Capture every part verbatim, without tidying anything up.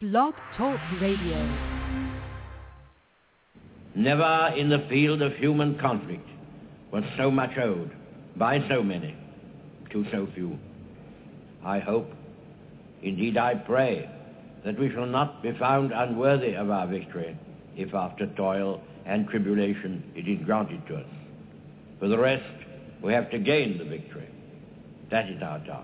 Blog Talk Radio. Never in the field of human conflict was so much owed by so many to so few. I hope, indeed I pray, that we shall not be found unworthy of our victory if after toil and tribulation it is granted to us. For the rest, we have to gain the victory. That is our task.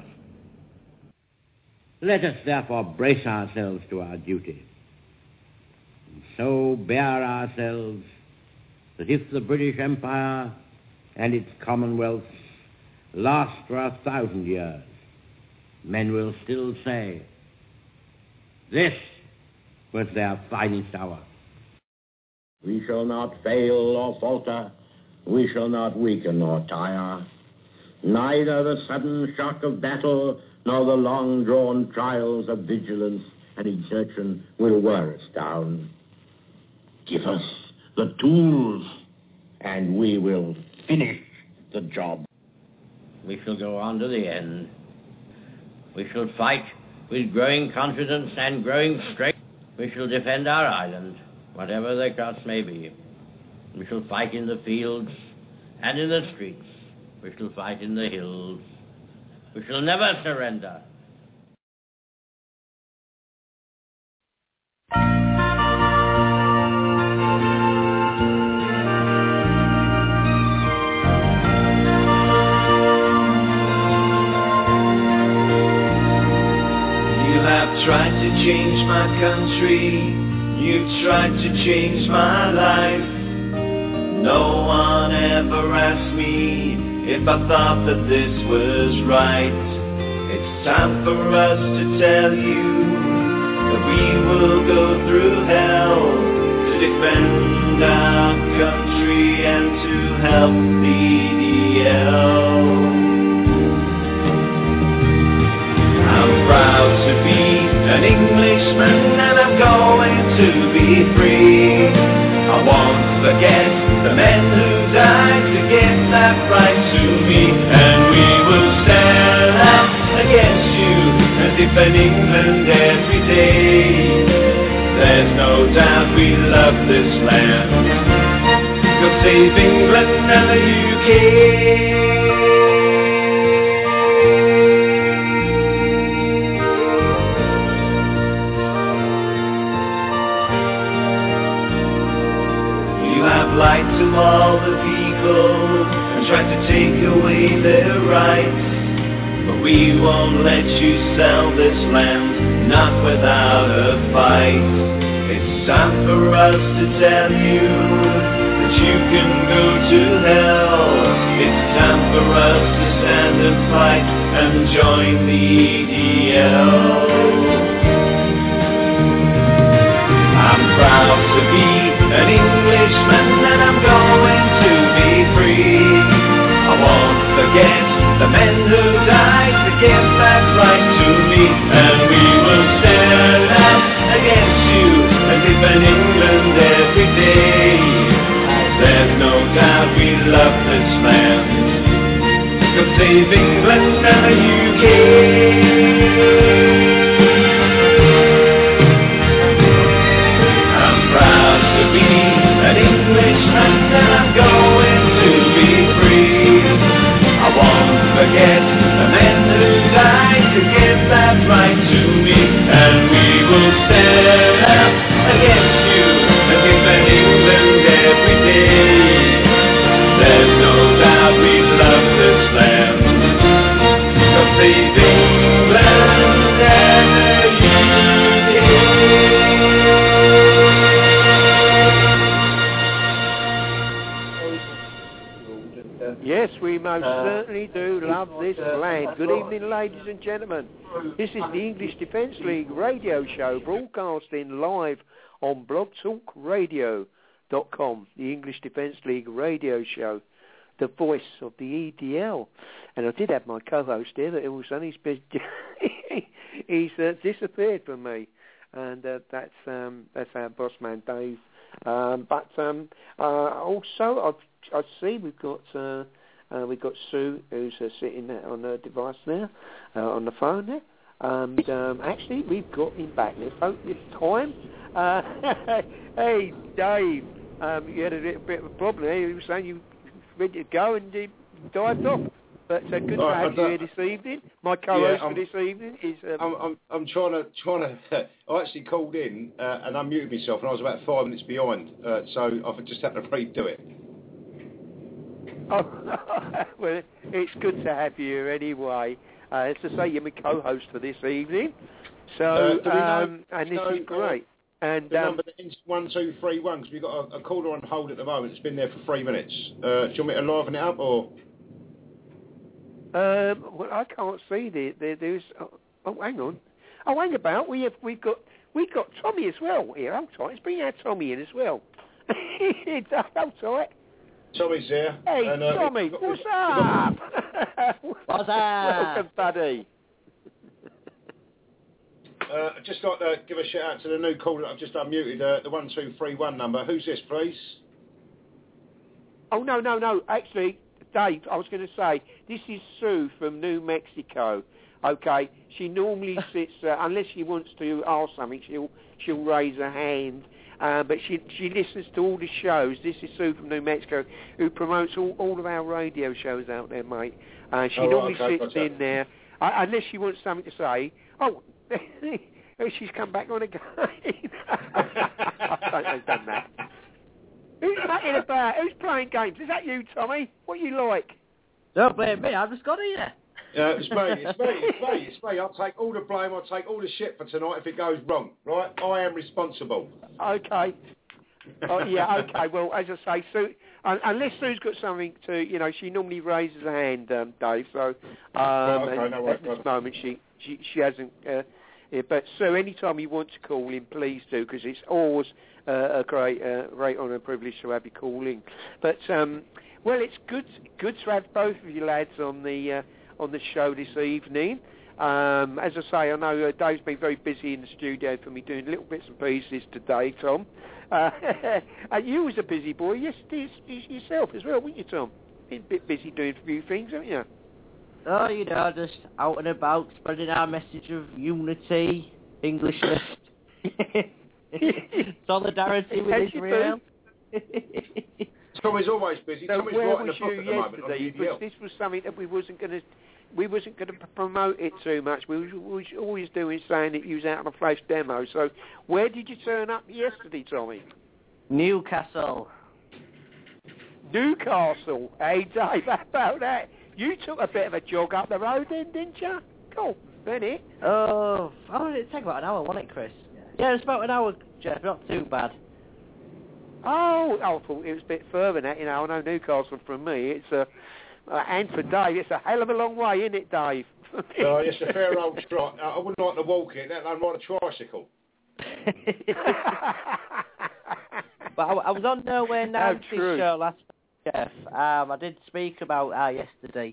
Let us therefore brace ourselves to our duty, and so bear ourselves that if the British Empire and its commonwealths last for a thousand years, men will still say, this was their finest hour. We shall not fail or falter. We shall not weaken or tire. Neither the sudden shock of battle nor the long-drawn trials of vigilance and exertion will wear us down. Give us the tools, and we will finish the job. We shall go on to the end. We shall fight with growing confidence and growing strength. We shall defend our island, whatever the cost may be. We shall fight in the fields and in the streets. We shall fight in the hills. We shall never surrender. You have tried to change my country. You've tried to change my life. No one ever asked me if I thought that this was right. It's time for us to tell you that we will go through hell to defend our country and to help the E D L. I'm proud to be an Englishman and I'm going to be free. I won't forget the men who died to get that right to me, and we will stand up against you and defend England every day. There's no doubt we love this land. We'll save England and the U K. Lied to all the people and tried to take away their rights, but we won't let you sell this land, not without a fight. It's time for us to tell you that you can go to hell. It's time for us to stand and fight and join the E D L. I'm proud to be an Englishman and I'm going to be free. I won't forget the men who died to give that right to me, and we will stand up against you and defend England every day. There's no doubt we love this land. We'll save England and the U K. An Englishman and I'm going to be free. I won't forget the men who died to give that right to me, and we will stand up against you and defend England every day. There's no doubt we love this land. So save England and the U K. Yes, we most certainly do love this land. Good evening, ladies and gentlemen. This is the English Defence League radio show, broadcasting live on blog talk radio dot com. The English Defence League radio show, the voice of the E D L. And I did have my co-host here, that all of a sudden he's, he's uh, disappeared from me. And uh, that's um, that's our boss man, Dave. Um, but um, uh, also, I, I see we've got uh, uh, we've got Sue, who's uh, sitting there on her device there, uh, on the phone there. Um, and, um, actually, we've got him back. Let's hope this time. Uh, hey, Dave, um, you had a little bit of a problem there. You were saying you were ready to go and you dived off. But uh, good oh, to have I'm you here this evening. My co-host yeah, for this evening is... Um, I'm, I'm, I'm trying to... trying to. I actually called in uh, and unmuted myself, and I was about five minutes behind, uh, so I've just had to redo it. Oh, well, it's good to have you here anyway. Uh, as I say, you're my co-host for this evening. So, Uh, do we know- um, and this know, is great. And The um, number ends one two three one, because we've got a, a caller on hold at the moment. It's been there for three minutes. Uh, do you want me to liven it up, or...? um, well, I can't see the, the there's. Oh, oh, hang on. Oh, hang about. We have we've got we've got Tommy as well here. Hold tight. Let's bring our Tommy in as well. Hold tight. Tommy's there. Hey, and, uh, Tommy, we've got- what's we've got- up? What's up? Welcome, buddy. Uh, I'd just like to give a shout out to the new caller that I've just unmuted, uh, the one two three one number. Who's this, please? Oh, no, no, no. Actually, Dave, I was going to say, this is Sue from New Mexico. Okay, she normally sits, uh, unless she wants to ask something, she'll she'll raise her hand. Uh, but she she listens to all the shows. This is Sue from New Mexico, who promotes all, all of our radio shows out there, mate. Uh, she Oh, normally okay, sits gotcha. in there, uh, unless she wants something to say. Oh, oh she's come back on again. I don't know who's done that. Who's mucking about? Who's playing games? Is that you, Tommy? What you like? Don't blame me, I've just got here. Uh, it's me, it's me, it's me, it's me. I'll take all the blame, I'll take all the shit for tonight if it goes wrong, right? I am responsible. Okay. Oh, yeah, okay. Well, as I say, Sue, un- unless Sue's got something to, you know, she normally raises her hand, um, Dave, so um, okay, and no worries, at this no. moment she, she, she hasn't... Uh, yeah, but Sue, any time you want to call in, please do, because it's always uh, a great uh, great honour and privilege to have you calling. But, um, well, it's good good to have both of you lads on the... Uh, on the show this evening. Um, as I say, I know uh, Dave's been very busy in the studio for me doing little bits and pieces today, Tom. Uh, and you was a busy boy yes, yes, yourself as well, weren't you, Tom? Been a bit busy doing a few things, haven't you? Oh, you know, just out and about, spreading our message of unity, Englishness, solidarity with As you Israel. Tommy's always busy. So Tommy's where writing a was book you at the moment on yesterday? the Because E D L. this was something that we wasn't going to, we wasn't going to promote it too much. We was, we was always doing saying that you was out on a flash demo. So where did you turn up yesterday, Tommy? Newcastle. Newcastle. Hey, Dave, how about that? You took a bit of a jog up the road then, didn't you? Cool, didn't it? Oh, how long did it take? About an hour, wasn't it, Chris? Yeah, it's about an hour, Jeff, not too bad. Oh, I thought it was a bit further than that. You know, I know Newcastle from me. It's a, uh, and for Dave, it's a hell of a long way, isn't it, Dave? Oh, it's a fair old trot. Uh, I wouldn't like to walk it, let alone ride a tricycle. But I, I was on Nowhere Nancy's true. show last night, Jeff. Um, I did speak about her yesterday.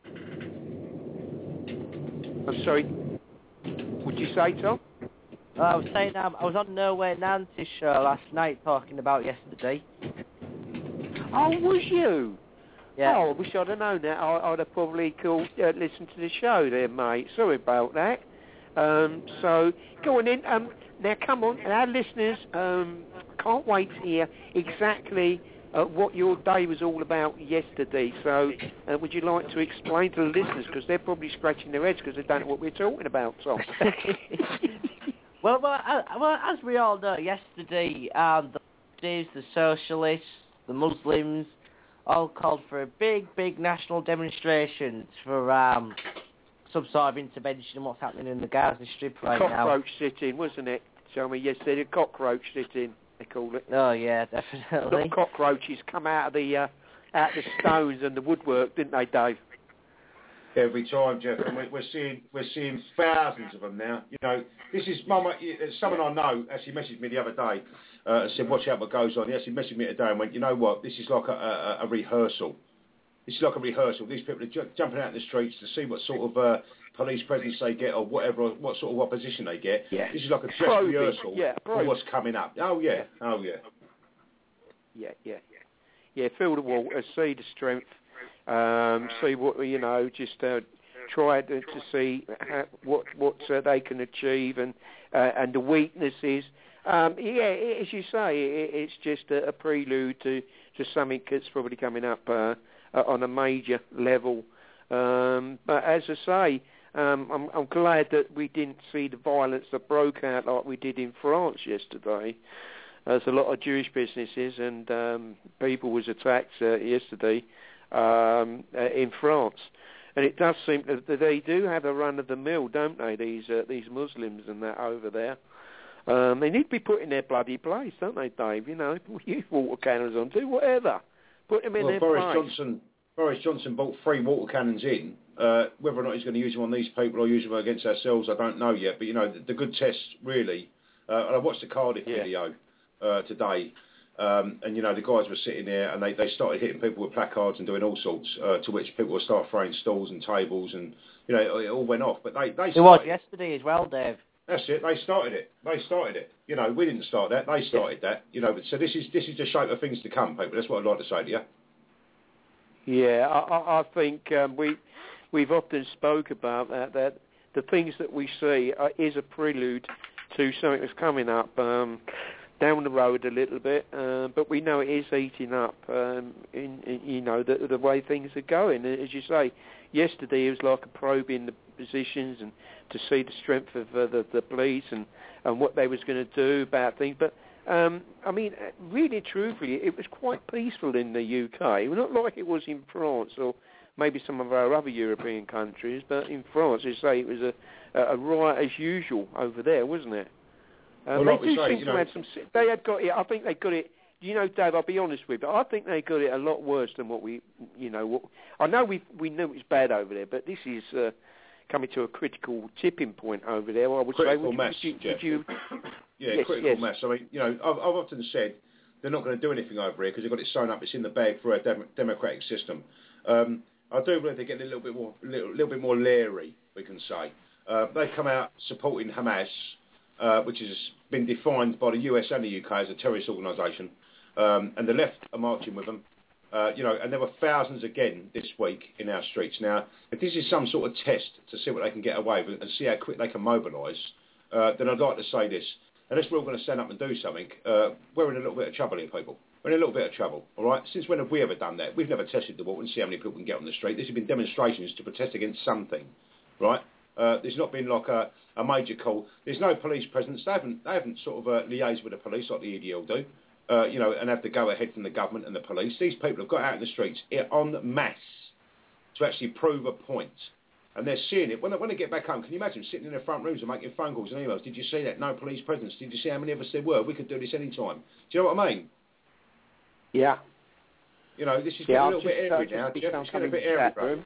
I'm sorry. Would you say, Tom? Oh, I was saying um, I was on Nowhere Nancy's show last night talking about yesterday. Oh, was you? Yeah. Oh, I wish I'd have known that. I, I'd have probably called, uh, listened to the show there, mate. Sorry about that. Um, so, go on in. Um, now, come on. Our listeners um, can't wait to hear exactly uh, what your day was all about yesterday. So, uh, would you like to explain to the listeners? Because they're probably scratching their heads because they don't know what we're talking about, Tom. well, well, uh, well, as we all know, yesterday um, the lefties, the socialists, the Muslims all called for a big, big national demonstrations for um, some sort of intervention in what's happening in the Gaza Strip right now. Cockroach sitting, wasn't it? Tell me yesterday, cockroach sitting, they call it. Oh yeah, definitely. Little cockroaches come out of the uh, out of the stones and the woodwork, didn't they, Dave? Every time, Jeff, and we're seeing we're seeing thousands of them now. You know, this is Mama. Someone I know actually messaged me the other day. Uh, said, "Watch out what goes on." He actually messaged me today and went, "You know what? This is like a, a, a rehearsal. This is like a rehearsal. These people are ju- jumping out in the streets to see what sort of uh, police presence they get or whatever, or what sort of opposition they get. Yeah. This is like a dress Probing. rehearsal Yeah, for what's coming up. Oh yeah, oh yeah, Yeah, yeah, yeah. Feel the water, see the strength, um, see what you know. Just uh, try to, to see how, what what uh, they can achieve and uh, and the weaknesses. Um, yeah, it, as you say, it, it's just a, a prelude to, to something that's probably coming up uh, uh, on a major level. Um, but as I say, um, I'm, I'm glad that we didn't see the violence that broke out like we did in France yesterday. There's a lot of Jewish businesses and um, people was attacked uh, yesterday um, uh, in France. And it does seem that they do have a run of the mill, don't they, these uh, these Muslims and that over there. Um, they need to be put in their bloody place, don't they, Dave? You know, use water cannons on, do whatever. Put them in well, their Boris place. Johnson, Boris Johnson bought three water cannons in. Uh, whether or not he's going to use them on these people or use them against ourselves, I don't know yet. But, you know, the, the good test, really, uh, and I watched the Cardiff yeah. video uh, today, um, and, you know, the guys were sitting there and they, they started hitting people with placards and doing all sorts, uh, to which people would start throwing stools and tables and, you know, it, it all went off. But they, they It was yesterday as well, Dave. That's it. They started it. They started it. You know, we didn't start that. They started that. You know, so this is this is the shape of things to come, people. That's what I'd like to say to you. Yeah, I, I think um, we we've often spoke about that. That the things that we see are, is a prelude to something that's coming up um, down the road a little bit. Uh, but we know it is heating up. Um, in, in you know the the way things are going. As you say, yesterday it was like a probe in the positions and to see the strength of uh, the, the police and, and what they was going to do about things. But, um, I mean, really, truthfully, it was quite peaceful in the U K. Not like it was in France or maybe some of our other European countries, but in France, as you say, it was a, a riot as usual over there, wasn't it? Um, well, they like do say, seem you to know, have some... They had got it, I think they got it... You know, Dave, I'll be honest with you, but I think they got it a lot worse than what we, you know... What, I know we we knew it was bad over there, but this is... Uh, coming to a critical tipping point over there, I would critical say. Mass, would you, would you, yeah, yes, critical yes. mass. I mean, you know, I've, I've often said they're not going to do anything over here because they've got it sewn up. It's in the bag for a dem- democratic system. Um, I do believe they're getting a little bit more, little, little bit more leery, we can say. Uh, they've come out supporting Hamas, uh, which has been defined by the U S and the U K as a terrorist organisation, um, and the left are marching with them. Uh, you know, and there were thousands again this week in our streets. Now, if this is some sort of test to see what they can get away with and see how quick they can mobilise, uh, then I'd like to say this. Unless we're all going to stand up and do something, uh, we're in a little bit of trouble here, people. We're in a little bit of trouble, all right? Since when have we ever done that? We've never tested the water and see how many people can get on the street. This has been demonstrations to protest against something, right? Uh, there's not been like a, a major call. There's no police presence. They haven't, they haven't sort of uh, liaised with the police like the E D L do. Uh, you know, and have to go ahead from the government and the police. These people have got out in the streets en masse to actually prove a point. And they're seeing it. When they, when they get back home, can you imagine sitting in their front rooms and making phone calls and emails? Did you see that? No police presence. Did you see how many of us there were? We could do this any time. Do you know what I mean? Yeah. You know, this is yeah, getting a I'll little bit just, airy just now. Jeff, it's getting a bit airy, airy.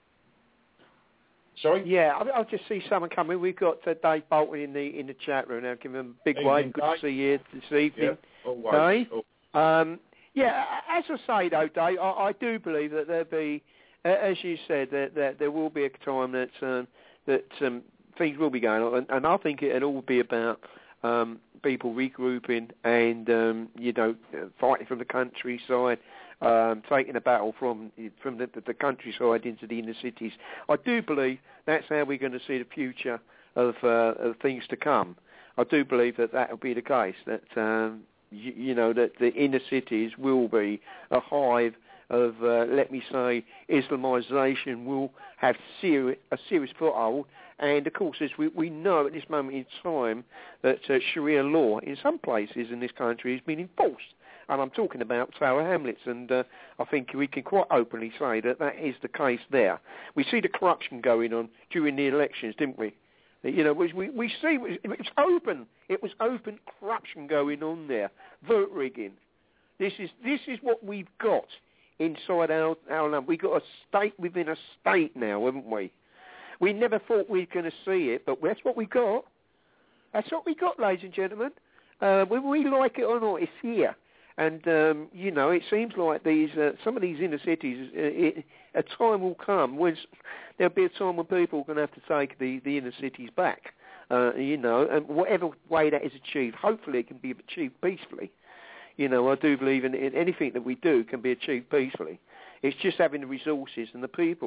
Sorry? Yeah, I'll, I'll just see someone coming. We've got uh, Dave Bolton in the in the chat room now. Give him a big wave. Good Dave. to see you this evening, yeah. Always. Dave. Oh. Um, yeah, as I say though, Dave, I, I do believe that there'll be, uh, as you said, that, that there will be a time that um, that um, things will be going on, and, and I think it'll all be about um, people regrouping and um, you know fighting from the countryside, um, taking a battle from from the, the countryside into the inner cities. I do believe that's how we're going to see the future of, uh, of things to come. I do believe that that will be the case. That um, You, you know, that the inner cities will be a hive of, uh, let me say, Islamisation will have seri- a serious foothold. And, of course, as we, we know at this moment in time that uh, Sharia law in some places in this country has been enforced. And I'm talking about Tower Hamlets, and uh, I think we can quite openly say that that is the case there. We see the corruption going on during the elections, didn't we? You know, we, we see it was open. It was open corruption going on there, vote rigging. This is this is what we've got inside our our land. We've got a state within a state now, haven't we? We never thought we were going to see it, but that's what we got. That's what we got, ladies and gentlemen. Uh, whether we like it or not, it's here. And, um, you know, it seems like these uh, some of these inner cities, uh, it, a time will come when there'll be a time when people are going to have to take the, the inner cities back, uh, you know, and whatever way that is achieved, hopefully it can be achieved peacefully. You know, I do believe in, in anything that we do can be achieved peacefully. It's just having the resources and the people.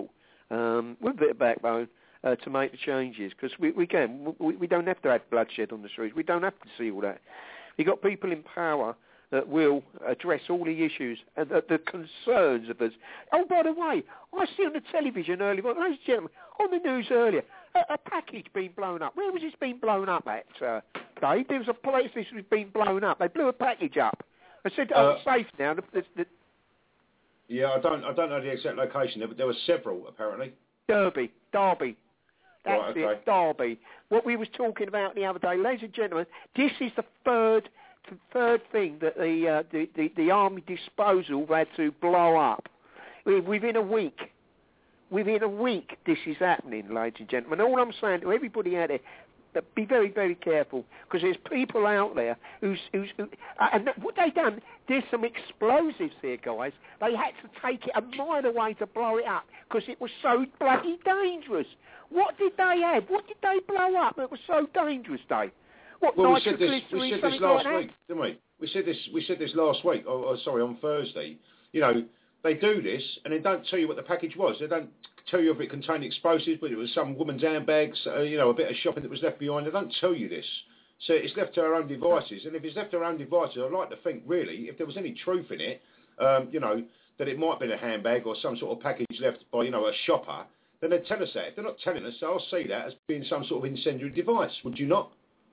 um, with a bit of backbone uh, to make the changes, because we, we can. We, we don't have to have bloodshed on the streets. We don't have to see all that. You've got people in power that will address all the issues and the, the concerns of us. Oh, by the way, I see on the television earlier, well, ladies and gentlemen, on the news earlier, a, a package being blown up. Where was this being blown up at, uh, Dave? There was a place this was being blown up. They blew a package up. I said, oh, uh, it's safe now. The, the, the yeah, I don't, I don't know the exact location, but there were several, apparently. Derby, Derby. That's right, okay. it, Derby. What we was talking about the other day, ladies and gentlemen, this is the third the third thing that the, uh, the, the, the army disposal had to blow up. Within a week. Within a week, this is happening, ladies and gentlemen. All I'm saying to everybody out there, that be very, very careful, because there's people out there who's, who's who, uh, and what they done, there's some explosives here, guys. They had to take it a mile away to blow it up, because it was so bloody dangerous. What did they have? What did they blow up that was so dangerous, Dave? What, well, we said this, we said this last like week, didn't we? We said this, we said this last week, or, or sorry, on Thursday. You know, they do this, and they don't tell you what the package was. They don't tell you if it contained explosives, but it was some woman's handbags, uh, you know, a bit of shopping that was left behind. They don't tell you this. So it's left to our own devices. And if it's left to our own devices, I'd like to think, really, if there was any truth in it, um, you know, that it might have been a handbag or some sort of package left by, you know, a shopper, then they'd tell us that. If they're not telling us, I'll see that as being some sort of incendiary device. Would you not?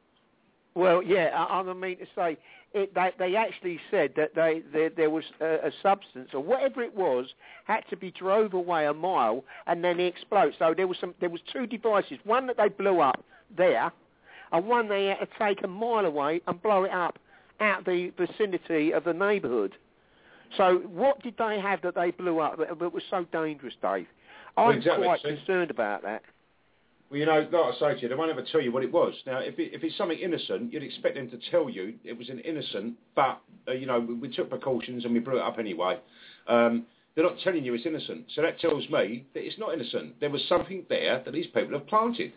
Well, yeah, I, I mean to say, it, they, they actually said that they, they, there was a, a substance, or whatever it was, had to be drove away a mile and then it exploded. So there was some, there was two devices, one that they blew up there, and one they had to take a mile away and blow it up out the vicinity of the neighbourhood. So what did they have that they blew up that, that was so dangerous, Dave? I'm exactly, quite see? concerned about that. Well, you know, like I say to you, they won't ever tell you what it was. Now, if, it, if it's something innocent, you'd expect them to tell you it was an innocent, but, uh, you know, we, we took precautions and we blew it up anyway. Um, they're not telling you it's innocent. So that tells me that it's not innocent. There was something there that these people have planted.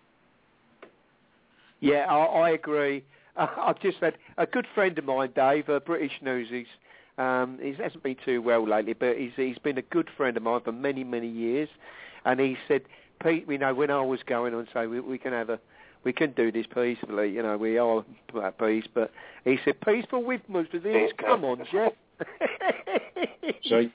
Yeah, I, I agree. Uh, I've just had a good friend of mine, Dave, uh, British Newsies. Um, he hasn't been too well lately, but he's, he's been a good friend of mine for many, many years. And he said, Pete, you know, when I was going on, say we, we can have a, we can do this peacefully. You know, we are at peace. But he said, peaceful with Muslims. Come on, Jeff. Sorry.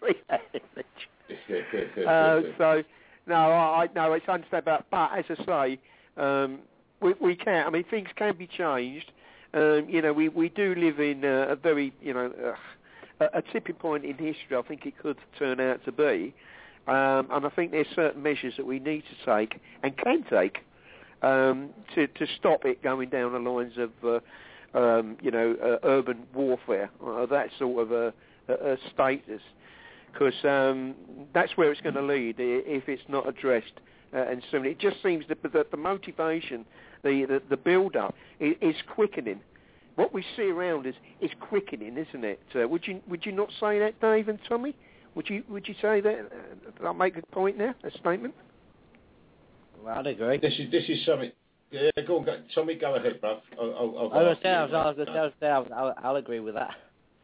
uh, so no, I, I no, it's understandable. But as I say, um, we, we can. I mean, things can be changed. Um, you know, we, we do live in a, a very, you know, uh, a, a tipping point in history. I think it could turn out to be. Um, and I think there's certain measures that we need to take and can take um, to, to stop it going down the lines of, uh, um, you know, uh, urban warfare, or that sort of a, a, a status, because um, that's where it's going to lead if it's not addressed. Uh, and soon it just seems that the, the motivation, the the, the build-up, is, is quickening. What we see around us is quickening, isn't it? Uh, would you would you not say that, Dave and Tommy? Would you would you say that? Uh, did I make a point there? A statement? Well, I'd agree. This is this is something. Yeah, go on, go, Tommy, go ahead, bruv. I'll, I'll, I'll, I was going to say, I'll, I'll, I'll agree with that.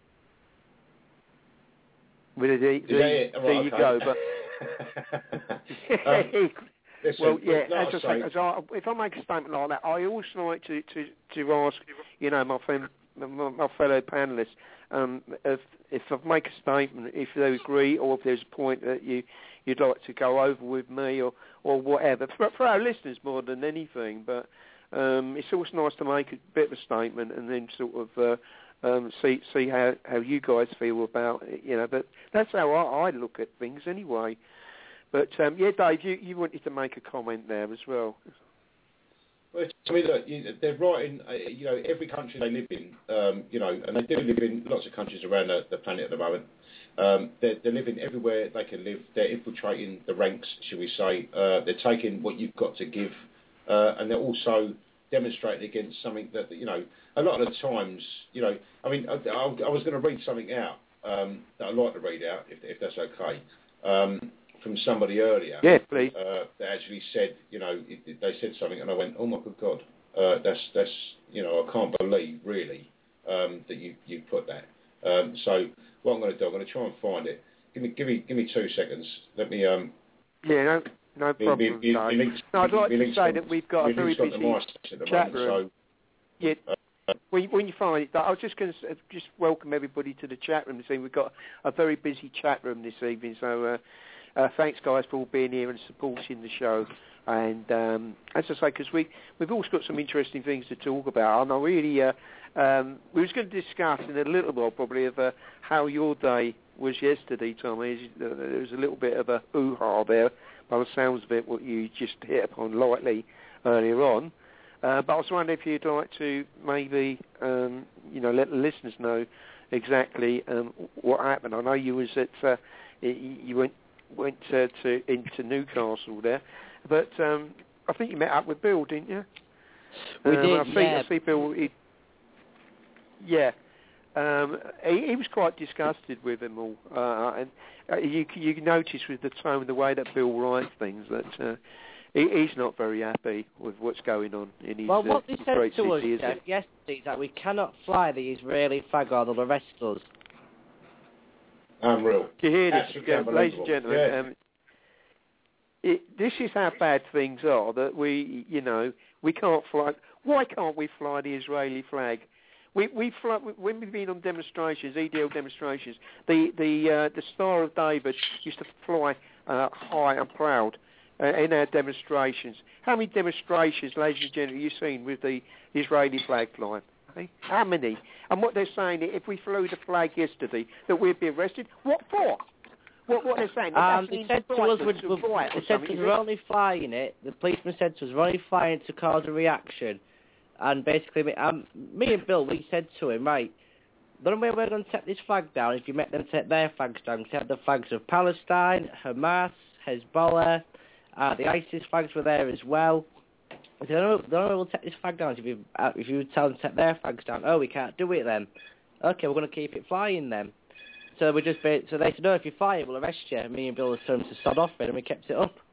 With a, the, the, right, there you okay. go. But um, listen, well, yeah. like As I say, as I, if I make a statement like that, I also like to, to, to ask, you know, my friend, my, my fellow panelists, um, if if I make a statement, if they agree, or if there's a point that you you'd like to go over with me, or or whatever, for, for our listeners more than anything. But um, it's always nice to make a bit of a statement and then sort of uh, um, see see how, how you guys feel about it, you know. But that's how I, I look at things anyway. But um, yeah, Dave, you, you wanted to make a comment there as well. Well, I mean, look, you, they're right in, uh, you know, every country they live in, um, you know, and they do live in lots of countries around the, the planet at the moment. Um, they're, they're living everywhere they can live. They're infiltrating the ranks, shall we say. Uh, they're taking what you've got to give, uh, and they're also demonstrating against something that, you know, a lot of the times, you know, I mean, I, I, I was going to read something out um, that I'd like to read out, if, if that's okay. Um, from somebody earlier, yeah, please. Uh, that actually said, you know, it, it, they said something, and I went, oh my good God, uh, that's that's, you know, I can't believe really um, that you you put that. Um, so what I'm going to do, I'm going to try and find it. Give me give me give me two seconds. Let me um Yeah, no, no problem, me, me, Dave. me, no, I'd like me, to me, say me, that we've got a very busy chat room. So, yeah, when, you, when you find it, I was just going to just welcome everybody to the chat room this evening. We've got a very busy chat room this evening, so uh, uh, thanks, guys, for all being here and supporting the show. And um, as I say, because we, we've also got some interesting things to talk about, and I really, uh, um, we was going to discuss in a little while probably of uh, how your day was yesterday, Tommy. There was a little bit of a hoo-ha there, by the sounds of it, what you just hit upon lightly earlier on. Uh, but I was wondering if you'd like to maybe, um, you know, let the listeners know exactly um, what happened. I know you was at, uh, you went went uh, to into Newcastle there. But um, I think you met up with Bill, didn't you? We um, did, I think, yeah. I see Bill, he, yeah. Um, he, he was quite disgusted with them all. Uh, and uh, you, you notice with the tone, the way that Bill writes things, that uh, he, he's not very happy with what's going on in his Well, what uh, they said great to us, city, Jeff, yesterday is that we cannot fly the Israeli flag or they'll arrest us. Unreal. Do you hear this, Absolutely ladies and gentlemen? Yeah. Um, It, this is how bad things are, that we, you know, we can't fly. Why can't we fly the Israeli flag? We, we fly, when we've been on demonstrations, E D L demonstrations, the the uh, the Star of David used to fly uh, high and proud uh, in our demonstrations. How many demonstrations, ladies and gentlemen, have you seen with the Israeli flag flying? Eh? How many? And what they're saying, if we flew the flag yesterday, that we'd be arrested. What for? What, what they're saying? Um, they said to us, we're, to we're, fly it they or said to us something, we're only flying it. The policeman said to us, we're only flying it to cause a reaction. And basically, me, um, me and Bill, we said to him, right, the only way we're going to take this flag down is if you make them take their flags down. We had the flags of Palestine, Hamas, Hezbollah, uh, the ISIS flags were there as well. I said, the only, the only way we'll take this flag down is if you, uh, if you tell them to take their flags down. Oh, we can't do it then. Okay, we're going to keep it flying then. So we just so they said, no, if you fly it, we'll arrest you. Me and Bill told them to start off it, and we kept it up.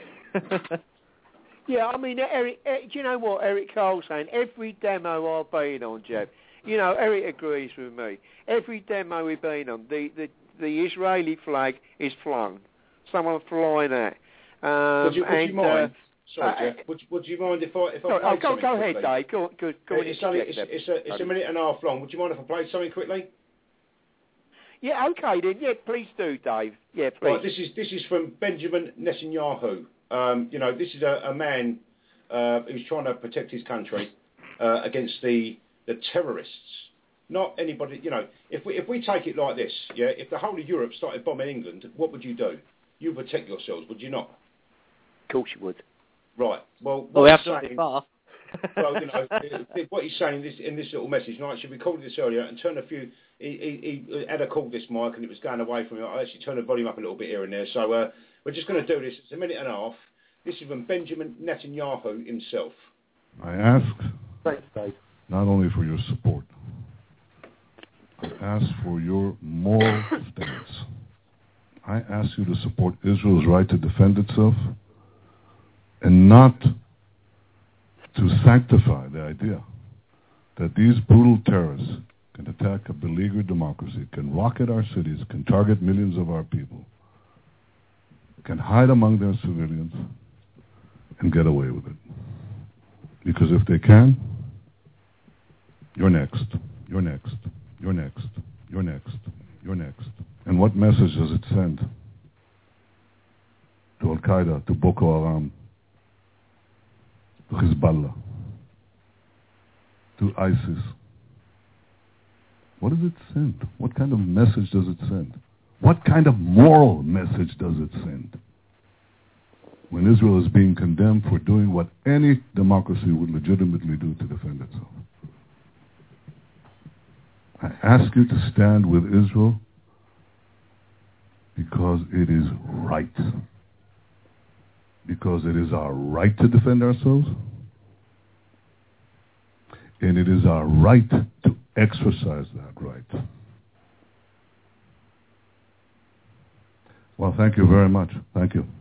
Yeah, I mean, Eric, Eric, do you know what Eric Cole's saying? Every demo I've been on, Jeff, you know, Eric agrees with me. Every demo we've been on, the, the, the Israeli flag is flown. Someone flying that. Um, would you, would and, you mind? Uh, Sorry, uh, Jeff. Would, would you mind if I if I no, played oh, go, something go ahead, quickly? Dave. Go, go, go Uh, on. it's, only, it's, it's, a, it's a minute and a half long. Would you mind if I played something quickly? Yeah, okay then. Yeah, please do, Dave. Yeah, please. Right, this is this is from Benjamin Netanyahu. Um, you know, this is a, a man uh, who's trying to protect his country uh, against the the terrorists. Not anybody. You know, if we if we take it like this, yeah, if the whole of Europe started bombing England, what would you do? You would protect yourselves, would you not? Of course you would. Right. Well, Well, we have he's done it saying- before. well, you know, what he's saying in this, in this little message, and I actually recorded this earlier and turned a few. He, he, he had a call this mic and it was going away from me. I actually turned the volume up a little bit here and there. So uh, we're just going to do this. It's a minute and a half. This is from Benjamin Netanyahu himself. I ask Thanks, Dave. not only for your support, I ask for your moral stance. I ask you to support Israel's right to defend itself and not to sanctify the idea that these brutal terrorists can attack a beleaguered democracy, can rocket our cities, can target millions of our people, can hide among their civilians and get away with it. Because if they can, you're next, you're next, you're next, you're next, you're next. And what message does it send to Al-Qaeda, to Boko Haram, to Hezbollah, to ISIS? What does it send? What kind of message does it send? What kind of moral message does it send? When Israel is being condemned for doing what any democracy would legitimately do to defend itself. I ask you to stand with Israel because it is right. Because it is our right to defend ourselves. And it is our right to exercise that right. Well, thank you very much. Thank you.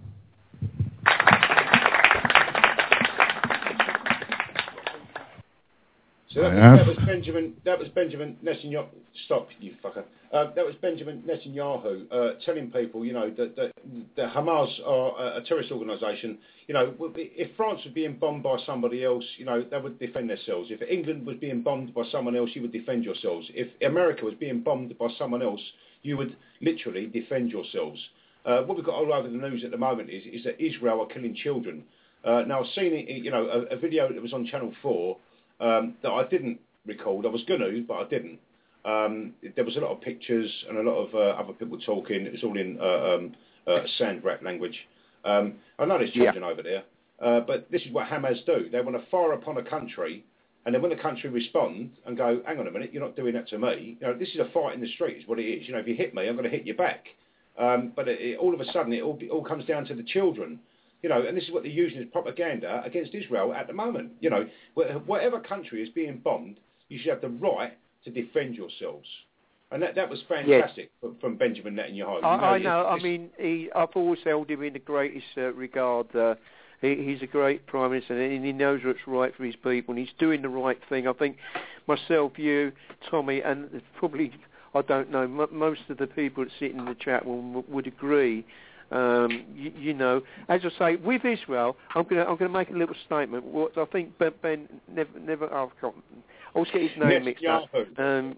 So that, I was, asked, that was Benjamin. That was Benjamin Netanyahu. Stop, you fucker. Uh, that was Benjamin Netanyahu uh, telling people, you know, that, that, that Hamas are a terrorist organisation. You know, if France was being bombed by somebody else, you know, they would defend themselves. If England was being bombed by someone else, you would defend yourselves. If America was being bombed by someone else, you would literally defend yourselves. Uh, what we've got all over the news at the moment is, is that Israel are killing children. Uh, now, I've seen it, you know, a, a video that was on Channel four um, that I didn't record. I was going to, but I didn't. Um, there was a lot of pictures and a lot of uh, other people talking. It was all in uh, um, uh, sand rap language. Um, I know there's children yeah. over there, uh, but this is what Hamas do. They want to fire upon a country, and then when the country respond and go, hang on a minute, you're not doing that to me. You know, this is a fight in the street, is what it is. You know, if you hit me, I'm going to hit you back. Um, but it, it, all of a sudden, it all, it all comes down to the children. You know, and this is what they're using as propaganda against Israel at the moment. You know, whatever country is being bombed, you should have the right to defend yourselves. And that that was fantastic yes. from, from Benjamin Netanyahu. I, you know, I know. it's, I mean, he, I've always held him in the greatest uh, regard. Uh, he, he's a great Prime Minister, and he knows what's right for his people, and he's doing the right thing. I think myself, you, Tommy, and probably, I don't know, m- most of the people that sit in the chat will, would agree. Um, you, you know, as I say, with Israel, I'm going to I'm going to make a little statement. What I think Ben, ben never never I've got, I always get his name mixed up. Um,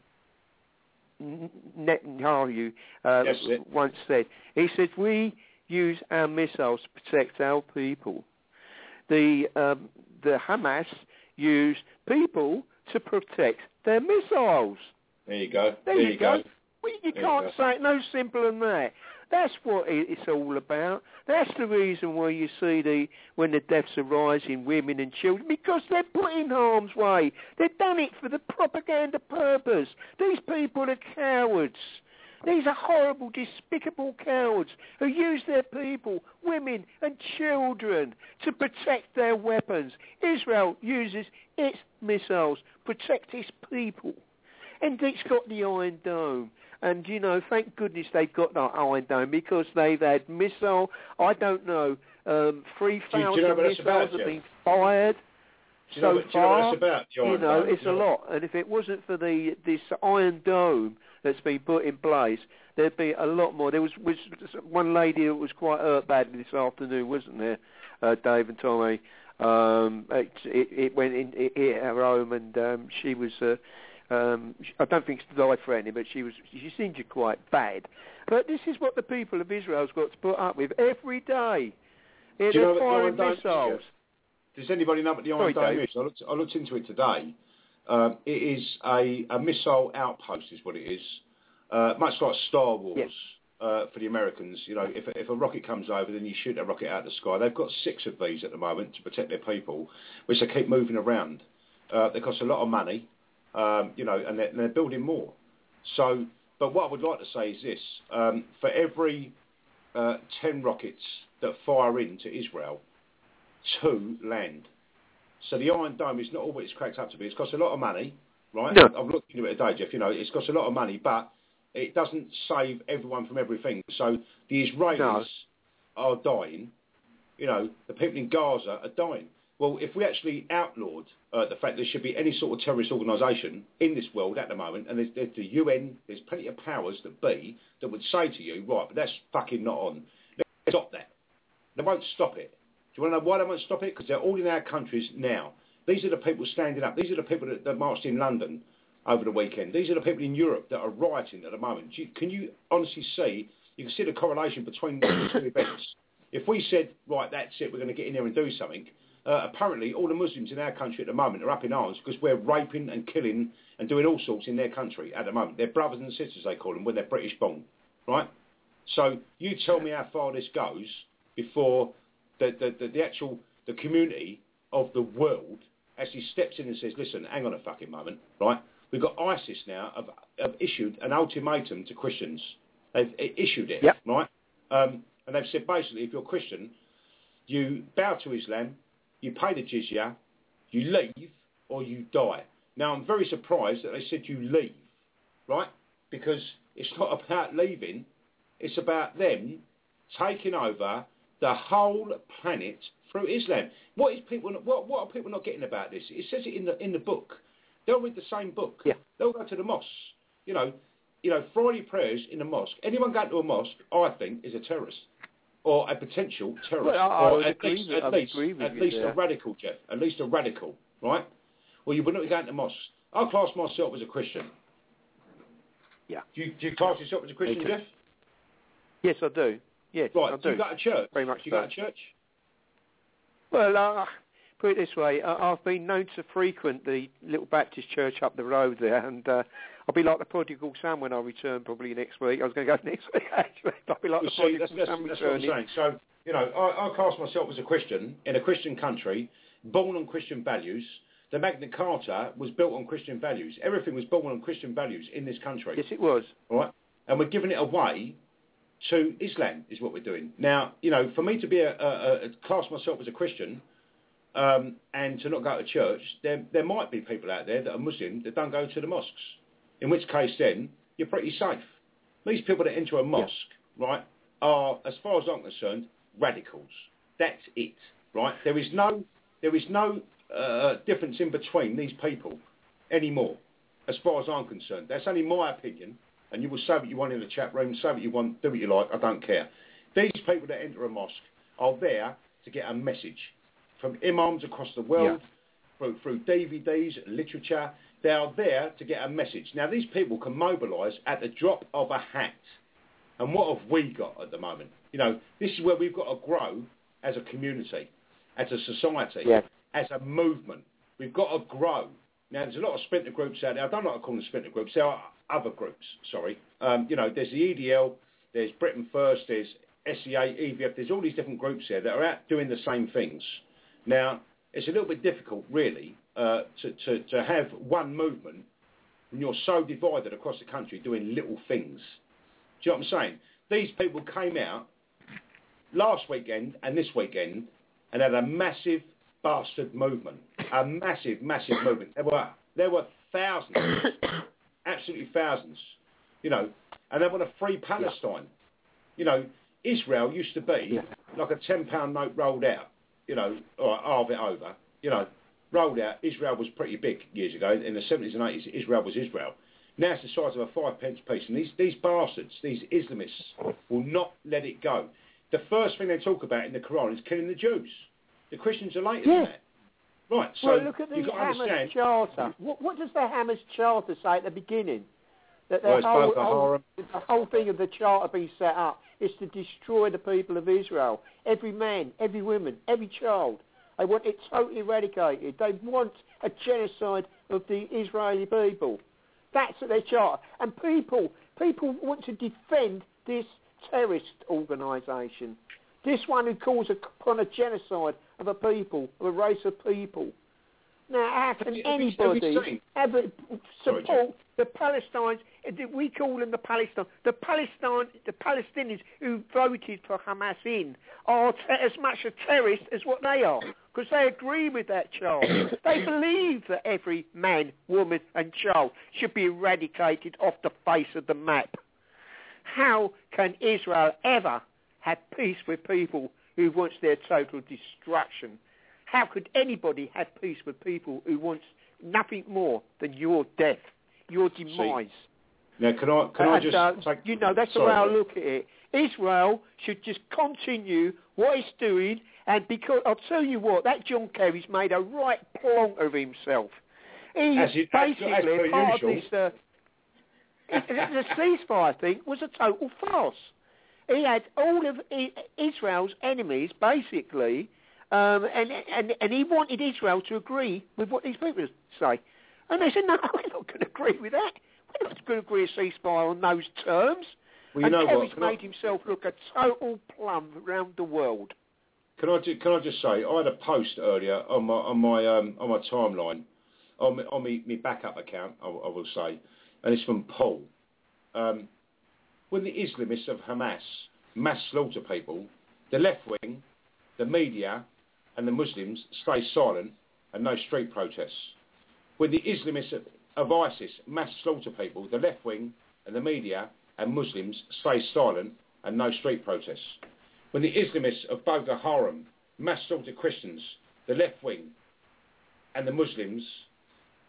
Netanyahu uh, once said, he said, we use our missiles to protect our people. The um, the Hamas use people to protect their missiles. There you go. There, there you, you go. go. Well, you there can't you say it no simpler than that. That's what it's all about. That's the reason why you see the when the deaths are rising, women and children, because they're put in harm's way. They've done it for the propaganda purpose. These people are cowards. These are horrible, despicable cowards who use their people, women and children, to protect their weapons. Israel uses its missiles to protect its people. And it's got the Iron Dome. And, you know, thank goodness they've got that Iron Dome because they've had missile, I don't know, um, three thousand you know missiles about, have Jeff? been fired do you so know what, far. Do you know what that's about, you know, Dome? it's you know a lot. And if it wasn't for the this Iron Dome that's been put in place, there'd be a lot more. There was, was one lady that was quite hurt badly this afternoon, wasn't there, uh, Dave and Tommy? Um, it, it, it went in, it hit her home and um, she was... Uh, Um, I don't think it's life-threatening, but she was she's injured quite bad. But this is what the people of Israel's got to put up with every day. They're Do you know what firing the Iron missiles. Dome is? Does anybody know what the Iron Sorry, Dome is? I looked, I looked into it today. Um, it is a, a missile outpost is what it is. Uh, much like Star Wars yes. uh, for the Americans. You know, if, if a rocket comes over, then you shoot a rocket out of the sky. They've got six of these at the moment to protect their people, which they keep moving around. Uh, they cost a lot of money. Um, you know, and they're, they're building more. So, but what I would like to say is this. Um, for every uh, ten rockets that fire into Israel, two land. So the Iron Dome is not all what it's cracked up to be. It's cost a lot of money, right? No. I've looked into it today, Jeff. You know, it's cost a lot of money, but it doesn't save everyone from everything. So the Israelis no. are dying. You know, the people in Gaza are dying. Well, if we actually outlawed uh, the fact there should be any sort of terrorist organisation in this world at the moment, and there's, there's the U N, there's plenty of powers that be that would say to you, right, but that's fucking not on. Let's stop that. They won't stop it. Do you want to know why they won't stop it? Because they're all in our countries now. These are the people standing up. These are the people that, that marched in London over the weekend. These are the people in Europe that are rioting at the moment. Do you, can you honestly see, you can see the correlation between the two events. If we said, right, that's it, we're going to get in there and do something, Uh, apparently, all the Muslims in our country at the moment are up in arms because we're raping and killing and doing all sorts in their country at the moment. They're brothers and sisters, they call them, when they're British born, right? So you tell me how far this goes before the, the, the, the actual the community of the world actually steps in and says, listen, hang on a fucking moment, right? We've got ISIS now have, have issued an ultimatum to Christians. They've issued it, yep. right? Um, and they've said, basically, if you're Christian, you bow to Islam, you pay the jizya, you leave, or you die. Now, I'm very surprised that they said you leave, right? Because it's not about leaving. It's about them taking over the whole planet through Islam. What is people? What, what are people not getting about this? It says it in the in the book. They'll read the same book. Yeah. They'll go to the mosques. You know, you know, Friday prayers in a mosque. Anyone going to a mosque, I think, is a terrorist or a potential terrorist, Well, I, I or would at agree least, with, at I would least, agree with at you least there. a radical, Jeff. At least a radical, right? Well, you wouldn't be going to mosques. I class myself as a Christian. Yeah. Do you, do you class yourself as a Christian, Jeff? Yes, I do. Yes, Right. I Do do. you go to church? Very much do you so. go to church? Well, uh, put it this way, uh, I've been known to frequent the little Baptist church up the road there, and uh, I'll be like the prodigal son when I return probably next week. I was going to go next week, actually. I'll be like Well, the see, prodigal that's, that's, son that's what I'm returning. saying. So, you know, I, I class myself as a Christian in a Christian country, born on Christian values. The Magna Carta was built on Christian values. Everything was born on Christian values in this country. Yes, it was. All right? And we're giving it away to Islam is what we're doing. Now, you know, for me to be a, a, a class myself as a Christian um, and to not go to church, there, there might be people out there that are Muslim that don't go to the mosques, in which case then you're pretty safe. These people that enter a mosque, yeah. right, are, as far as I'm concerned, radicals. That's it, right? There is no, there is no uh, difference in between these people anymore, as far as I'm concerned. That's only my opinion. And you will say what you want in the chat room, say what you want, do what you like, I don't care. These people that enter a mosque are there to get a message from imams across the world, yeah. through, through D V Ds, literature. They are there to get a message. Now, these people can mobilise at the drop of a hat. And what have we got at the moment? You know, this is where we've got to grow as a community, as a society, yeah. as a movement. We've got to grow. Now, there's a lot of splinter groups out there. I don't like to call them splinter groups. There are other groups, sorry. Um, you know, there's the E D L, there's Britain First, there's S E A, E V F, there's all these different groups here that are out doing the same things. Now, it's a little bit difficult, really, uh, to, to, to have one movement when you're so divided across the country doing little things. Do you know what I'm saying? These people came out last weekend and this weekend and had a massive bastard movement. A massive, massive movement. There were, there were thousands, absolutely thousands, you know, and they want to free Palestine. Yeah. You know, Israel used to be yeah. like a ten pound note rolled out, you know, or halve it over, you know, rolled out. Israel was pretty big years ago. In the seventies and eighties, Israel was Israel. Now it's the size of a five pence piece. And these, these bastards, these Islamists, will not let it go. The first thing they talk about in the Quran is killing the Jews. The Christians are later yeah. than that. Right, so well, look at the you've got to Hamas understand. Charter. What, what does the Hamas Charter say at the beginning? That the, well, whole, whole, the whole thing of the Charter being set up is to destroy the people of Israel. Every man, every woman, every child. They want it totally eradicated. They want a genocide of the Israeli people. That's their charter. And people, people want to defend this terrorist organisation. This one who calls upon a genocide of a people, of a race of people. Now, how can have anybody you, have you ever support Sorry, the Palestinians? We call them the Palestine. The Palestine, the Palestinians who voted for Hamas in are te- as much a terrorist as what they are, because they agree with that child. They believe that every man, woman, and child should be eradicated off the face of the map. How can Israel ever have peace with people who wants their total destruction? How could anybody have peace with people who wants nothing more than your death, your demise? See, now, can I, can and, I just... Uh, take, you know, that's sorry, the way I mate. look at it. Israel should just continue what it's doing, and because, I'll tell you what, that John Kerry's made a right plonk of himself. He As you- as- basically, as per part usual. of this... Uh, the ceasefire thing was a total farce. He had all of Israel's enemies, basically, um, and, and and he wanted Israel to agree with what these people say. And they said, no, we're not going to agree with that. We're not going to agree to ceasefire on those terms. Well, you and know Kerry's what? Can I- made himself look a total plum around the world. Can I ju- can I just say I had a post earlier on my on my um, on my timeline on my, on my, my backup account I, I will say, and it's from Paul. Um, when the Islamists of Hamas mass slaughter people, the left wing, the media, and the Muslims stay silent and no street protests. When the Islamists of, of ISIS mass slaughter people, the left wing and the media and Muslims stay silent and no street protests. When the Islamists of Boko Haram mass slaughter Christians, the left wing and the Muslims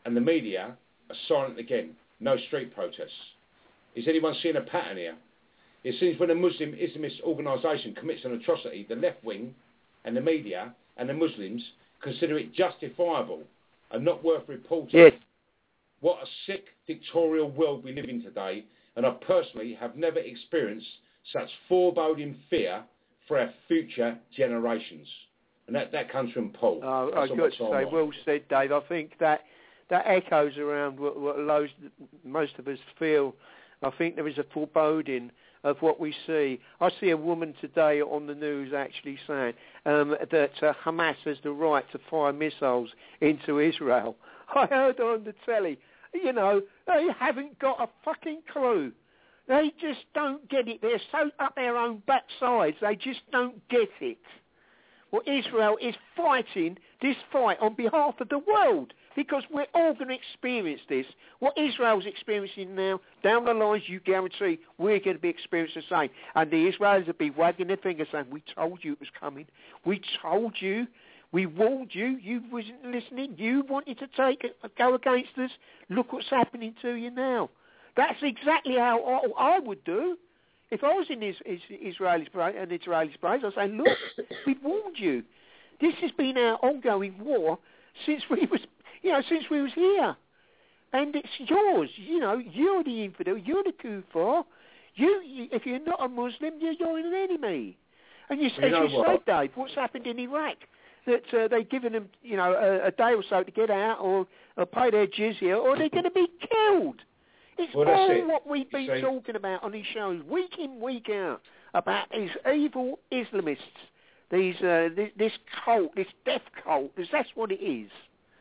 and the media are silent again. No street protests. Is anyone seeing a pattern here? It seems when a Muslim Islamist organisation commits an atrocity, the left wing and the media and the Muslims consider it justifiable and not worth reporting. Yes. What a sick, dictatorial world we live in today, and I personally have never experienced such foreboding fear for our future generations. And that, that comes from Paul. Oh, I've got to say, well said, Dave. I think that that echoes around what, what loads, most of us feel. I think there is a foreboding of what we see. I see a woman today on the news actually saying um, that uh, Hamas has the right to fire missiles into Israel. I heard on the telly, you know, they haven't got a fucking clue. They just don't get it. They're so up their own backsides, they just don't get it. Well, Israel is fighting this fight on behalf of the world, because we're all going to experience this. What Israel's experiencing now, down the lines, you guarantee we're going to be experiencing the same. And the Israelis will be wagging their fingers saying, we told you it was coming. We told you. We warned you. You wasn't listening. You wanted to take it, go against us. Look what's happening to you now. That's exactly how I, I would do. If I was in this, this Israeli an Israeli space, I'd say, look, we warned you. This has been our ongoing war since we was, you know, since we was here, and it's yours. You know, you're the infidel. You're the kuffar. You, you if you're not a Muslim, you're, you're an enemy. And you, you as know you what? said, Dave, what's happened in Iraq? That uh, they've given them, you know, a, a day or so to get out, or, or pay their jizya, or they're going to be killed. It's well, all it. what we've been See? talking about on these shows, week in, week out, about these evil Islamists, these uh, this, this cult, this death cult, because that's what it is.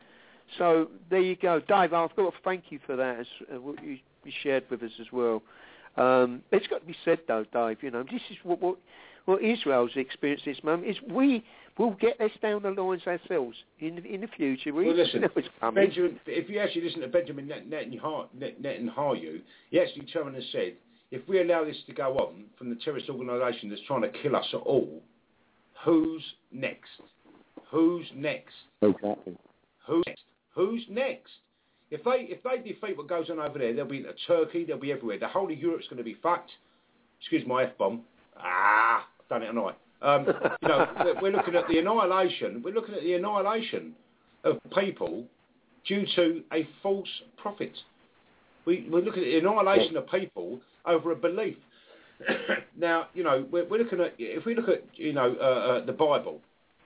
So there you go, Dave. I've got to thank you for that, as, uh, what you, you shared with us as well. Um, it's got to be said, though, Dave. You know, this is what what, what Israel's experienced this moment is. We will get this down the lines ourselves in the, in the future. We well, listen, know it's coming. Benjamin, if you actually listen to Benjamin Netanyahu, Netanyahu, he actually turned and said, if we allow this to go on from the terrorist organisation that's trying to kill us all, who's next? Who's next? Exactly. Who's next? Who's next? If they if they defeat what goes on over there, they'll be into Turkey, they'll be everywhere. The whole of Europe's going to be fucked. Excuse my F-bomb. Ah, I've done it tonight. Um, you know, we're, we're looking at the annihilation. We're looking at the annihilation of people due to a false prophet. We, we're looking at the annihilation of people over a belief. Now, you know, we're, we're looking at, if we look at, you know, uh, uh, the Bible,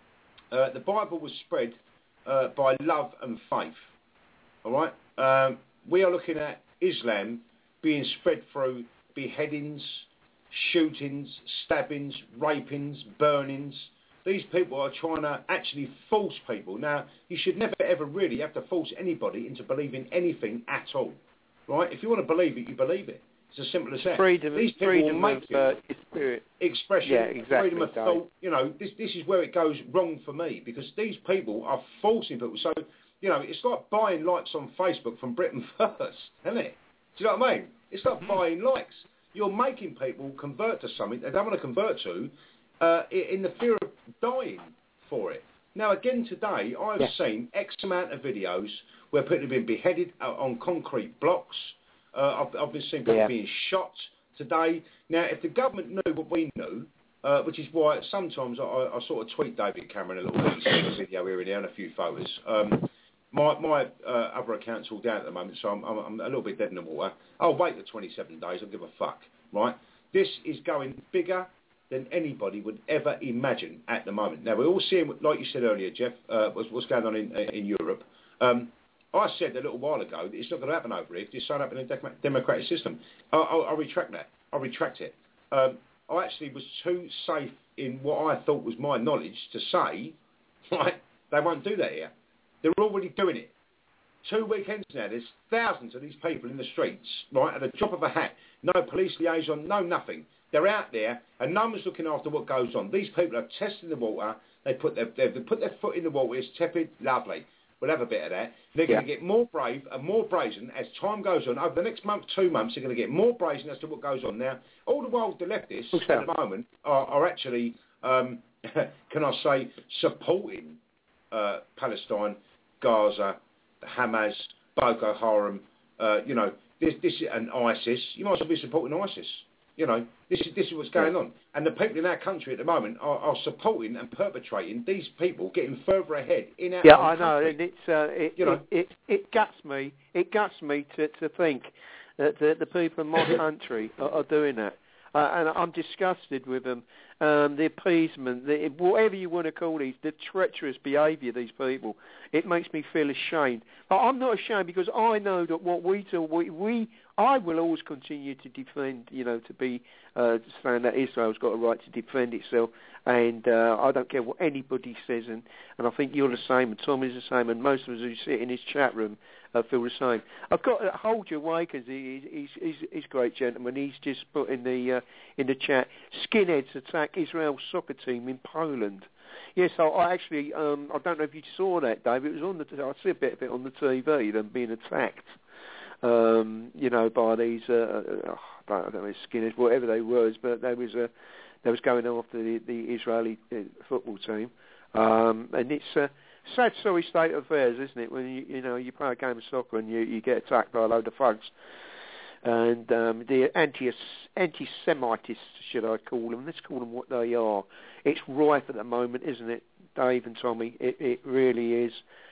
uh, the Bible was spread uh, by love and faith. All right? Um, we are looking at Islam being spread through beheadings, shootings, stabbings, rapings, burnings. These people are trying to actually force people. Now, you should never ever really have to force anybody into believing anything at all. Right? If you want to believe it, you believe it. It's as simple as that. Freedom, These people freedom will make of you uh, spirit. expression, Yeah, exactly, freedom of Dave. thought. You know, this this is where it goes wrong for me, because these people are forcing people. So, you know, it's like buying likes on Facebook from Britain First, isn't it? Do you know what I mean? It's like buying likes. You're making people convert to something they don't want to convert to uh, in the fear of dying for it. Now, again, today, I've yeah. seen X amount of videos where people have been beheaded on concrete blocks. Uh, I've, I've been seeing people yeah. being shot today. Now, if the government knew what we knew, uh, which is why sometimes I, I sort of tweet David Cameron a little bit and send a video here and there and a few photos. Um, My my uh, other account's all down at the moment, so I'm, I'm, I'm a little bit dead in the water. I'll wait the twenty-seven days. I'll give a fuck, right? This is going bigger than anybody would ever imagine at the moment. Now, we're all seeing, like you said earlier, Jeff, uh, what's, what's going on in, in Europe. Um, I said a little while ago that it's not going to happen over here. It's set up in a de- democratic system. I, I'll, I'll retract that. I'll retract it. Um, I actually was too safe in what I thought was my knowledge to say, right, they won't do that here. They're already doing it. Two weekends now, there's thousands of these people in the streets, right, at the drop of a hat. No police liaison, no nothing. They're out there, and no one's looking after what goes on. These people are testing the water. They put their, they put their foot in the water. It's tepid, lovely. We'll have a bit of that. They're yeah. going to get more brave and more brazen as time goes on. Over the next month, two months, they're going to get more brazen as to what goes on. Now, all the while the leftists okay. at the moment are, are actually, um, can I say, supporting uh, Palestine, Gaza, Hamas, Boko Haram, uh, you know, this, this and ISIS. You might as well be supporting ISIS. You know, this is this is what's going on, and the people in our country at the moment are, are supporting and perpetrating these people getting further ahead in our yeah, own I know, country. and it's uh, it, You know. it, it it guts me. It guts me to to think that the, the people in my country are, are doing that, uh, and I'm disgusted with them. Um, the appeasement, the, whatever you want to call these, the treacherous behaviour of these people, it makes me feel ashamed. But I'm not ashamed because I know that what we do, we, we I will always continue to defend, you know, to be uh, saying that Israel's got a right to defend itself, and uh, I don't care what anybody says, and, and I think you're the same, and Tom is the same, and most of us who sit in this chat room uh, feel the same. I've got uh, Hold Your Wakers. He, he's he's he's a great gentleman. He's just put in the uh, in the chat, skinheads attack Israel's soccer team in Poland. Yes, I, I actually um, I don't know if you saw that, Dave. It was on the I see a bit of it on the T V. Them being attacked. Um, you know, by these, uh, uh, I don't know, skinheads, whatever they was, but there was a, they was going after the, the Israeli uh, football team, um, and it's a sad, sorry state of affairs, isn't it? When you, you know, you play a game of soccer and you, you get attacked by a load of thugs, and um, the anti anti-Semitists, should I call them? Let's call them what they are. It's rife at the moment, isn't it, Dave and Tommy? It, it really is.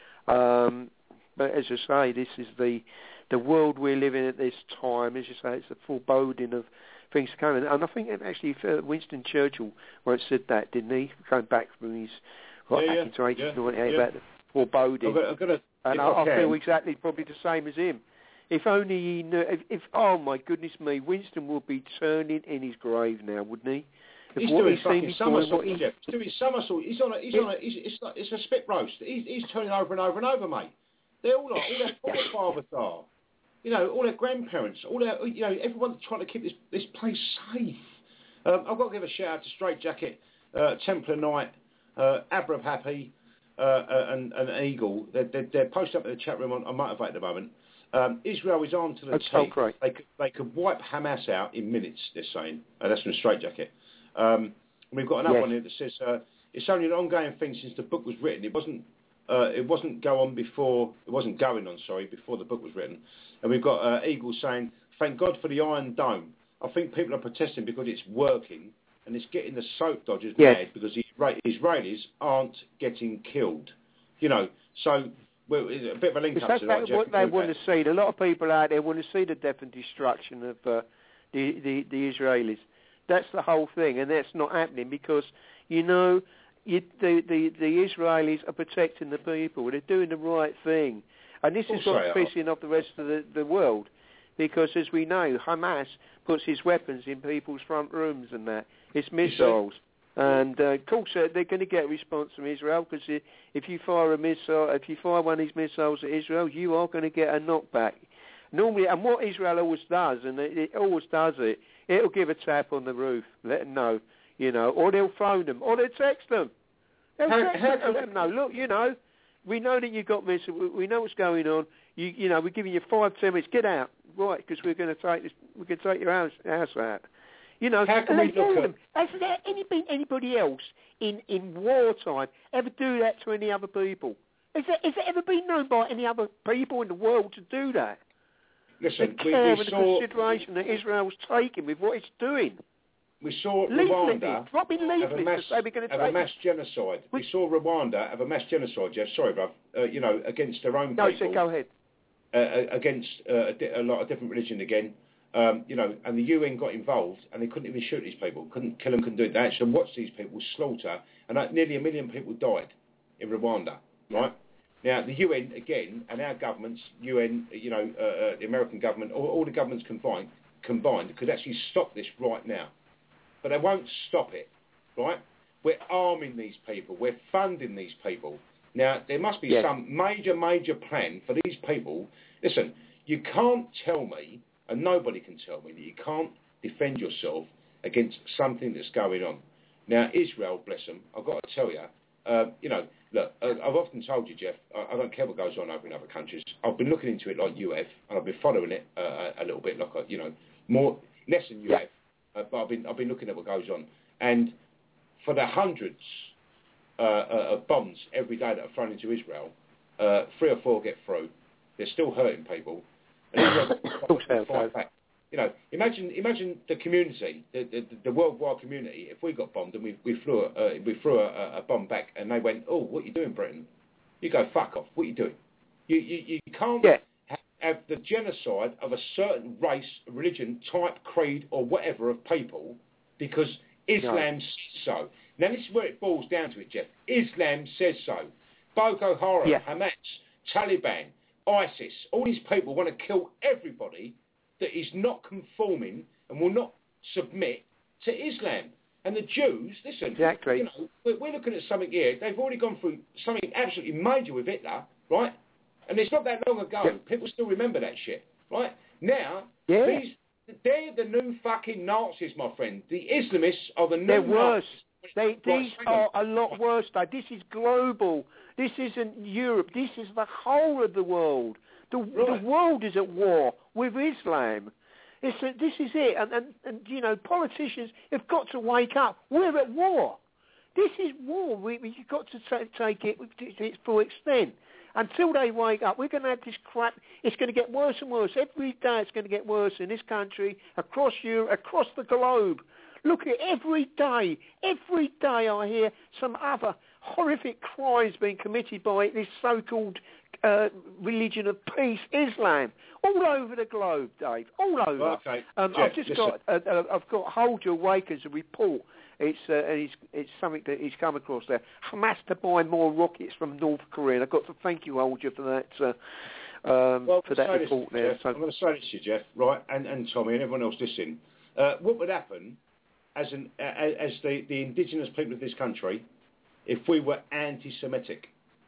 Um, but as I say, this is the the world we're living at this time. As you say, it's a foreboding of things coming. And I think it actually uh, Winston Churchill once said that, didn't he? Going back from his right yeah, back yeah, into eighteen ninety-eight yeah, about the foreboding. I've got, I've got a, and I, I feel exactly probably the same as him. If only he knew. If, if oh my goodness me, Winston would be turning in his grave now, wouldn't he? If he's what doing he's fucking somersaults, he, Jeff. He's doing somersaults. He's on a, he's on a, he's, it's, like, it's a spit roast. He's, he's turning over and over and over, mate. They're all like, all their forefathers are. You know, all their grandparents, all their, you know, everyone's trying to keep this, this place safe. Um, I've got to give a shout out to Straight Jacket, uh, Templar Knight, uh, Abraham Happy, uh, uh, and, and Eagle. They're, they're, they're posted up in the chat room on, on Motivate at the moment. Um, Israel is armed to the That's teeth. so they, could, they could wipe Hamas out in minutes, they're saying. Uh, that's from Straight Jacket. Um, we've got another yes. one here that says, uh, it's only an ongoing thing since the book was written. It wasn't Uh, it wasn't go on before. It wasn't going on. Sorry, before the book was written. And we've got uh, Eagle saying, "Thank God for the Iron Dome." I think people are protesting because it's working and it's getting the soap dodgers yes. mad because the Israelis aren't getting killed. You know, so well, a bit of a link up that's to that. what they want to see. A lot of people out there want to see the death and destruction of uh, the, the the Israelis. That's the whole thing, and that's not happening because you know. You, the, the, the Israelis are protecting the people. They're doing the right thing. And this is what's pissing off the rest of the, the world. Because, as we know, Hamas puts his weapons in people's front rooms and that. It's missiles. And, uh, of course, uh, they're going to get a response from Israel because if you fire a missile, if you fire one of these missiles at Israel, you are going to get a knockback. Normally, and what Israel always does, and it, it always does it, it'll give a tap on the roof, let them know. You know, or they'll phone them, or they'll text them. They'll how, text how them and let them know, look, you know, we know that you've got this, we know what's going on, you you know, we're giving you five, ten minutes, get out, right, because we're going to take this, we're going to take your house, house out. You know, how can we look at... them. Has there any, been anybody else in, in wartime ever do that to any other people? Has there, has there ever been known by any other people in the world to do that? Listen, the we, care we and saw... the consideration that Israel's taking with what it's doing. We saw Leafleting. Rwanda have a mass, to say we're going to have take a mass genocide. We, we saw Rwanda have a mass genocide, Jeff. Sorry, bruv. Uh, you know, against their own no, people. No, so go ahead. Uh, against uh, a, di- a lot of different religion again. Um, you know, and the U N got involved, and they couldn't even shoot these people. Couldn't kill them, couldn't do it. They actually watched these people slaughter, and uh, nearly a million people died in Rwanda, right? Now, the U N, again, and our governments, U N, you know, uh, uh, the American government, all, all the governments combined, combined could actually stop this right now. But they won't stop it, right? We're arming these people. We're funding these people. Now, there must be yes. some major, major plan for these people. Listen, you can't tell me, and nobody can tell me, that you can't defend yourself against something that's going on. Now, Israel, bless them, I've got to tell you, uh, you know, look, uh, I've often told you, Jeff, I, I don't care what goes on over in other countries. I've been looking into it like you have, and I've been following it uh, a little bit, like, a, you know, more, less than you yeah. have. Uh, but I've been I've been looking at what goes on, and for the hundreds uh, uh, of bombs every day that are thrown into Israel, uh, three or four get through. They're still hurting people. And that's where back. You know, imagine imagine the community, the, the, the worldwide community. If we got bombed and we we flew a, uh, we threw a, a bomb back, and they went, "Oh, what are you doing, Britain?" You go, "Fuck off! What are you doing?" You you, you can't yeah. have, have the genocide of a certain race, religion, type, creed, or whatever of people because Islam no. says so. Now this is where it boils down to it, Jeff. Islam says so. Boko Haram, yeah. Hamas, Taliban, ISIS, all these people want to kill everybody that is not conforming and will not submit to Islam. And the Jews, listen, exactly. you know, we're, we're looking at something here. They've already gone through something absolutely major with Hitler, right? And it's not that long ago. Yep. People still remember that shit, right? Now, yeah. these, they're the new fucking Nazis, my friend. The Islamists are the new they're Nazis. worse. They, right, these are a lot worse, though. This is global. This isn't Europe. This is the whole of the world. The, right. the world is at war with Islam. It's a, this is it. And, and, and, you know, politicians have got to wake up. We're at war. This is war. We, we've got to t- take it to its full extent. Until they wake up, we're going to have this crap. It's going to get worse and worse. Every day it's going to get worse in this country, across Europe, across the globe. Look at every day. Every day I hear some other horrific crimes being committed by this so-called uh, religion of peace, Islam, all over the globe, Dave, all over. Okay. Um, Jeff, I've just listen. got, uh, uh, I've got Hold Your Wake as a report. It's, uh, it's it's something that he's come across there. Hamas to buy more rockets from North Korea. And I've got to thank you, Hold You, for that. Uh, um, well, for that report this, there. Jeff, So, I'm going to say this to you, Jeff, right, and, and Tommy and everyone else listening. Uh, what would happen as an as, as the, the indigenous people of this country if we were anti-Semitic?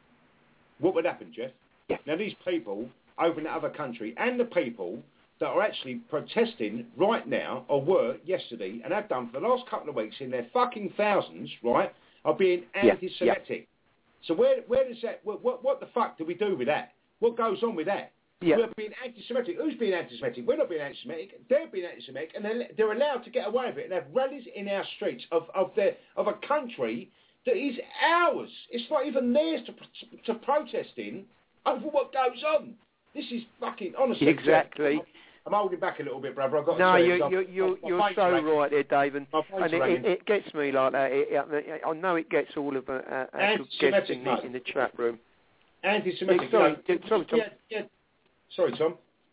What would happen, Jeff? Yeah. Now, these people over in the other country and the people that are actually protesting right now, or were yesterday, and have done for the last couple of weeks in their fucking thousands, right, are being anti-Semitic. Yeah. Yeah. So where where does that, what, what, what the fuck do we do with that? What goes on with that? Yeah. We're being anti-Semitic. Who's being anti-Semitic? We're not being anti-Semitic. They're being anti-Semitic, and they're, they're allowed to get away with it and have rallies in our streets of, of, their, of a country that is ours. It's not even theirs to, to, to protest in over what goes on. This is fucking, honestly. Exactly. I'm holding back a little bit, brother. I've got no, to say, you're, you're, you're, you're so right there, David. And it, it, it gets me like that. It, it, I know it gets all of uh, our guests in the, in the chat room. Anti-Semitic. Sorry, you know, sorry, Tom. Yeah, yeah. Sorry, Tom.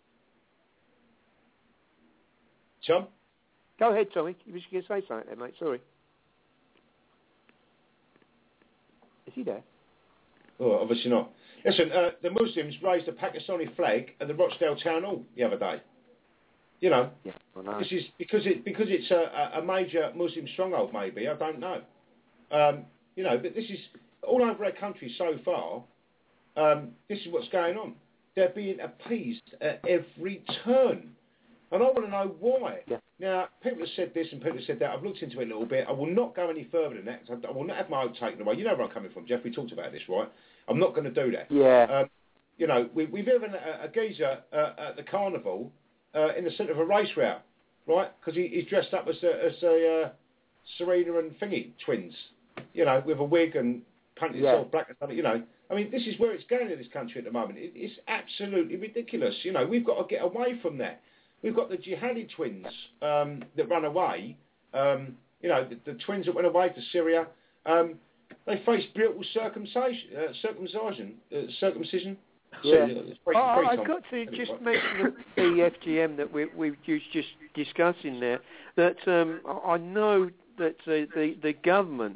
Tom? Go ahead, Tommy. You were going to say something there, mate. Sorry. Is he there? Oh, obviously not. Listen, uh, the Muslims raised a Pakistani flag at the Rochdale Town Hall the other day. You know, yeah, well, no. this is because it because it's a, a major Muslim stronghold. Maybe I don't know. Um, you know, but this is all over our country so far. Um, this is what's going on. They're being appeased at every turn, and I want to know why. Yeah. Now, people have said this and people have said that. I've looked into it a little bit. I will not go any further than that. I will not have my own taken away. You know where I'm coming from, Jeff. We talked about this, right? I'm not going to do that. Yeah. Um, you know, we, we've even a, a geezer uh, at the carnival uh, in the centre of a race route, right? Because he, he's dressed up as a, as a uh, Serena and Thingy twins, you know, with a wig and painted yeah. himself black and something, you know. I mean, this is where it's going in this country at the moment. It, it's absolutely ridiculous. You know, we've got to get away from that. We've got the jihadi twins um, that run away. Um, you know, the, the twins that went away to Syria. Um, they faced brutal circumcision. Uh, circumcision. Uh, circumcision. Yeah. So, oh, I've got to just mention the, the F G M that we, we've just, just discussing there. That um, I know that uh, the the government,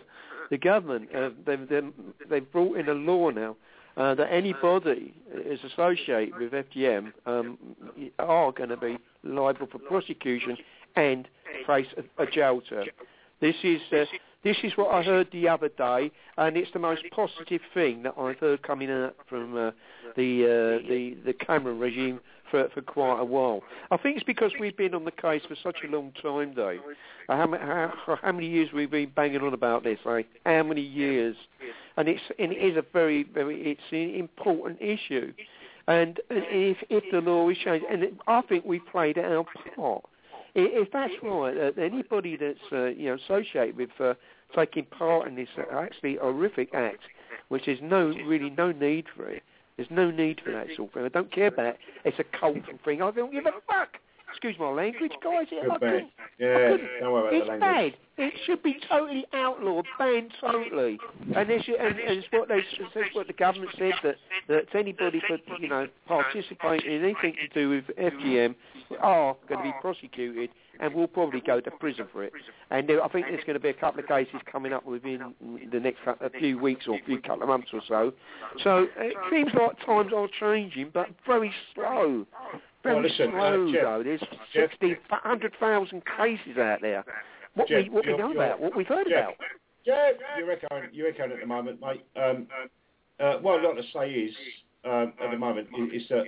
the government, uh, they've, they've brought in a law now uh, that anybody is associated with F G M um, are going to be liable for prosecution and face a, a jail term. This is uh, this is what I heard the other day, and it's the most positive thing that I've heard coming out from uh, the uh, the the Cameron regime for for quite a while. I think it's because we've been on the case for such a long time, Dave. Uh, how, how, how many years we've been banging on about this? Eh? How many years? And it's and it is a very very it's an important issue. And if if the law is changed, and I think we played our part. If that's right, uh, anybody that's uh, you know associated with uh, taking part in this uh, actually horrific act, which is no really no need for it, There's no need for that sort of thing. I don't care about it. It's a cult thing. I don't give a fuck. Excuse my language, guys. Good I bad. Yeah, I don't worry about it's the language. bad. It should be totally outlawed, banned totally. And, should, and, and it's what they, it's what the government said, that, that anybody for, you know, participating in anything to do with F G M are going to be prosecuted and will probably go to prison for it. And there, I think there's going to be a couple of cases coming up within the next a few weeks or a few couple of months or so. So it seems like times are changing, but very slow. Very well, listen, slow, uh, Jeff, though. There's sixty, one hundred thousand cases out there. What Jeff, we what we know about, what we've heard Jeff, about. Jeff, you're echoing, you're echoing at the moment, mate. Um, uh, what I'd like to say is, um, at the moment, is, is that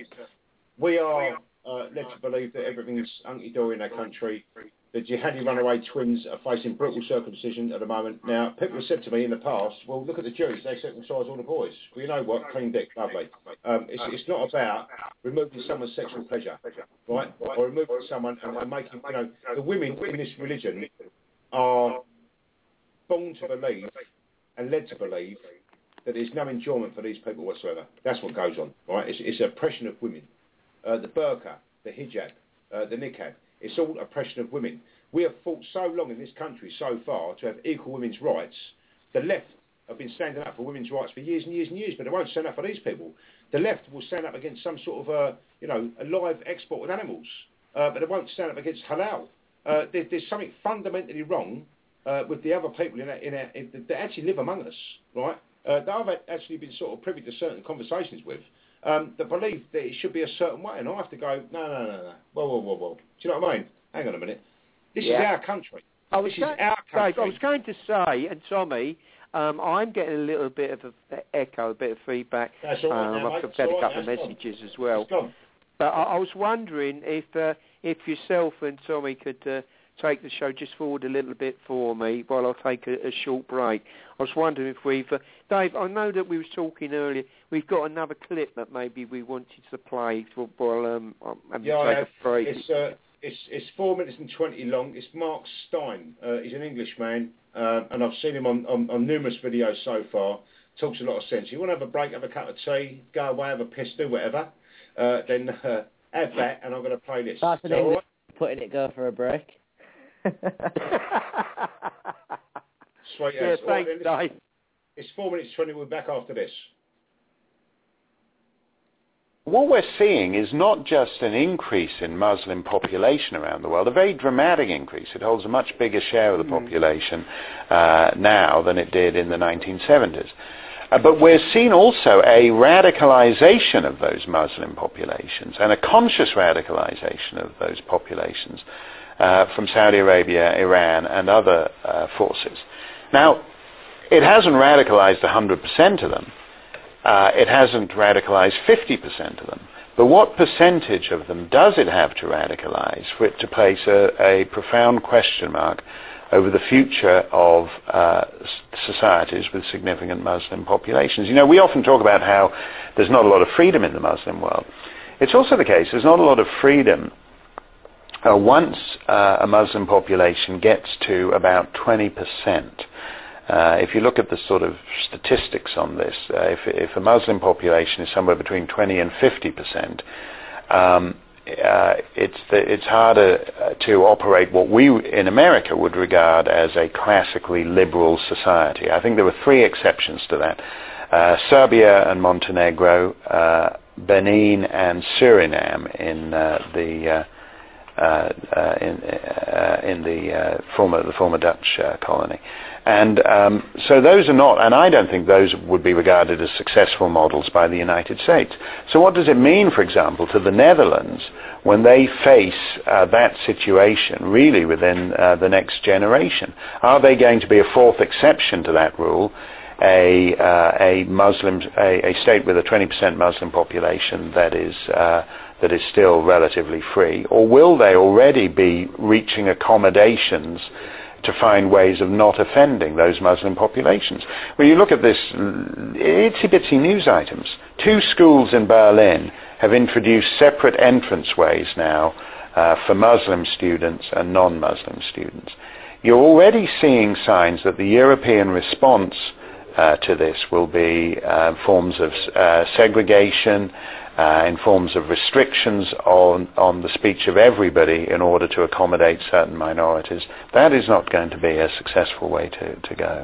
we are uh, led to believe that everything's hunky-dory in our country. The jihadi runaway twins are facing brutal circumcision at the moment. Now, people have said to me in the past, well, look at the Jews, they circumcise all the boys. Well, you know what? Clean dick, lovely. Um, it's, it's not about removing someone's sexual pleasure, right? Or removing someone and, and making, you know, the women in this religion are born to believe and led to believe that there's no enjoyment for these people whatsoever. That's what goes on, right? It's, it's oppression of women. Uh, the burqa, the hijab, uh, the niqab. It's all oppression of women. We have fought so long in this country so far to have equal women's rights. The left have been standing up for women's rights for years and years and years, but they won't stand up for these people. The left will stand up against some sort of, uh, you know, a live export of animals, uh, but they won't stand up against halal. Uh, there, there's something fundamentally wrong uh, with the other people in, our, in, our, in that actually live among us, right? Uh, that I've actually been sort of privy to certain conversations with. Um, that believe that it should be a certain way, and I have to go, no, no, no, no, whoa, whoa, whoa, whoa. Do you know what I mean? Hang on a minute. This yeah. is our country. I was this going, is our country. Dave, I was going to say, and Tommy, um, I'm getting a little bit of an echo, a bit of feedback. That's all right um, now, I've mate. got a all couple right, of messages gone. as well. It's gone. But I, I was wondering if uh, if yourself and Tommy could uh, take the show just forward a little bit for me while I take a, a short break. I was wondering if we've... Uh, Dave, I know that we were talking earlier. We've got another clip that maybe we wanted to play for, while um, I'm yeah, take I a break. It's, uh, it's, it's four minutes and twenty long. It's Mark Stein. Uh, he's an Englishman, uh, and I've seen him on, on, on numerous videos so far. Talks a lot of sense. You want to have a break, have a cup of tea, go away, have a piss, do whatever, uh, then uh, have that, and I'm going to play this. That's an so, English right? putting it go for a break. Sweet yeah, as. thanks, right, Dave. It's four minutes twenty. We'll be back after this. What we're seeing is not just an increase in Muslim population around the world, a very dramatic increase. It holds a much bigger share of the population uh, now than it did in the nineteen seventies. Uh, but we're seeing also a radicalization of those Muslim populations and a conscious radicalization of those populations uh, from Saudi Arabia, Iran, and other uh, forces. Now, it hasn't radicalized one hundred percent of them. Uh, it hasn't radicalized fifty percent of them. But what percentage of them does it have to radicalize for it to place a, a profound question mark over the future of uh, societies with significant Muslim populations? You know, we often talk about how there's not a lot of freedom in the Muslim world. It's also the case there's not a lot of freedom uh, once uh, a Muslim population gets to about twenty percent. Uh, if you look at the sort of statistics on this, uh, if, if a Muslim population is somewhere between twenty and fifty percent, um, uh, it's the, it's harder uh, to operate what we in America would regard as a classically liberal society. I think there were three exceptions to that: uh, Serbia and Montenegro, uh, Benin and Suriname in uh, the uh, Uh, uh, in, uh, in the uh, former the former Dutch uh, colony, and um, so those are not, and I don't think those would be regarded as successful models by the United States. So what does it mean, for example, to the Netherlands when they face uh, that situation really within uh, the next generation? Are they going to be a fourth exception to that rule? A, uh, a Muslim, a, a state with a twenty percent Muslim population that is uh, that is still relatively free, or will they already be reaching accommodations to find ways of not offending those Muslim populations? When you look at this itsy-bitsy news items, two schools in Berlin have introduced separate entranceways now uh, for Muslim students and non-Muslim students. You're already seeing signs that the European response Uh, uh, to this will be uh, forms of uh, segregation, uh, in forms of restrictions on, on the speech of everybody in order to accommodate certain minorities. That is not going to be a successful way to, to go.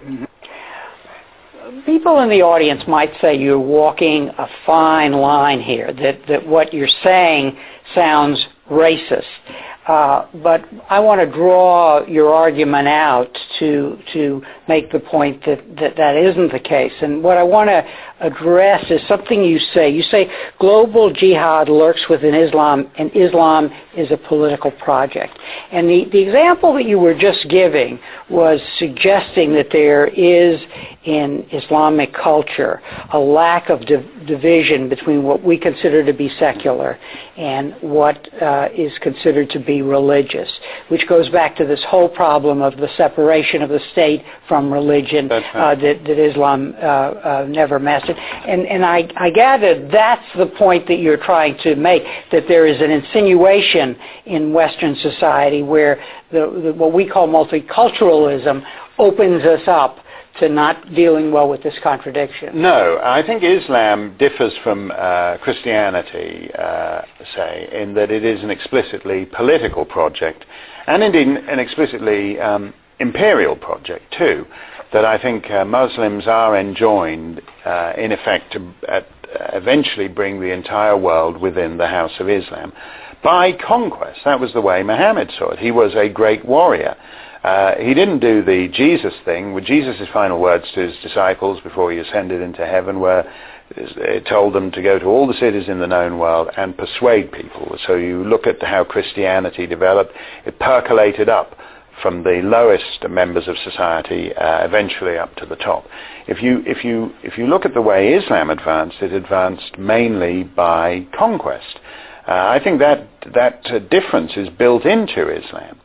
People in the audience might say you're walking a fine line here, that, that what you're saying sounds racist. Uh, but I want to draw your argument out to to make the point that, that that isn't the case. And what I want to address is something you say. You say global jihad lurks within Islam, and Islam is a political project. And the, the example that you were just giving was suggesting that there is in Islamic culture a lack of div- division between what we consider to be secular and what uh, is considered to be religious, which goes back to this whole problem of the separation of the state from religion uh, that, that Islam uh, uh, never mastered. And, and I, I gather that's the point that you're trying to make, that there is an insinuation in Western society where the, the, what we call multiculturalism opens us up to not dealing well with this contradiction. No, I think Islam differs from uh, Christianity, uh, say, in that it is an explicitly political project, and indeed an explicitly um, imperial project too, that I think uh, Muslims are enjoined, uh, in effect, to uh, eventually bring the entire world within the House of Islam by conquest. That was the way Muhammad saw it. He was a great warrior. Uh, he didn't do the Jesus thing. With Jesus' final words to his disciples before he ascended into heaven were, it told them to go to all the cities in the known world and persuade people. So you look at how Christianity developed. It percolated up from the lowest members of society, uh, eventually up to the top. If you if you if you look at the way Islam advanced, it advanced mainly by conquest. Uh, I think that that uh, difference is built into Islam.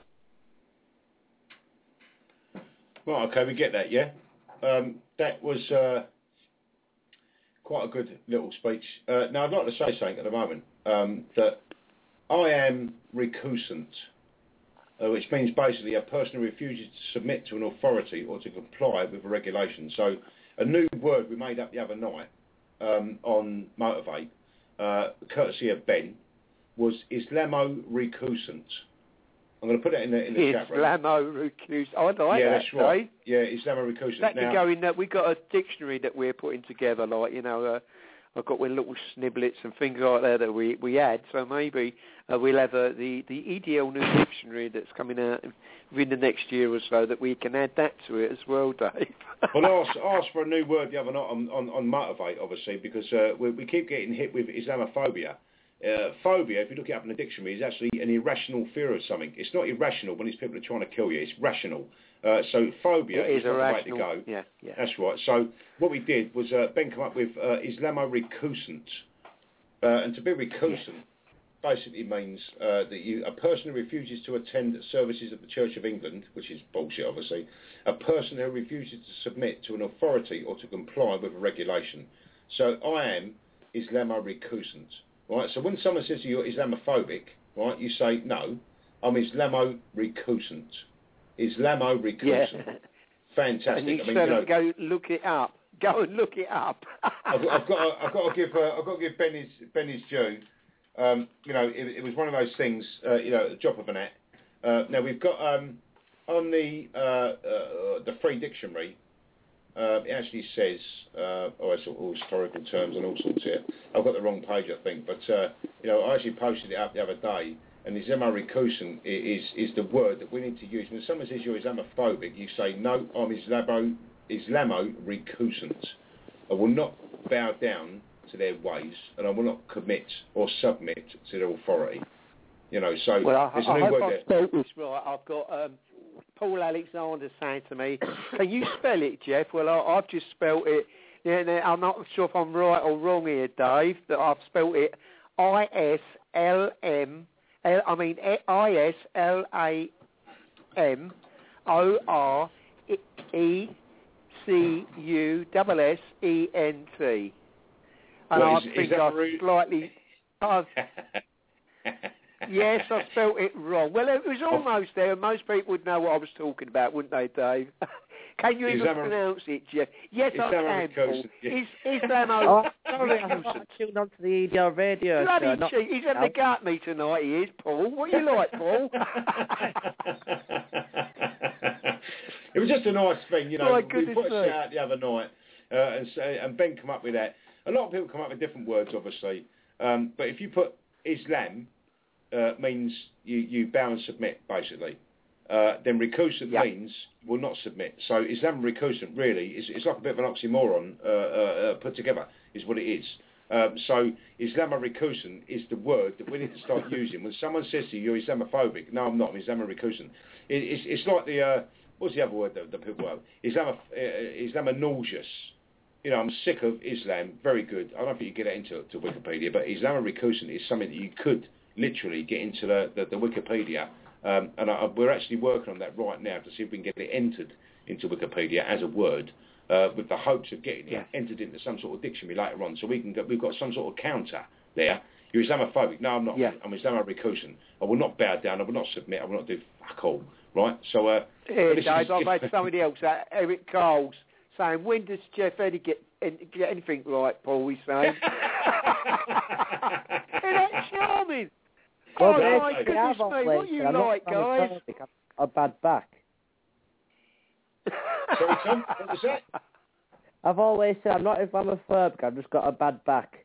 Right, okay, we get that, yeah. Um, that was uh, quite a good little speech. Uh, now, I'd like to say something at the moment, um, that I am recusant, uh, which means basically a person who refuses to submit to an authority or to comply with a regulation. So a new word we made up the other night um, on Motivate, uh, courtesy of Ben, was Islamo-recusant. I'm going to put it in the, in the chat room. Islamo-recusant. I like yeah, that. That's right. Yeah, Islamo-recusant. That now, can go in that. We've got a dictionary that we're putting together, like, you know, uh, I've got with little sniblets and things like that that we, we add. So maybe uh, we'll have a, the, the ideal new dictionary that's coming out within the next year or so that we can add that to it as well, Dave. Well, I asked, asked for a new word the other night on, on, on Motivate, obviously, because uh, we, we keep getting hit with Islamophobia. Uh, phobia, if you look it up in the dictionary, is actually an irrational fear of something. It's not irrational when these people are trying to kill you. It's rational. Uh, so phobia it is, is not irrational. the way to go. Yeah, yeah. That's right. So what we did was uh, Ben come up with uh, Islamo-recusant. Uh, and to be recusant yeah. basically means uh, that you a person who refuses to attend services of the Church of England, which is bullshit, obviously, a person who refuses to submit to an authority or to comply with a regulation. So I am Islamo-recusant. Right, so when someone says to you you're Islamophobic, right, you say, no, I'm Islamo-recusant. Islamo-recusant. Yeah. Fantastic. And you I mean, said you know, go look it up. Go and look it up. I've, I've got, to, I've got to give, uh, I've got to give Ben his, Ben his due. Um, you know, it, it was one of those things. Uh, you know, a drop of an hat. Uh, now we've got um, on the uh, uh, the free dictionary. Uh, it actually says, uh, oh, it's all, all historical terms and all sorts here. I've got the wrong page, I think, but uh, you know, I actually posted it up the other day, and Islamo-recusant is is the word that we need to use. When someone says you're Islamophobic, you say, no, I'm Islamo, Islamo-recusant. I will not bow down to their ways, and I will not commit or submit to their authority. You know, so well, I, there's a I new hope word I've there. spelled this right. I've got um, Paul Alexander saying to me, can you spell it, Jeff? Well, I, I've just spelled it. Yeah, now, I'm not sure if I'm right or wrong here, Dave, that I've spelled it I S L M, L, I mean I S L A M O R E C U S S E N T. And well, I is, think is I've re- slightly... I've, yes, I spelt it wrong. Well, it was almost there. Most people would know what I was talking about, wouldn't they, Dave? Can you even Islam- pronounce it, Jeff? Yes, I can, Paul. Is Islamo... Oh, sorry, I'm not tuned on to the E D L radio. Bloody show, not- cheat. He's having a go at me tonight, he is, Paul. What are you like, Paul? It was just a nice thing, you know. My We goodness put a me. shout out the other night, uh, and, say, and Ben come up with that. A lot of people come up with different words, obviously. Um, but if you put Islam, uh, means you, you bow and submit, basically. Uh, then recusant Yep. means will not submit. So Islam recusant really is it's like a bit of an oxymoron uh, uh, put together, is what it is. Um, so Islamoricusant is the word that we need to start using. When someone says to you, you're Islamophobic, no, I'm not, I'm Islamoricusant. It, it's, it's like the, uh, what's the other word that, that people have? Islam, uh, Islamornauseous. You know, I'm sick of Islam, very good. I don't think you get that into to Wikipedia, but Islamoricusant is something that you could literally get into the, the, the Wikipedia. Um, and I, we're actually working on that right now to see if we can get it entered into Wikipedia as a word, uh, with the hopes of getting yeah. it entered into some sort of dictionary later on, so we can get, we've got some sort of counter there. You're Islamophobic. No, I'm not. Yeah. I'm Islamoricusant. I will not bow down. I will not submit. I will not do fuck all. Right? So, uh, Here, this Dave, is- I've had somebody else, uh, Eric Coles, saying, when does Jeff Eddy get, get anything right, Paul, he's saying? Isn't that charming? Well, Oh, my basically, goodness I've me, always what you said I'm not like, guys? Islamophobic, I've got a bad back. Sorry, Tom, what was that? I've always said I'm not Islamophobic, I've just got a bad back.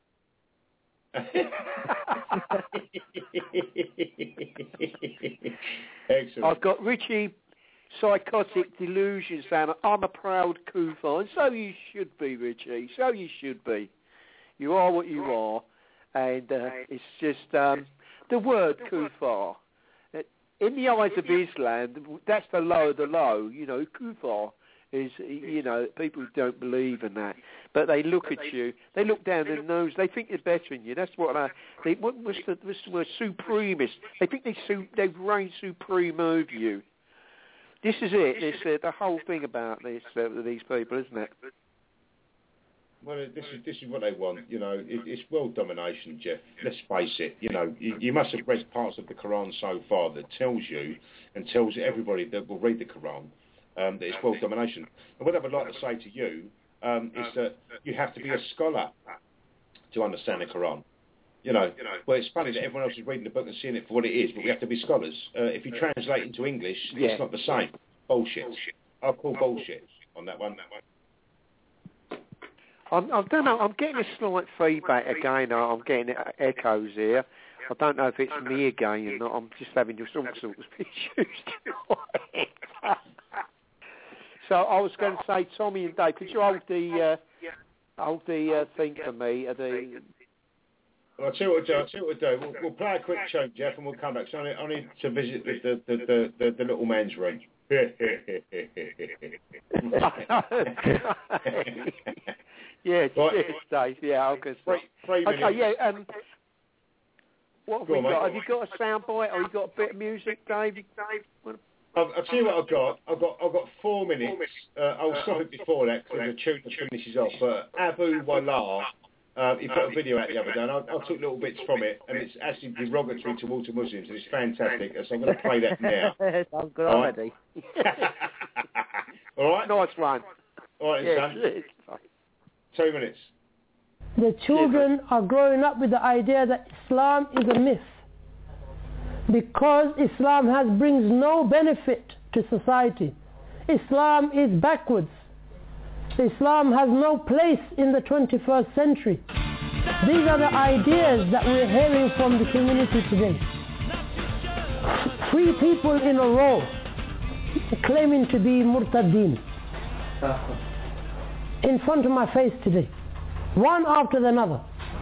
Excellent. I've got Richie Psychotic Delusion saying, I'm a proud Kufa, and so you should be, Richie, so you should be. You are what you are, and uh, it's just um, the word Kufar. In the eyes of Islam, that's the low of the low. You know, Kufar is, you know, people who don't believe in that. But they look at you, they look down their nose, they think they're better than you. That's what I, they, what was the, what's the word, supremist. They think they su, they reign supreme over you. This is it. It's uh, the whole thing about this, uh, these people, isn't it? Well, this is this is what they want. You know, it, it's world domination, Jeff. Let's face it. You know, you, you must have read parts of the Quran so far that tells you and tells everybody that will read the Quran um, that it's world domination. And what I would like to say to you um, is that you have to be a scholar to understand the Quran. You know, well, it's funny that everyone else is reading the book and seeing it for what it is, but we have to be scholars. Uh, if you translate into English, Yeah. it's not the same. Bullshit. I'll call bullshit on that one. I'm, I don't know. I'm getting a slight feedback again. I'm getting echoes here. I don't know if it's me again or not. I'm just having all sorts of issues tonight. So I was going to say, Tommy and Dave, could you hold the uh, hold the uh, thing for me? Uh, the Well, I'll tell you what we'll do. I'll tell you what we'll do. We'll, we'll play a quick show, Jeff, and we'll come back. So I need, I need to visit the, the, the, the, the, the little man's room. yeah, Right. cheers, Dave. Yeah, I'll go. Three, three minutes. Okay, yeah. Um, what have Go we on, mate. got? Have you got a soundbite, or you got a bit of music, Dave? Dave? I'll, I'll tell you what I've got. I've got I've got four minutes. Uh, I'll stop it before that because the tune finishes off. But Abu Wallah, uh, he put a video out the other day, and I, I took little bits from it, and it's actually derogatory towards Muslims, and it's fantastic. So I'm going to play that now. Sounds good All right. already. All right. Nice one. All right, Yeah, son. cheers. Two minutes. The children are growing up with the idea that Islam is a myth, because Islam has brings no benefit to society. Islam is backwards. Islam has no place in the twenty-first century. These are the ideas that we're hearing from the community today. Three people in a row claiming to be murtadeen in front of my face today, one after another.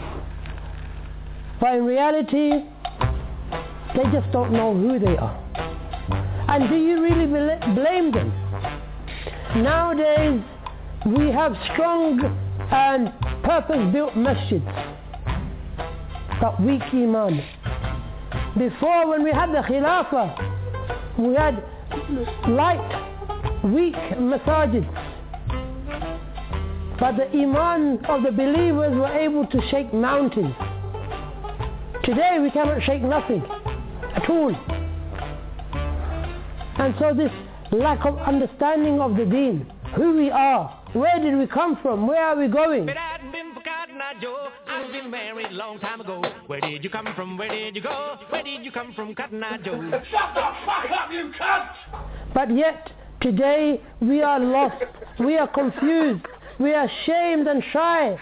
But in reality, they just don't know who they are. And do you really bl- blame them? Nowadays, we have strong and purpose-built masjids, but weak iman. Before, when we had the Khilafah, we had light, weak masajids. But the iman of the believers were able to shake mountains. Today we cannot shake nothing at all. And so this lack of understanding of the deen who we are. Where did we come from? Where are we going? But I've been forgotten, I Joe. I've been married a long time ago. Where did you come from? Where did you go? Where did you come from, Cotton Eye Joe? Shut the fuck up, you cunt! But yet, today, we are lost. We are confused. We are shamed and shy.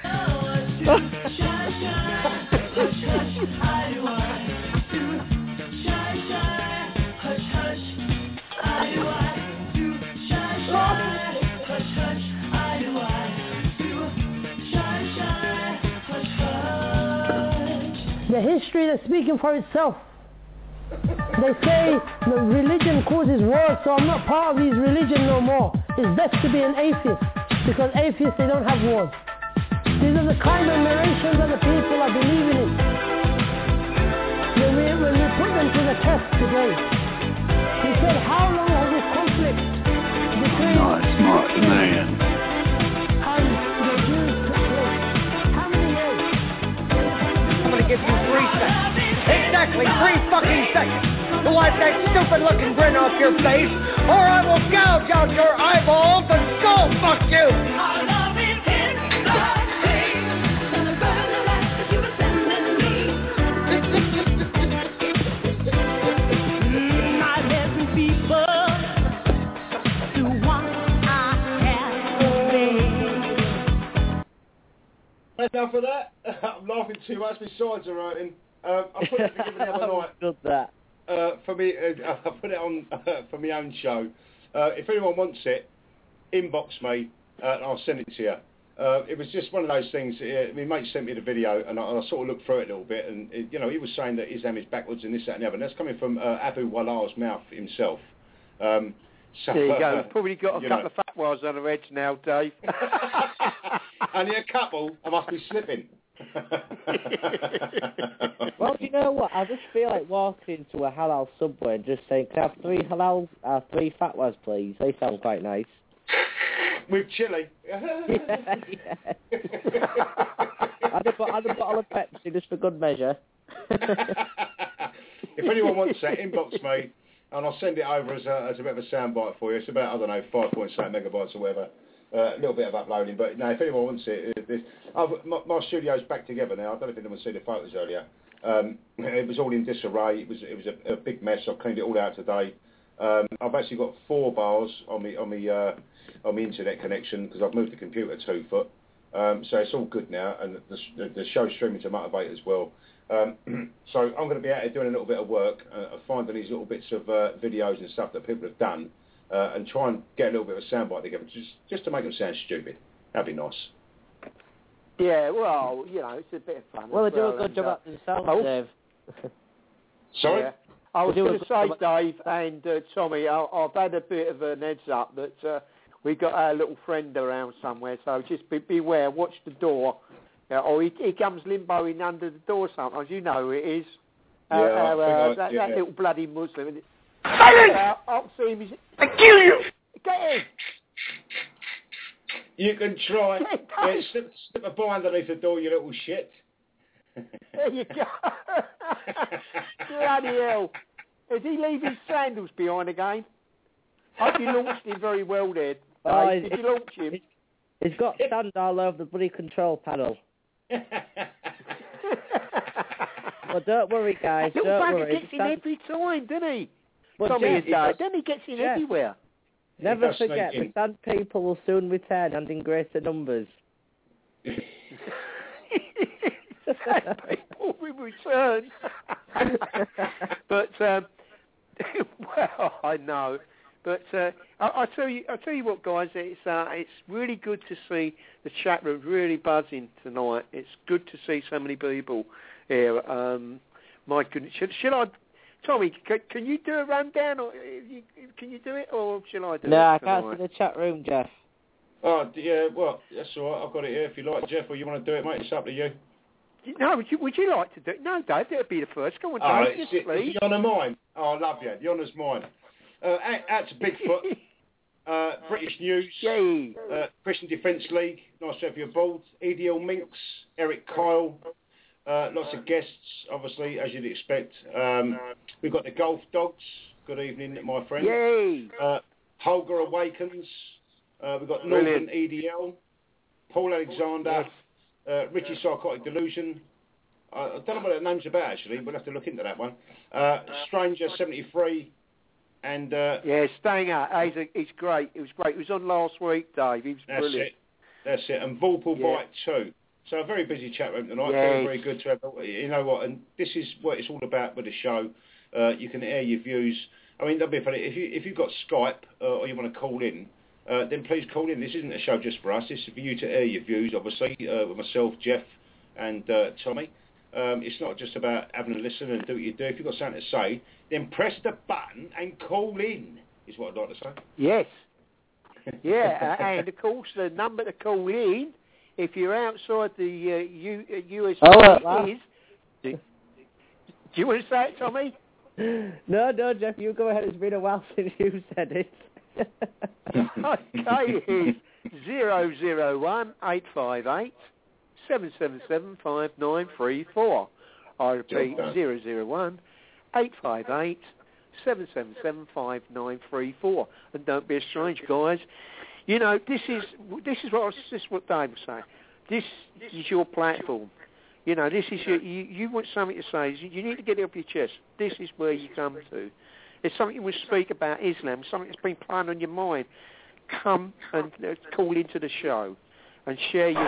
The history is speaking for itself. They say the religion causes wars, so I'm not part of these religion no more. It's best to be an atheist, because atheists, they don't have wars. These are the kind of narrations that the people are believing in. When we, when we put them to the test today, we said, how long has this conflict between Not smart man. and the Jews took place? How many years? I'm gonna give you three seconds. Exactly three fucking seconds to wipe that stupid looking grin off your face, or I will gouge out your eyeballs and skull fuck you! Enough of that. I'm laughing too much. My sides are hurting. Um, I put it together the other night. Good that. Uh, for me, uh, I put it on uh, for my own show. Uh, if anyone wants it, inbox me uh, and I'll send it to you. Uh, it was just one of those things. Uh, my mate sent me the video, and I, I sort of looked through it a little bit, and it, you know, he was saying that Islam is backwards and this, that, and the other. And that's coming from uh, Abu Wallah's mouth himself. Um, so, there you go. Uh, Probably got a you couple know. of fatwas on the edge now, Dave. Only a couple. I must be slipping. Well, you know what? I just feel like walking into a halal subway and just saying, "Can I have three halal, uh, three fatwas, please?" They sound quite nice. With chili. yeah, yeah. Add a, add a bottle of Pepsi just for good measure. If anyone wants that, inbox me, and I'll send it over as a, as a bit of a soundbite for you. It's about, I don't know, five point seven megabytes or whatever. Uh, a little bit of uploading, but no, if anyone wants it, it this, I've, my, my studio's back together now. I don't know if anyone see the photos earlier. Um, it was all in disarray. It was it was a, a big mess. I've cleaned it all out today. Um, I've actually got four bars on me on me uh, on my internet connection because I've moved the computer two foot. Um, so it's all good now, and the, the, the show's streaming to Motivate as well. Um, so I'm going to be out here doing a little bit of work, uh, finding these little bits of uh, videos and stuff that people have done. Uh, and try and get a little bit of a soundbite together, just just to make them sound stupid. That'd be nice. Yeah, well, you know, it's a bit of fun. Well, as they do well, a good and, job uh, at themselves, oh. Dave. Sorry? Yeah. I was They do going a to good say, Dave and uh, Tommy, I, I've had a bit of an heads up that uh, we got our little friend around somewhere, so just be, beware, watch the door. Uh, or he, he comes limboing under the door sometimes, you know who it is. Uh, Yeah, I uh, think uh, I- that, yeah. that little bloody Muslim. Silence! Uh, I'll see him. I kill you! Get him! You can try. Yeah, Yeah, slip, slip a bar underneath the door, you little shit. There you go. Bloody hell. Is he leaving sandals behind again? I hope you launched him very well there. Oh, Dave. he's- Did you launch him? He's got sand all over the bloody control panel. Well, don't worry, guys. Little Don't bugger worry. gets in Sand- every time, doesn't he? Well, Tommy Jeff, and he Dave. does- Then he gets in Jeff. everywhere. Never does sneak forget, in. the sand people will soon return and in greater numbers. People will return. But um, well, I know. But uh, I, I tell you, I tell you what, guys. It's uh, it's really good to see the chat room really buzzing tonight. It's good to see so many people here. Um, my goodness, should, should I, Tommy? Can, can you do a rundown, or you, can you do it, or shall I do No, it? I can't tonight? see the chat room, Jeff. Oh, d- yeah, well, that's all right. I've got it here if you like, Jeff, or you want to do it, mate. It's up to you. No, would you, would you like to do it? No, Dave, that'd be the first. Go on, Oh, Dave, it's, yes, it's please. the honour mine. Oh, I love you. The honour's mine. Uh, out, out to Bigfoot, uh, British News, Yay. uh, Christian Defence League, nice to have you aboard, E D L Minx, Eric Kyle, uh, lots of guests, obviously, as you'd expect. Um, we've got the Golf Dogs. Good evening, my friend. Yay. Uh, Holger Awakens, Uh, we've got Brilliant. Northern E D L, Paul Alexander, uh, Richie Psychotic Delusion. Uh, I don't know what that name's about, actually. We'll have to look into that one. Uh, Stranger seventy-three. And uh, yeah, staying out. He's, a, he's great. It was great. He was on last week, Dave. He was that's brilliant. It. That's it. And Vorpal Yeah. Bite two. So a very busy chat room tonight. Yes. Very, very good to have. You know what? And this is what it's all about with the show. Uh, you can air your views. I mean, don't be funny. If you if you've got Skype uh, or you want to call in, uh, then please call in. This isn't a show just for us. This is for you to air your views. Obviously, uh, with myself, Jeff, and uh, Tommy. Um, it's not just about having a listen and do what you do. If you've got something to say, then press the button and call in. Is what I'd like to say. Yes. Yeah, uh, and of course the number to call in if you're outside the uh, U, uh, U S Oh, uh, is. Do, do you want to say it, Tommy? No, no, Jeff, you go ahead. It's been a while since you said it. Okay, it's zero zero one eight five eight seven seven seven five nine three four. I repeat, zero zero one eight five eight seven seven seven five nine three four. And don't be a strange, guys. You know, this is this is what I was, this is what Dave was saying. This is your platform. You know, this is your, you, you want something to say. You need to get it off your chest. This is where you come to. It's something you will speak about Islam, something that's been playing on your mind. Come and uh, call into the show and share your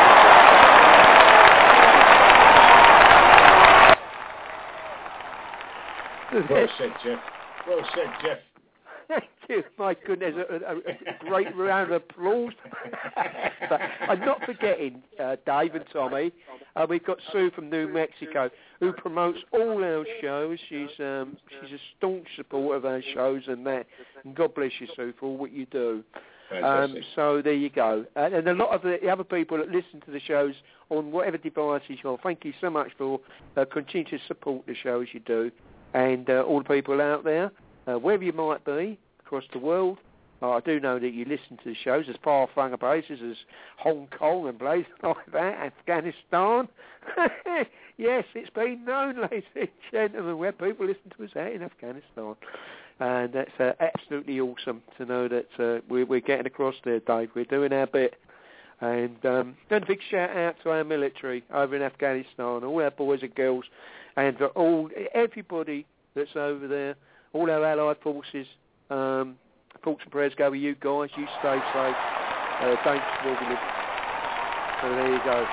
views. Well said, Jeff. Well said, Jeff. Thank you. My goodness, a, a, a great round of applause. But I'm not forgetting uh, Dave and Tommy. Uh, we've got Sue from New Mexico, who promotes all our shows. She's um, she's a staunch supporter of our shows and that. And God bless you, Sue, for all what you do. Um, so there you go. And, and a lot of the other people that listen to the shows on whatever devices you're on, thank you so much for uh, continuing to support the shows you do. And uh, all the people out there, uh, wherever you might be across the world, uh, I do know that you listen to the shows as far-flung places as Hong Kong and places like that, Afghanistan. Yes, it's been known, ladies and gentlemen, where people listen to us out in Afghanistan. And that's uh, absolutely awesome to know that uh, we're, we're getting across there, Dave. We're doing our bit. And um, then a big shout-out to our military over in Afghanistan, all our boys and girls, and all everybody that's over there, all our allied forces. Um, thoughts and prayers go with you guys. You stay safe. Uh, thanks for all. So there you go.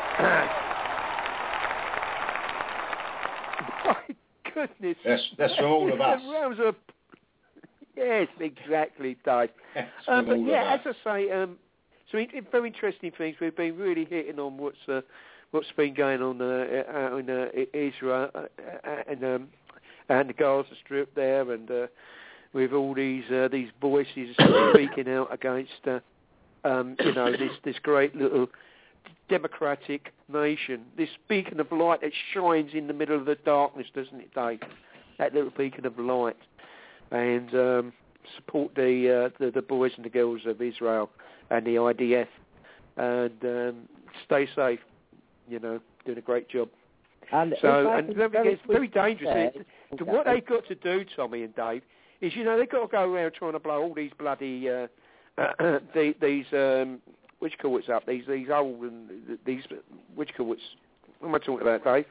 My goodness. That's, that's for all of us. Are, yes, exactly, Dave. Um, but yeah, as I say, um, so very interesting things. We've been really hitting on what's uh, what's been going on uh, out in uh, Israel uh, and um, and the Gaza Strip there, and uh, with all these uh, these voices speaking out against uh, um, you know this this great little democratic nation, this beacon of light that shines in the middle of the darkness, doesn't it, Dave? That little beacon of light, and um, support the, uh, the the boys and the girls of Israel and the I D F, and um, stay safe. You know, doing a great job. And so, and very it's very dangerous. Say, it, what they've got to do, Tommy and Dave, is you know they've got to go around trying to blow all these bloody uh, the, these um, which courts up these these old and these which courts. What am I talking about, Dave?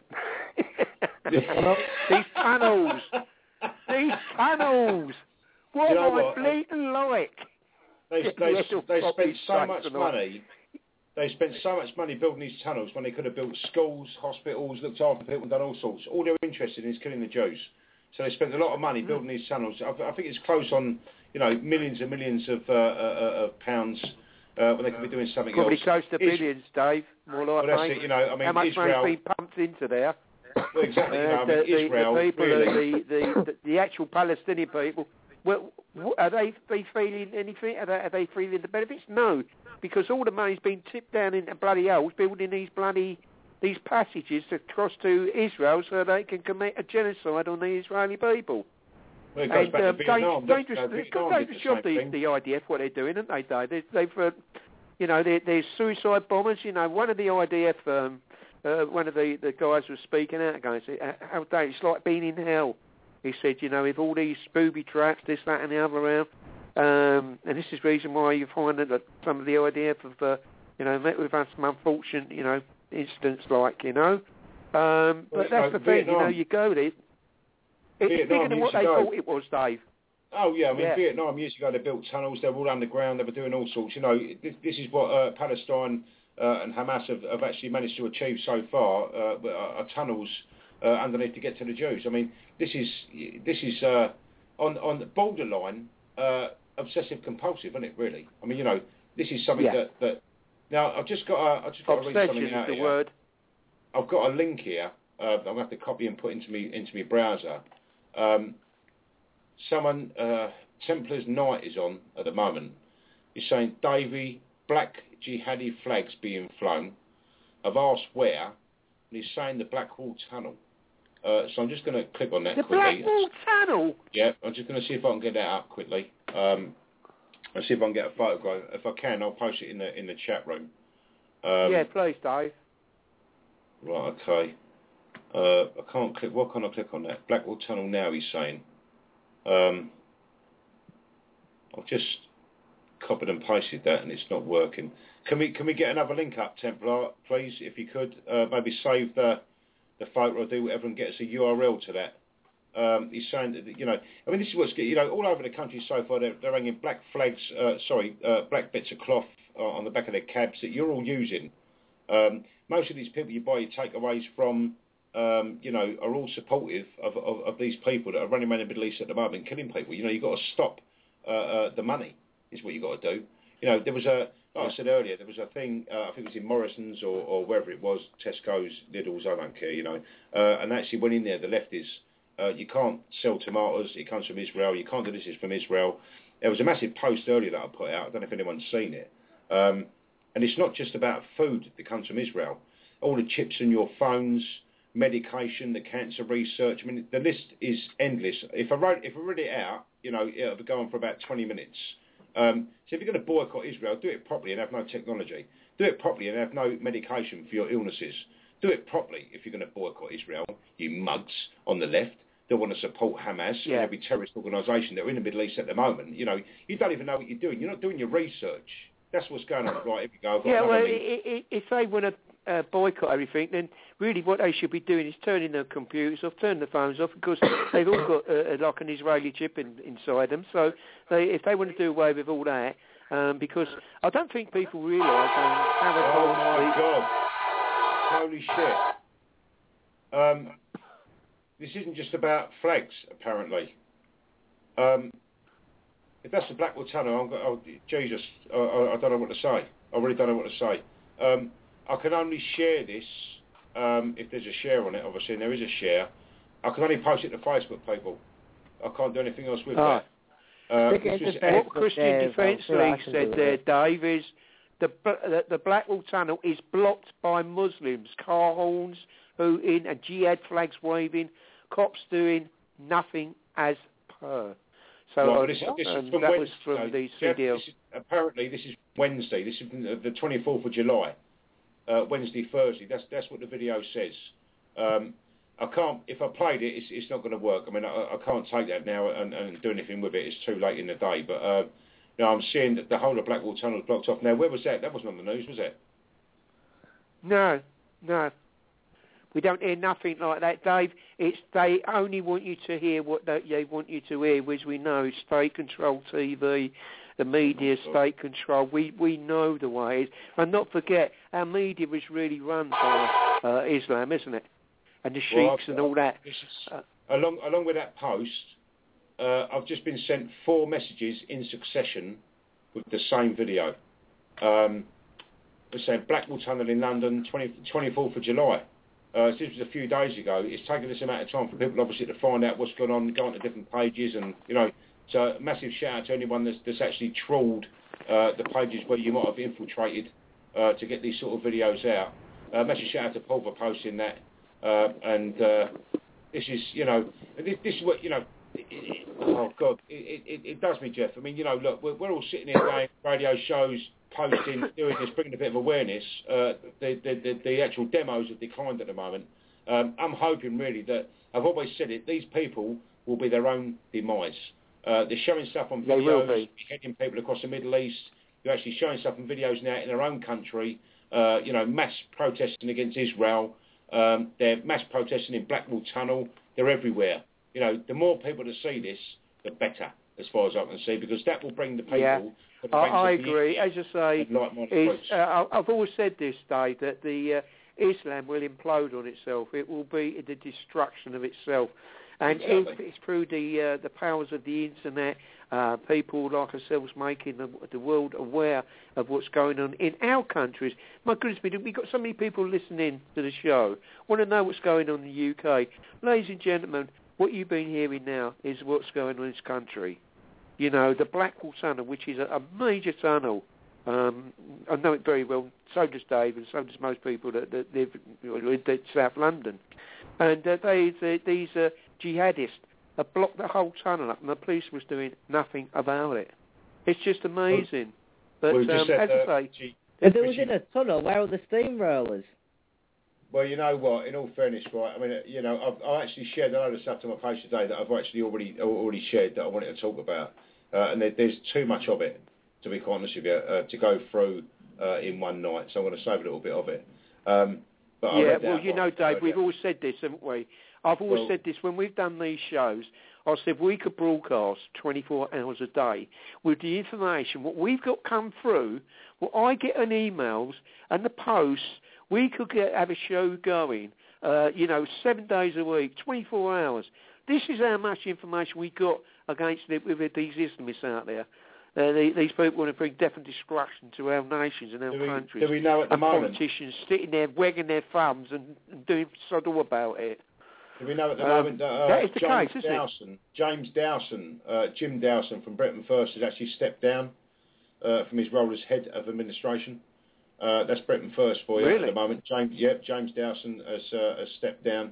These tunnels, these tunnels. What you know am I what? bleeding like? They they, they, they spent so much money. They spent so much money building these tunnels when they could have built schools, hospitals, looked after people, and done all sorts. All they were interested in is killing the Jews. So they spent a lot of money Mm. building these tunnels. I, I think it's close on, you know, millions and millions of, uh, uh, of pounds uh, when they could be doing something Probably else. close to Is- billions, Dave. More like, well, that's mate. it, you know, I mean, How much Israel... money's been pumped into there? Well, exactly, you know, I Uh, mean, the, Israel... the people, really, the, the, the, the actual Palestinian people, well, what, are they, they feeling anything? Are they, are they feeling the benefits? No, because all the money's been tipped down into bloody holes, building these bloody these passages across to Israel so they can commit a genocide on the Israeli people. Well, it goes And back to um, Vietnam. dangerous, No, dangerous, Vietnam dangerous did the job, same the, thing. the I D F, what they're doing, haven't they, Dave? They, they've, uh, you know, there, there's suicide bombers. You know, one of the I D F, um, uh, one of the, the guys was speaking out against it. How Dave, it's like being in hell. He said, you know, with all these booby traps, this, that, and the other around, Um, and this is the reason why you find that some of the I D F have, uh, you know, met with some unfortunate, you know, incidents like, you know. Um, but well, that's uh, the thing, Vietnam, you know, you go there. It's Vietnam bigger than what used to they go. thought it was, Dave. Oh yeah, I mean Yeah. Vietnam years ago they built tunnels. They were all underground. They were doing all sorts. You know, this, this is what uh, Palestine uh, and Hamas have, have actually managed to achieve so far. Uh, are, are tunnels uh, underneath to get to the Jews. I mean, this is this is uh, on on the borderline uh, obsessive compulsive, isn't it? Really. I mean, you know, this is something Yeah. that, that. Now I've just got uh, I've just got to read something Obsession out is the here. word. I've got a link here. Uh, I'm gonna have to copy and put into me into my browser. Um, someone. Uh, Templars Night is on at the moment. He's saying, Davey, black jihadi flags being flown. I've asked where, and he's saying the Blackwall Tunnel. Uh, so I'm just going to click on that The quickly. Blackwall Tunnel? Yeah, I'm just going to see if I can get that up quickly. Um, I'll see if I can get a photograph. If I can, I'll post it in the in the chat room. Um, yeah, please, Dave. Right, okay. Uh, I can't click. What can I click on that? Blackwall Tunnel now, he's saying. Um, I've just copied and pasted that, and it's not working. Can we can we get another link up, Templar, please, if you could? Uh, maybe save the the photo or do whatever and get us a U R L to that. Um, he's saying that, you know, I mean, this is what's, you know, all over the country so far, they're, they're hanging black flags, uh, sorry, uh, black bits of cloth uh, on the back of their cabs that you're all using. Um, most of these people you buy your takeaways from, um, you know, are all supportive of, of, of these people that are running around the Middle East at the moment, killing people. You know, you've got to stop uh, uh, the money, is what you've got to do. You know, there was a, like I said earlier, there was a thing, uh, I think it was in Morrison's or, or wherever it was, Tesco's, Lidl's, I don't care, you know, uh, and actually went in there, the lefties, uh, you can't sell tomatoes, it comes from Israel, you can't do this, it's from Israel. There was a massive post earlier that I put out, I don't know if anyone's seen it, um, and it's not just about food that comes from Israel. All the chips in your phones, medication, the cancer research, I mean, the list is endless. If I wrote, if I read it out, you know, it'll be going for about twenty minutes. Um, so if you're going to boycott Israel, do it properly and have no technology. Do it properly and have no medication for your illnesses. Do it properly if you're going to boycott Israel, you mugs on the left that want to support Hamas Yeah. and every terrorist organisation that are in the Middle East at the moment. You know, you don't even know what you're doing. You're not doing your research. That's what's going on. Right, here we go. I've got Yeah, another well, link. i i if they want to uh, boycott everything, then really what they should be doing is turning their computers off, turning the phones off, because they've all got uh, like an Israeli chip in, inside them. So they, if they want to do away with all that, um, because I don't think people realise um, how Oh my God! Holy shit! Um, this isn't just about flags, apparently. Um, if that's the Blackwall Tunnel, I'm go- oh, Jesus, I, I, I don't know what to say. I really don't know what to say. Um, I can only share this um, if there's a share on it, obviously, and there is a share. I can only post it to Facebook, people. I can't do anything else with Ah. that. Uh, What this was- what Christian Defence League said there, Dave, is the, the the Blackwall Tunnel is blocked by Muslims, car horns hooting and jihad flags waving, cops doing nothing as per. So Right, uh, this, this um, is from that was Wednesday. from the Jeff, C D L. this is, apparently, this is Wednesday. This is the the twenty-fourth of July. Uh, Wednesday, Thursday. That's that's what the video says. Um, I can't. If I played it, it's, it's not going to work. I mean, I, I can't take that now and, and do anything with it. It's too late in the day. But uh, you know, I'm seeing that the whole of Blackwall Tunnel is blocked off. Now, where was that? That wasn't on the news, was it? No, no. We don't hear nothing like that, Dave. It's they only want you to hear what they, they want you to hear, which we know, state control T V, the media, state control. We we know the way it is. And not forget, our media is really run by uh, Islam, isn't it? And the Well, sheiks I've- and all that. This is, along along with that post, uh, I've just been sent four messages in succession with the same video. Um, it's saying Blackwall Tunnel in London, twenty, twenty-fourth of July. Uh, so this was a few days ago. It's taken this amount of time for people, obviously, to find out what's going on, go onto different pages, and you know. So a massive shout out to anyone that's, that's actually trawled uh, the pages where you might have infiltrated uh, to get these sort of videos out. Uh, massive shout out to Paul for posting that. Uh, and uh, this is, you know, this, this is what, you know, it, it, oh God, it, it, it does me, Jeff. I mean, you know, look, we're, we're all sitting here doing radio shows, posting, doing this, bringing a bit of awareness. Uh, the, the, the, the actual demos have declined at the moment. Um, I'm hoping really that, I've always said it, these people will be their own demise. Uh, they're showing stuff on They will videos, be. heading people across the Middle East. They're actually showing stuff on videos now in their own country. Uh, you know, mass protesting against Israel. Um, they're mass protesting in Blackwall Tunnel. They're everywhere. You know, the more people that see this, the better, as far as I can see, because that will bring the people. Yeah, to the I, banks I of the agree. As I say, like-minded it's, groups. uh, I've always said this, Dave, that the uh, Islam will implode on itself. It will be the destruction of itself. And Exactly. if it's through the uh, the powers of the internet, uh, people like ourselves making the, the world aware of what's going on in our countries. My goodness me, we've got so many people listening to the show, want to know what's going on in the U K. Ladies and gentlemen, what you've been hearing now is what's going on in this country. You know, the Blackwall Tunnel, which is a, a major tunnel. Um, I know it very well, so does Dave, and so does most people that, that live in South London. And uh, they, they, these uh, jihadists have blocked the whole tunnel up, and the police was doing nothing about it. It's just amazing. But Well, just um, said, as I uh, say... G- If it was in a tunnel, where are the steamrollers? Well, you know what? In all fairness, right? I mean, uh, you know, I've I actually shared a load of stuff to my page today that I've actually already already shared that I wanted to talk about, uh, and there, there's too much of it, to be quite honest with you, uh, to go through uh, in one night. So I'm going to save a little bit of it. Um, but I Yeah, read that well, you one know, Dave, we've earlier. always said this, haven't we? I've always Well- said this when we've done these shows. I said we could broadcast twenty-four hours a day with the information, what we've got come through, what I get in emails and the posts, we could get, have a show going, uh, you know, seven days a week, twenty-four hours. This is how much information we got against the, with these Islamists out there. Uh, the, these people want to bring death and destruction to our nations and our Do we- countries. do we know at the and moment? politicians sitting there wagging their thumbs and, and doing sod all about it. Do we know at the Um, moment that, uh, that is the James case, isn't it? Dowson, James Dowson, uh, Jim Dowson from Britain First has actually stepped down uh, from his role as head of administration. Uh, that's Britain First for you Really? at the moment. James, yep, James Dowson has, uh, has stepped down.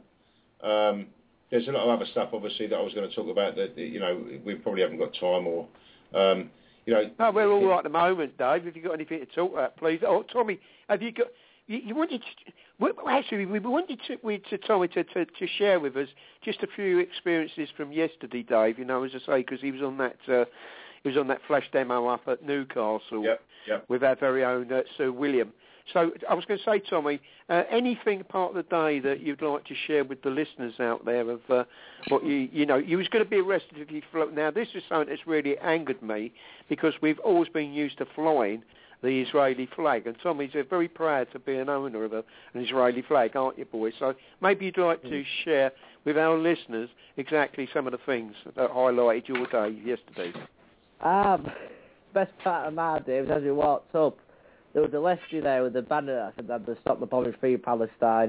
Um, there's a lot of other stuff, obviously, that I was going to talk about that, you know, we probably haven't got time or, um, you know. No, we're all right at the moment, Dave. Have you got anything to talk about, please? Oh, Tommy, have you got... You, you wanted to, well, actually, we wanted to, we, to Tommy to, to, to share with us just a few experiences from yesterday, Dave. You know, as I say, because he was on that uh, he was on that flash demo up at Newcastle Yep, yep. with our very own uh, Sir William. So I was going to say, Tommy, uh, anything part of the day that you'd like to share with the listeners out there of uh, what you you know you was going to be arrested if you flew. Now this is something that's really angered me because we've always been used to flying the Israeli flag, and Tommy's uh, very proud to be an owner of a, an Israeli flag, aren't you, boy? So maybe you'd like to share with our listeners exactly some of the things that highlighted your day yesterday. Um, best part of my day was as we walked up, there was a lefty there with a banner that said that Stop the Bombing Free Palestine,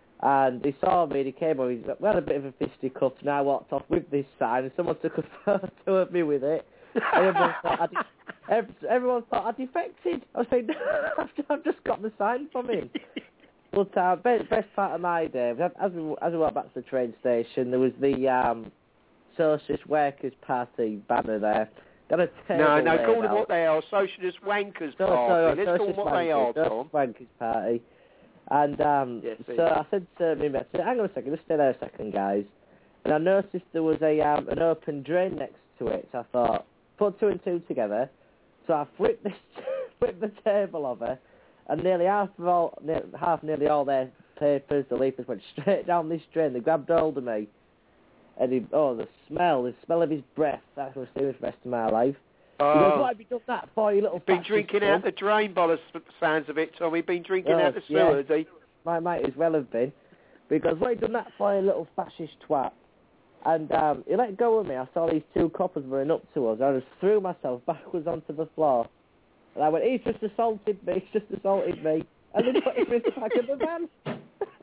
and he saw me and he came over, we had a bit of a fisticuff, and I walked off with this sign, and someone took a photo of me with it, and everyone thought I did, everyone thought I defected. I was saying, I've just got the sign from him. But uh, best, best part of my day, as we, as we went back to the train station, there was the um, Socialist Workers' Party banner there. Got a No, no, laid call them out. what they are, Socialist Wankers So, Party. so, Let's call them what they are, Tom. Wankers Party. And um, Yes, so please. I said to me, I said, hang on a second, just stay there a second, guys. And I noticed there was a um, an open drain next to it. So I thought, put two and two together. So I flipped this, flipped the table over, and nearly half of all, ne- half nearly all their papers, the leaflets went straight down this drain. They grabbed hold of me, and he, oh, the smell, the smell of his breath. That's what I was doing for the rest of my life. Oh. He goes, why have you done that for, you little Been fascist drinking bum?" out the drain by the s- sounds of it, Tommy. Been drinking Oh, out the yeah. sewers, eh? My might as well have been. Because what he done that for, you little fascist twat? And um, he let go of me. I saw these two coppers running up to us. I just threw myself backwards onto the floor. And I went, he's just assaulted me, he's just assaulted me. And they put him in the back of the van.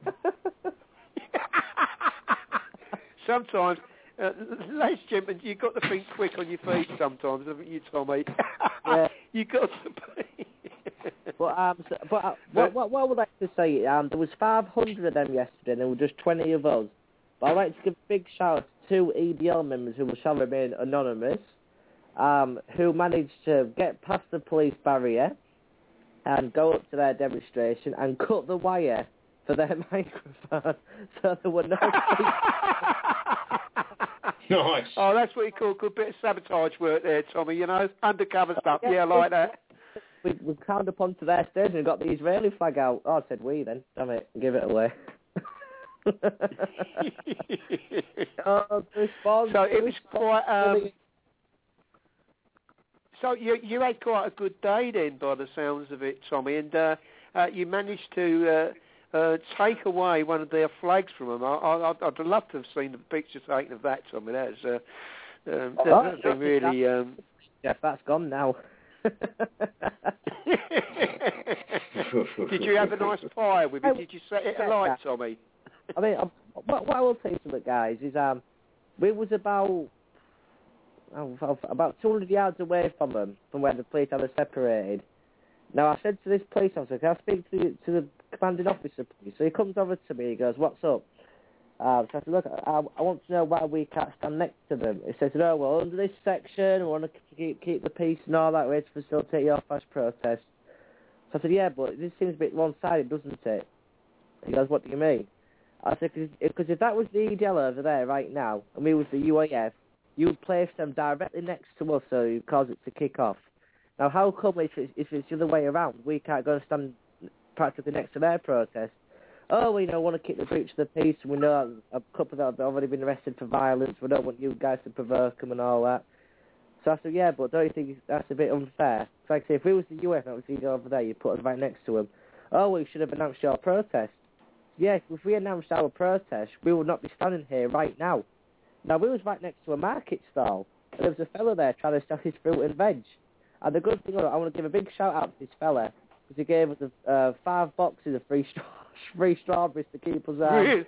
Sometimes, uh, ladies and gentlemen, you've got to think quick on your feet sometimes, haven't you, Tommy? Yeah. You've got to be. But um, so, but uh, what, what, what I would like to say, um, there was five hundred of them yesterday, and there were just twenty of us. But I'd like to give a big shout out to two E D L members who will shall remain anonymous, um, who managed to get past the police barrier and go up to their demonstration and cut the wire for their microphone, so there were no Nice. Oh, that's what you call a good bit of sabotage work there, Tommy, you know? Undercover stuff. Yeah, I like that. We, we climbed up onto their stage and got the Israeli flag out. Oh, I said we then. Damn it, give it away. oh, the response, so it was quite... Um, really... So you you had quite a good day then, by the sounds of it, Tommy, and uh, uh, you managed to uh, uh, take away one of their flags from them. I, I, I'd love to have seen the picture taken of that, Tommy. That's uh, um, oh, that's been really... Um... Jeff, that's gone now. Did you have a nice pie with it? Did you set it alight, Tommy? I mean, um, what, what I will tell you something, guys, is um, we was about oh, about two hundred yards away from them, from where the police had separated. Now, I said to this police officer, can I speak to, to the commanding officer, please? So he comes over to me, he goes, what's up? Um, so I said, look, I, I want to know why we can't stand next to them. He says, no, well, under this section, we want to keep, keep the peace and all that way to facilitate your fast protest. So I said, yeah, but this seems a bit one-sided, doesn't it? He goes, what do you mean? I said, because if that was the E D L over there right now, and we was the U A F, you would place them directly next to us so you cause it to kick off. Now, how come if it's, if it's the other way around, we can't go and stand practically next to their protest? Oh, we you know, want to keep the breach of the peace, and we know a couple that have already been arrested for violence, we don't want you guys to provoke them and all that. So I said, yeah, but don't you think that's a bit unfair? So like I say, if we was the U F and it was the over there, you'd put us right next to them. Oh, well, you should have announced your protest. Yes, if we announced our protest, we would not be standing here right now. Now, we was right next to a market stall, and there was a fella there trying to sell his fruit and veg. And the good thing, I want to give a big shout-out to this fella, because he gave us a, uh, five boxes of free, straw- free strawberries to keep us out. Really?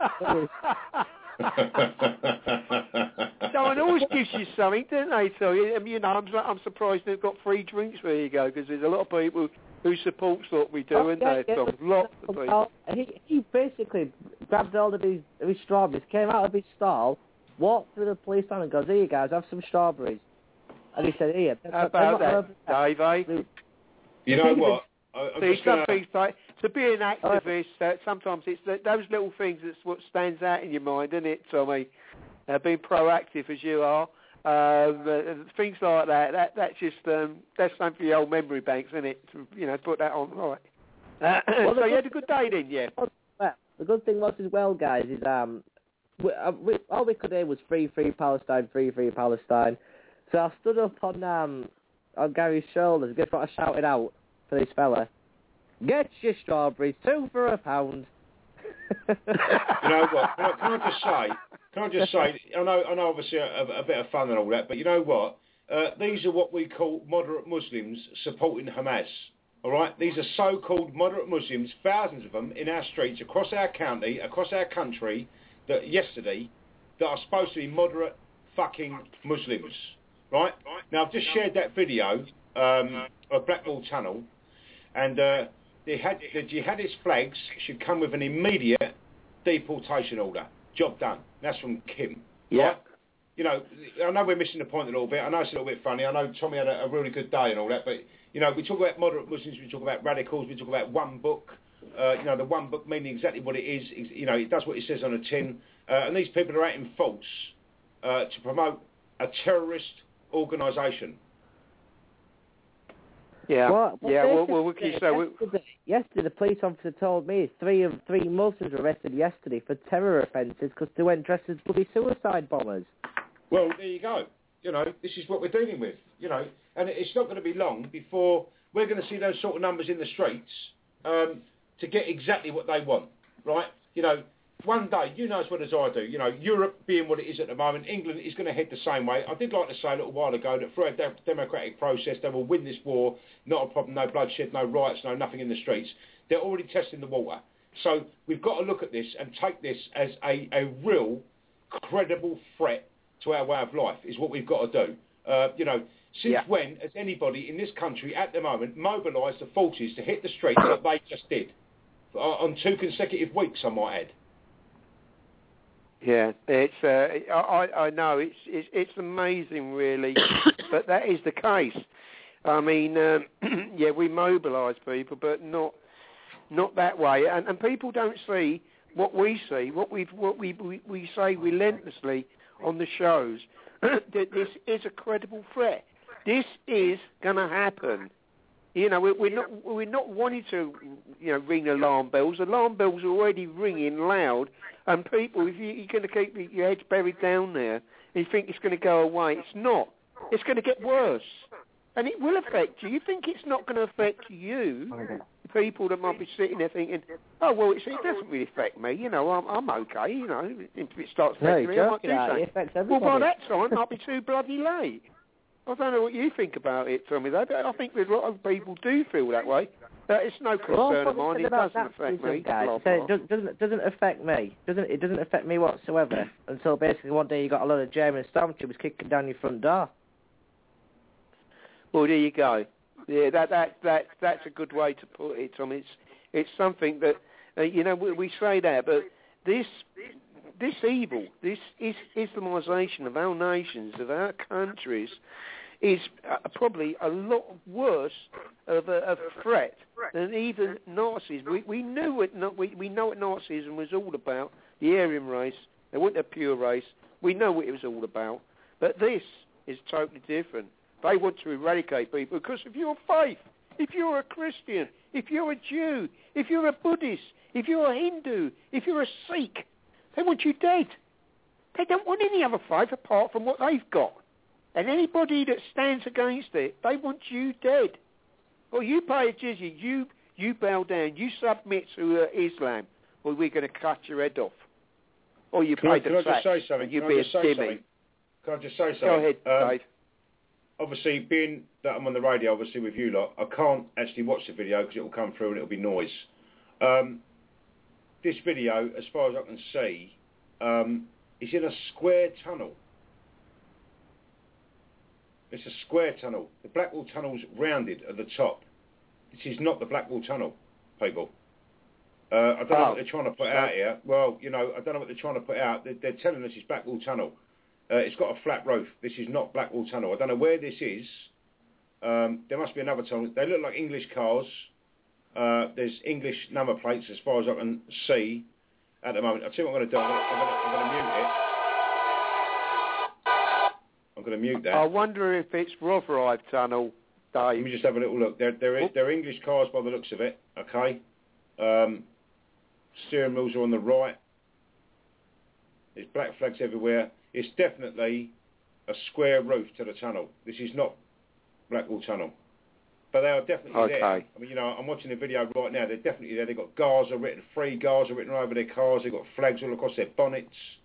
No one always gives you something, don't they? So, you know, I'm, I'm surprised they've got free drinks where you go, because there's a lot of people who supports what we do, oh, and yeah, they? Yeah. So, lots of people. He, he basically grabbed all of his, his strawberries, came out of his stall, walked through the police line and goes, here you guys, have some strawberries. And he said, here. How about that, Dave, eh? You know what? I, I'm See, just some gonna... things like, to be an activist, uh, sometimes it's the, those little things that's what stands out in your mind, isn't it, Tommy? Uh, being proactive as you are. Um, uh, things like that, that that's just, um, that's something for the old memory banks, isn't it? To, you know, put that on right. Uh, well, so you had a good day then, yeah? Well, the good thing was as well, guys, is um, we, uh, we, all we could hear was free, free Palestine, free, free Palestine. So I stood up on um, on Gary's shoulders. Guess what I shouted out for this fella? Get your strawberries, two for a pound. You know what? Can I, can I just say? Can I just say? I know, I know. Obviously, a, a bit of fun and all that, but you know what? Uh, these are what we call moderate Muslims supporting Hamas. All right, these are so-called moderate Muslims, thousands of them in our streets across our county, across our country, that yesterday that are supposed to be moderate fucking Muslims. Right? Now, I've just shared that video um, of Blackmore Tunnel, and uh, the, had, the jihadist flags should come with an immediate deportation order. Job done. That's from Kim. Yeah. Right? You know, I know we're missing the point a little bit. I know it's a little bit funny. I know Tommy had a, a really good day and all that, but, you know, we talk about moderate Muslims, we talk about radicals, we talk about one book. Uh, you know, the one book meaning exactly what it is. You know, it does what it says on a tin. Uh, and these people are acting false uh, to promote a terrorist organisation. Yeah, well, yeah. Well, well, what can you say? Yesterday, yesterday, the police officer told me three of three Muslims were arrested yesterday for terror offences because they went dressed as bloody suicide bombers. Well, there you go. You know, this is what we're dealing with. You know, and it's not going to be long before we're going to see those sort of numbers in the streets um, to get exactly what they want, right? You know. One day, you know as well as I do, you know, Europe being what it is at the moment, England is going to head the same way. I did like to say a little while ago that through a de- democratic process, they will win this war, not a problem, no bloodshed, no riots, no nothing in the streets. They're already testing the water. So we've got to look at this and take this as a, a real, credible threat to our way of life, is what we've got to do. Uh, you know, since yeah. when has anybody in this country at the moment mobilised the forces to hit the streets like they just did? On two consecutive weeks, I might add. Yeah, it's. Uh, I I know it's it's, it's amazing, really, but that is the case. I mean, um, yeah, we mobilise people, but not not that way, and and people don't see what we see, what we what we we, we say relentlessly on the shows that this is a credible threat. This is going to happen. You know, we're, we're not we're not wanting to, you know, ring alarm bells. Alarm bells are already ringing loud, and people, if you, you're going to keep your heads buried down there, and you think it's going to go away, it's not. It's going to get worse, and it will affect you. You think it's not going to affect you? People that might be sitting there thinking, "Oh well, it's, it doesn't really affect me. You know, I'm I'm okay. You know, if it starts affecting me, I might do something." Well, by that time, it might be too bloody late. I don't know what you think about it, Tommy, though, but I think a lot of people do feel that way. But it's no concern of mine. It doesn't affect me. Guys, so it doesn't, doesn't doesn't affect me. Doesn't it? Doesn't affect me whatsoever. Until basically one day you got a lot of German stormtroopers kicking down your front door. Well, there you go. Yeah, that that that that's a good way to put it, Tommy. It's it's something that uh, you know we, we say that, but this. This evil, this is Islamisation of our nations, of our countries, is uh, probably a lot worse of a, a threat than even Nazis. We we knew it. We we know what Nazism was all about. The Aryan race. They weren't a pure race. We know what it was all about. But this is totally different. They want to eradicate people because of your faith. If you're a Christian, if you're a Jew, if you're a Buddhist, if you're a Hindu, if you're a Sikh. They want you dead. They don't want any other faith apart from what they've got. And anybody that stands against it, they want you dead. Well, you pay a jizya, you you bow down, you submit to uh, Islam, or we're going to cut your head off. Or you pay can the I, can I tax, just say something? and you can be I a just say dimmy. something? Can I just say something? Go ahead, um, Dave. Obviously, being that I'm on the radio, obviously with you lot, I can't actually watch the video because it will come through and it will be noise. Um, this video, as far as I can see, um, is in a square tunnel. It's a square tunnel. The Blackwall Tunnel's rounded at the top. This is not the Blackwall Tunnel, people. Uh, I don't oh, know what they're trying to put out here. Well, you know, I don't know what they're trying to put out. They're, they're telling us it's Blackwall Tunnel. Uh, it's got a flat roof. This is not Blackwall Tunnel. I don't know where this is. Um, there must be another tunnel. They look like English cars. Uh, there's English number plates as far as I can see at the moment. I'll tell you what I'm going to do. I'm going to, I'm going to mute it. I'm going to mute that. I wonder if it's Rotherhithe Tunnel, Dave. Let me just have a little look. They're, they're, they're English cars by the looks of it, okay? Um, steering wheels are on the right. There's black flags everywhere. It's definitely a square roof to the tunnel. This is not Blackwall Tunnel. But they are definitely okay. there. I mean, you know, I'm watching the video right now. They're definitely there. They've got Gaza written, free Gaza written all over their cars. They've got flags all across their bonnets.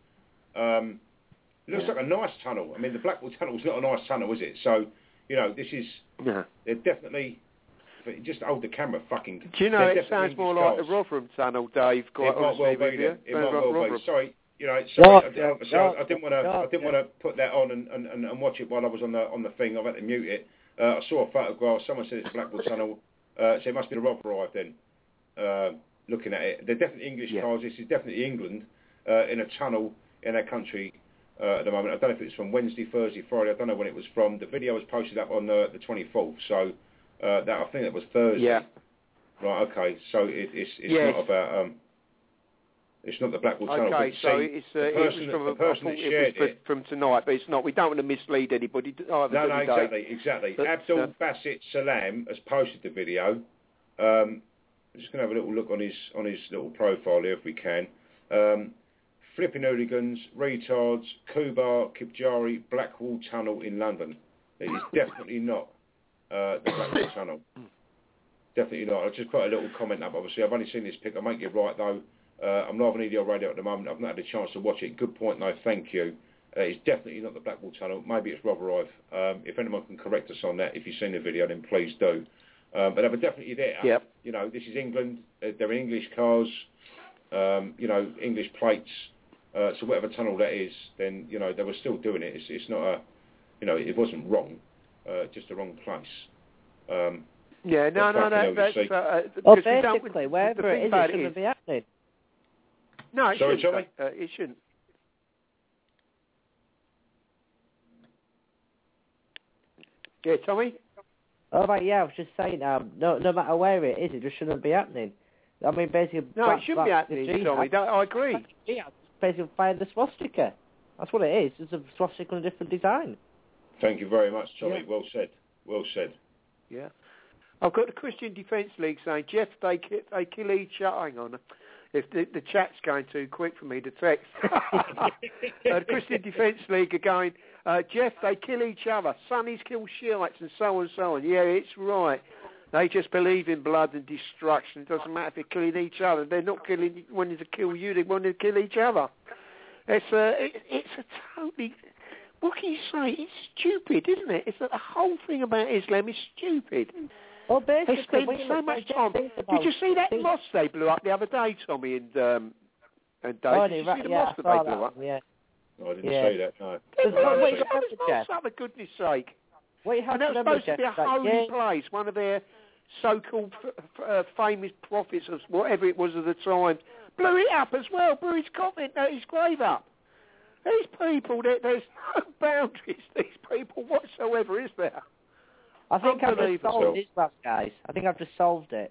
Um, it looks yeah. like a nice tunnel. I mean, the Blackwall Tunnel's not a nice tunnel, is it? So, you know, this is... Yeah. They're definitely... Just hold the camera fucking... Do you know, it sounds more like the Rotherham Tunnel, Dave, quite it honestly might well with be, you. It might well Rotherham. be. Sorry. You know, sorry, yeah, I, I, yeah, I didn't want to. yeah, I didn't yeah. want to put that on and, and, and watch it while I was on the on the thing. I've had to mute it. Uh, I saw a photograph. Someone said it's Blackwall Tunnel, uh, so it must be the Rotherhithe then. Uh, looking at it, they're definitely English yeah. cars. This is definitely England uh, in a tunnel in their country uh, at the moment. I don't know if it's from Wednesday, Thursday, Friday. I don't know when it was from. The video was posted up on the, the twenty-fourth, so uh, that I think that was Thursday. Yeah. Right. Okay. So it, it's it's yes. not about. Um, It's not the Blackwall Tunnel. Okay, but so see, it's uh, the person, it was from the a, person that shared it was it. from tonight, but it's not. We don't want to mislead anybody. Either, no, no, exactly, day. exactly. But, Abdul uh, Basit Salam has posted the video. Um, I'm just going to have a little look on his on his little profile here if we can. Um, Flipping hooligans, retards, Kubar, Kipjari, Blackwall Tunnel in London. It is definitely not uh, the Blackwall Tunnel. Definitely not. I'll just put a little comment up. Obviously, I've only seen this pic. I might get right though. Uh, I'm live on E D L Radio at the moment. I've not had a chance to watch it. Good point, no, thank you. Uh, it's definitely not the Blackwall Tunnel. Maybe it's Rotherhithe. Um, if anyone can correct us on that, if you've seen the video, then please do. Um, but they were definitely there. Yep. You know, this is England. Uh, they're English cars. Um, you know, English plates. Uh, so whatever tunnel that is, then, you know, they were still doing it. It's, it's not a, you know, it wasn't wrong. Uh, just the wrong place. Um, yeah, no, no, no, that's... Uh, well, basically, wherever it is, it shouldn't be happening. No, it Sorry, shouldn't. Uh, it shouldn't. Yeah, Tommy? Oh, right, yeah, I was just saying, um, no, no matter where it is, it just shouldn't be happening. I mean, basically... No, it shouldn't be happening, Tommy. I agree. Yeah, basically find the swastika. That's what it is. It's a swastika in a different design. Thank you very much, Tommy. Yeah. Well said. Well said. Yeah. I've got the Christian Defence League saying, Jeff, they ki- they kill each other. Hang on. If the, the chat's going too quick for me to text. uh, the Christian Defence League are going, uh, Jeff, they kill each other. Sunnis kill Shiites and so on and so on. Yeah, it's right. They just believe in blood and destruction. It doesn't matter if they're killing each other. They're not killing wanting to kill you. They want to kill each other. It's a, it, it's a totally... What can you say? It's stupid, isn't it? It's the whole thing about Islam is stupid. Well, basically, they spend so much time. Did you see that things... mosque they blew up the other day, Tommy and um, and Dave? Oh, Did you right, see the yeah, mosque that I saw they blew that, up? Yeah. No, I didn't yeah. say that. No. They blew up Wait, the mosque, for goodness sake. What you have and that to was remember, supposed to be a Jeff, holy yeah. place, one of their so-called f- f- uh, famous prophets of whatever it was at the time. Blew it up as well. Blew his coffin, uh, his grave up. These people, there, there's no boundaries. These people whatsoever, is there? I think I've just solved Islam, guys. I think I've just solved it.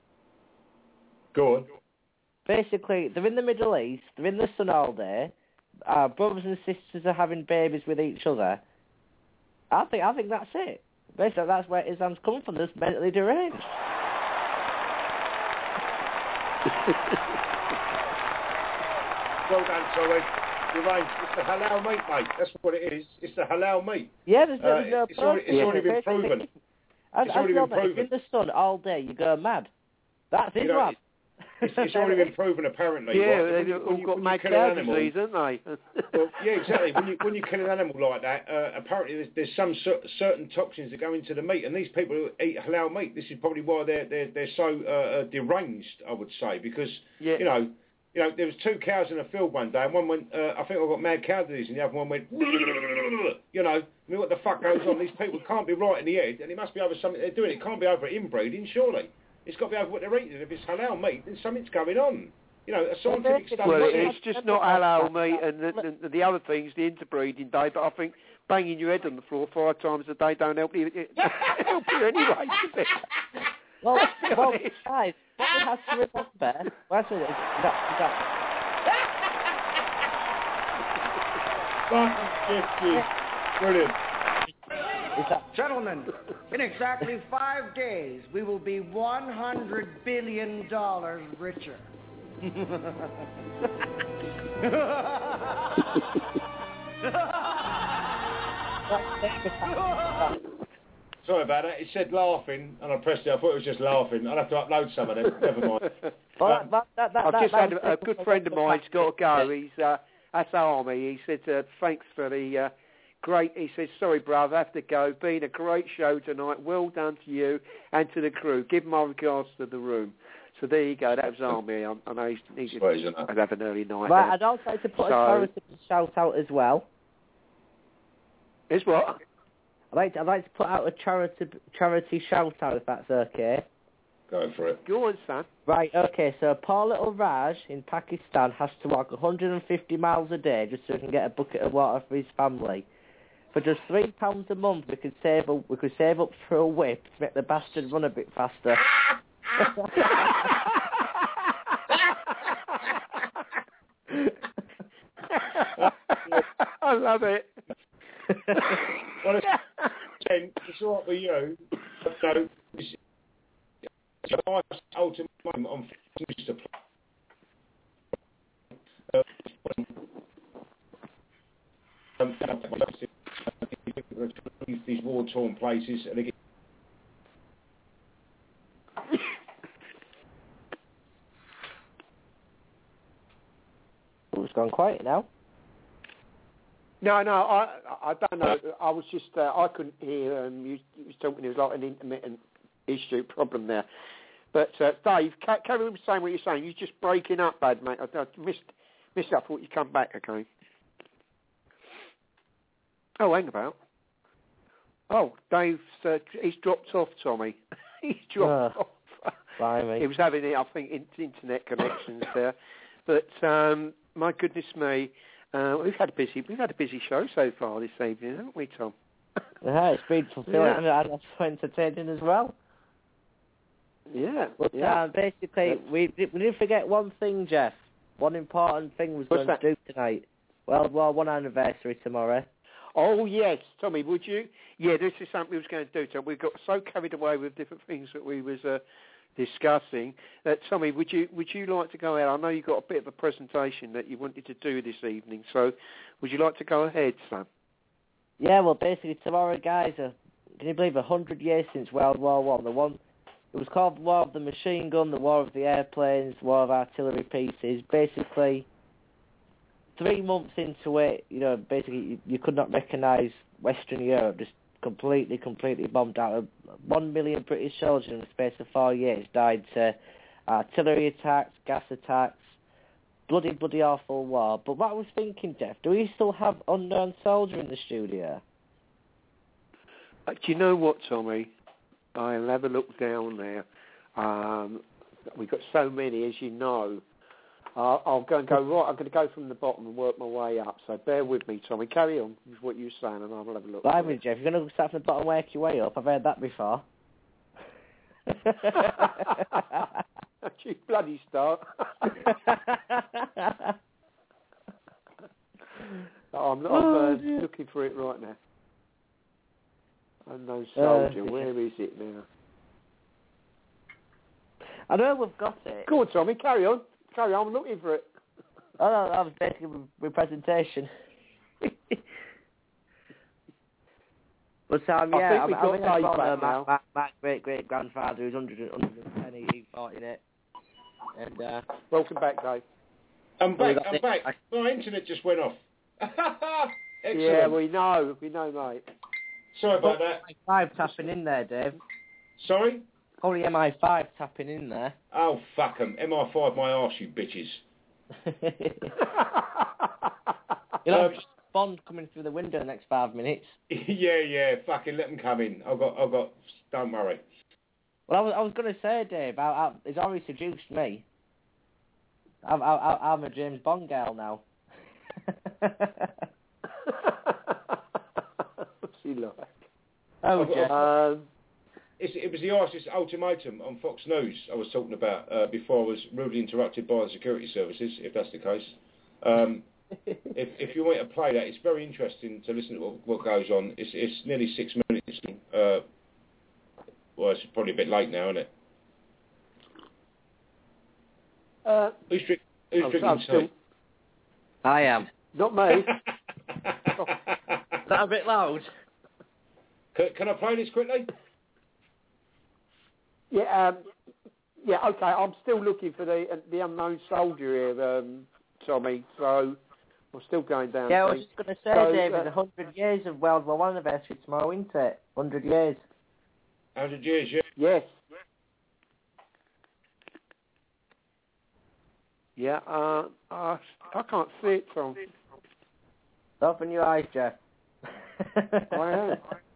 Go on. Basically, they're in the Middle East. They're in the sun all day. Our brothers and sisters are having babies with each other. I think I think that's it. Basically, that's where Islam's coming from. They're mentally deranged. Well done, sorry. Deranged. It's the halal meat, mate. That's what it is. It's the halal meat. Yeah, there's, uh, there's no it's, already, it's yeah. already been proven. As, it's already as been proven. proven. If you're in the sun all day, you go mad. That's You Islam. know, it's, it's already been proven, apparently. Yeah, right? they've when all you, got when mad you kill an cow animal, disease, haven't they? well, yeah, exactly. When you when you kill an animal like that, uh, apparently there's, there's some cer- certain toxins that go into the meat, and these people who eat halal meat, this is probably why they're they're they're so uh, deranged, I would say, because yeah. you know. You know, there was two cows in a field one day, and one went, uh, I think I got mad cow disease, and the other one went, you know, I mean, what the fuck goes on? These people can't be right in the head, and it must be over something they're doing. It can't be over inbreeding, surely. It's got to be over what they're eating. If it's halal meat, then something's going on. You know, a scientific study. Well, it's just not halal meat, and the, the, the other things, the interbreeding, Dave, but I think banging your head on the floor five times a day don't help you, help you anyway, does it? Well, well guys, what we have to remember, well, actually, that, that, Brilliant. Gentlemen, in exactly five days, we will be one hundred billion dollars richer. Sorry about that. It said laughing, and I pressed it. I thought it was just laughing. I'll have to upload some of them. Never mind. Well, um, that, that, that, I've that, just that had a, a good friend of mine's got to go. He's uh, that's Army. He said uh, thanks for the uh, great. He says sorry, brother, I have to go. Been a great show tonight. Well done to you and to the crew. Give my regards to the room. So there you go. That was Army. I, I know he's, he's I'd have an early night. Right, there. I'd also like to put so, a charitable shout out as well. Is what? I'd like to, I'd like to put out a charity charity shout out if that's okay. Go for it. Go on, son. Right, okay, so poor little Raj in Pakistan has to walk one hundred fifty miles a day just so he can get a bucket of water for his family. For just three pounds a month, we could save a, we could save up for a whip to make the bastard run a bit faster. I love it. Well, it's, it's all right with you. So, it's, it's my ultimate moment on Mister Uh, um, these war-torn places, and they get It's gone quiet now. No, no, I I don't know. I was just uh, I couldn't hear. Um, you, you was talking. There was like an intermittent issue problem there. But uh, Dave, ca- carry on saying what you're saying. You're just breaking up, bad mate. I, I missed missed. I thought you'd come back. Okay. Oh, hang about. Oh, Dave's uh, he's dropped off, Tommy. he's dropped uh, off. Blimey. He was having, I think, in, internet connections there. But um, my goodness me, uh, we've had a busy we've had a busy show so far this evening, haven't we, Tom? Yeah, it's been fulfilling Yeah. and also entertaining as well. Yeah. But yeah. uh, basically, we we didn't forget one thing, Jeff. One important thing was What's going that? to do tonight. World War One anniversary tomorrow. Oh, yes. Tommy, would you? Yeah, this is something we was going to do. So we got so carried away with different things that we was uh, discussing. That, Tommy, would you would you like to go ahead? I know you got a bit of a presentation that you wanted to do this evening. So would you like to go ahead, son? Yeah, well, basically tomorrow, guys, uh, can you believe a hundred years since World War One? The one, it was called the War of the Machine Gun, the War of the Airplanes, War of Artillery Pieces. Basically, three months into it, you know, basically you, you could not recognise Western Europe, just completely, completely bombed out. One million British soldiers in the space of four years died to artillery attacks, gas attacks, bloody, bloody awful war. But what I was thinking, Jeff, do we still have Unknown Soldier in the studio? Uh, do you know what, Tommy? I'll have a look down there. Um, we've got so many, as you know. Uh, I'll go and go right. I'm going to go from the bottom and work my way up. So bear with me, Tommy. Carry on with what you're saying, and I'll have a look. Right, with Jeff. You're going to start from the bottom and work your way up. I've heard that before. You bloody start. oh, I'm, I'm oh, uh, looking for it right now. Unknown Soldier. Uh, Where is it now? I know we've got it. Go on, Tommy. Carry on. Carry on. I'm looking for it. Oh, no, that was basically my presentation. But um, yeah, I think, I, I think I got uh, my, my, my great great grandfather who's one hundred, one hundred ten, he fought in it. And uh, welcome back, Dave. I'm back. I'm it. back. My internet just went off. Excellent. Yeah, we know. We know, mate. Sorry about that. M I five tapping in there, Dave. Sorry? Probably M I five tapping in there. Oh, fuck 'em. M I five my arse, you bitches. You'll have um, Bond coming through the window in the next five minutes. yeah, yeah. Fucking let them come in. I've got, I've got, don't worry. Well, I was, I was going to say, Dave, I, I, he's already seduced me. I'm, I, I'm a James Bond girl now. What's he like? Oh, yeah. Um, it's, it was the artist's ultimatum on Fox News I was talking about uh, before I was rudely interrupted by the security services, if that's the case. Um, if, if you want to play that, it's very interesting to listen to what, what goes on. It's, it's nearly six minutes. Uh, well, it's probably a bit late now, isn't it? Uh, who's drink, who's I'm, drinking I'm tea? Still... I am. Not me. Is that a bit loud? Can, can I play this quickly? Yeah, um, yeah, okay. I'm still looking for the uh, the Unknown Soldier here, um, Tommy. So I'm still going down. Yeah, I was just going to say, so, David, uh, a hundred years of World War One anniversary tomorrow, isn't it? Hundred years. Hundred years, yeah. Yes. Yeah. Uh, uh, I can't see it, Tom. Open your eyes, Jeff. I am.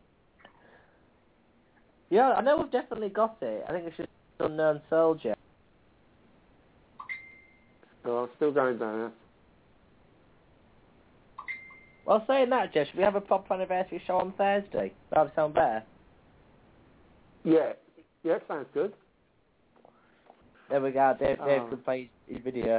Yeah, I know we've definitely got it. I think it's just Unknown Soldier. Oh, I'm still going down. Well, saying that, Jeff, should we have a proper anniversary show on Thursday? That would sound better. Yeah. Yeah, sounds good. There we go. Dave, Dave oh. could play his, his video.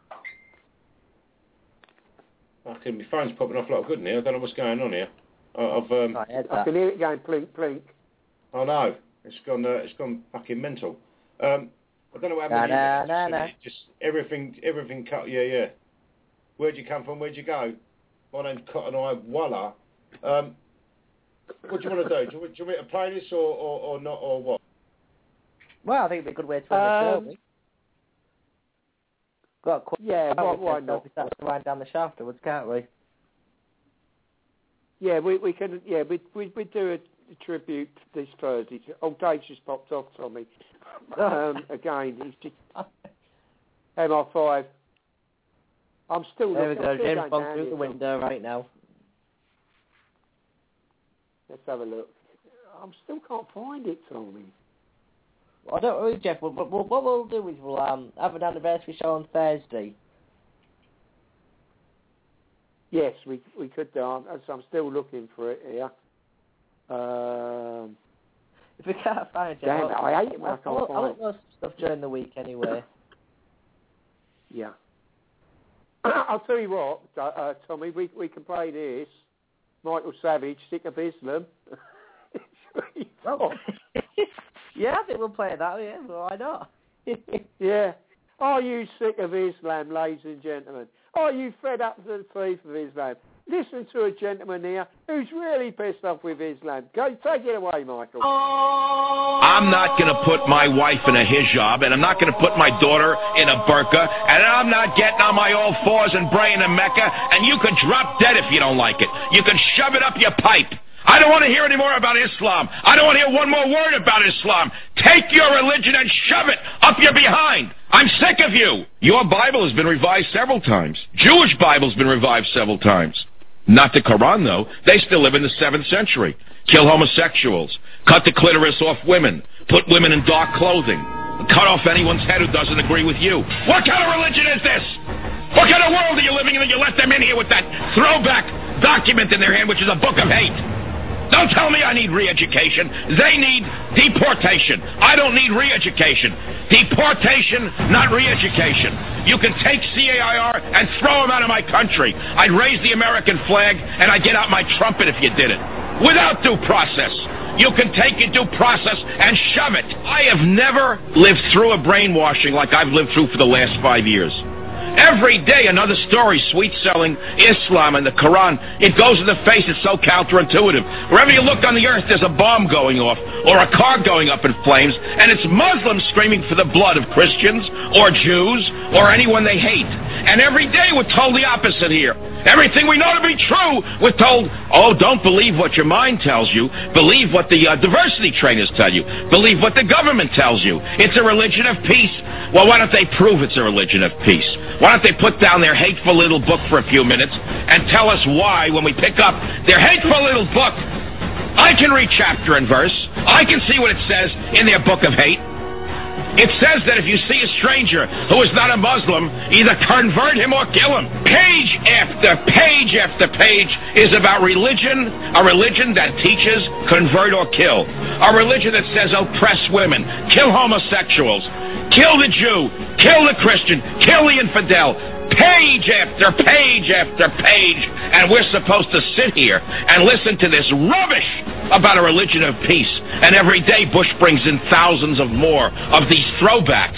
Okay, my phone's popping off like good now. I don't know what's going on here. I've um, I, I can hear it going plink plink. Oh no, it's gone. Uh, it's gone fucking mental. Um, I don't know what happened. Nah, nah, nah, nah. Just everything, everything cut. Yeah, yeah. Where'd you come from? Where'd you go? My name's Cotton Eye Walla. Um, what do you want to do? Do you, do you want me to play this or, or, or not or what? Well, I think it'd be a good way to end um, the show. Got a quick yeah, why, why not? We start to wind down the shaft afterwards, can't we? Yeah, we we can. Yeah, we we we do a, a tribute this Thursday. Oh, Dave's just popped off, Tommy. Um, again, he's just M I five. I'm still. There we looking, go. still James Bond through here, the window right now. Let's have a look. I still can't find it, Tommy. Well, I don't worry, Jeff. We'll, we'll, what we'll do is we'll um, have an anniversary show on Thursday. Yes, we we could do. I'm, I'm still looking for it here. Um, if we can't find it, damn I'll, it, I hate it when I can't I'll, find I'll it. look stuff during the week anyway. Yeah. I'll tell you what, uh, uh, Tommy, we we can play this. Michael Savage, Sick of Islam. Oh. Yeah, I think we'll play that, yeah, why not? Yeah. Are you sick of Islam, ladies and gentlemen? Are you fed up to the teeth of Islam? Listen to a gentleman here who's really pissed off with Islam. Go, take it away, Michael. I'm not going to put my wife in a hijab, and I'm not going to put my daughter in a burqa, and I'm not getting on my all fours and praying in Mecca, and you can drop dead if you don't like it. You can shove it up your pipe. I don't want to hear any more about Islam. I don't want to hear one more word about Islam. Take your religion and shove it up your behind. I'm sick of you. Your Bible has been revised several times. Jewish Bible's been revived several times. Not the Quran, though. They still live in the seventh century. Kill homosexuals. Cut the clitoris off women. Put women in dark clothing. Cut off anyone's head who doesn't agree with you. What kind of religion is this? What kind of world are you living in that you let them in here with that throwback document in their hand, which is a book of hate? Don't tell me I need re-education. They need deportation. I don't need re-education. Deportation, not re-education. You can take C A I R and throw them out of my country. I'd raise the American flag and I'd get out my trumpet if you did it. Without due process. You can take your due process and shove it. I have never lived through a brainwashing like I've lived through for the last five years. Every day another story, sweet-selling Islam and the Quran. It goes in the face. It's so counterintuitive. Wherever you look on the earth, there's a bomb going off or a car going up in flames, and it's Muslims screaming for the blood of Christians or Jews or anyone they hate. And every day we're told the opposite here. Everything we know to be true, we're told, oh, don't believe what your mind tells you. Believe what the uh, diversity trainers tell you. Believe what the government tells you. It's a religion of peace. Well, why don't they prove it's a religion of peace? Why don't they put down their hateful little book for a few minutes and tell us why, when we pick up their hateful little book, I can read chapter and verse. I can see what it says in their book of hate. It says that if you see a stranger who is not a Muslim, either convert him or kill him. Page after page after page is about religion, a religion that teaches convert or kill. A religion that says oppress women, kill homosexuals, kill the Jew, kill the Christian, kill the infidel. Page after page after page, and we're supposed to sit here and listen to this rubbish about a religion of peace. And every day Bush brings in thousands of more of these throwbacks.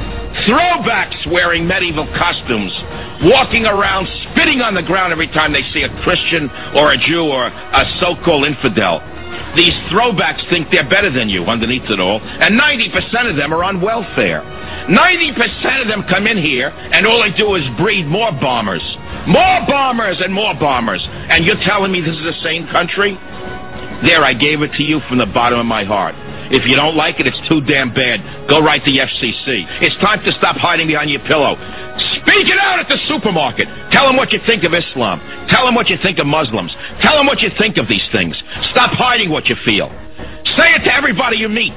Throwbacks wearing medieval costumes, walking around spitting on the ground every time they see a Christian or a Jew or a so-called infidel. These throwbacks think they're better than you underneath it all, and ninety percent of them are on welfare. ninety percent of them come in here, and all they do is breed more bombers. More bombers and more bombers. And you're telling me this is a sane country? There, I gave it to you from the bottom of my heart. If you don't like it, it's too damn bad. Go write the F C C. It's time to stop hiding behind your pillow. Speak it out at the supermarket. Tell them what you think of Islam. Tell them what you think of Muslims. Tell them what you think of these things. Stop hiding what you feel. Say it to everybody you meet.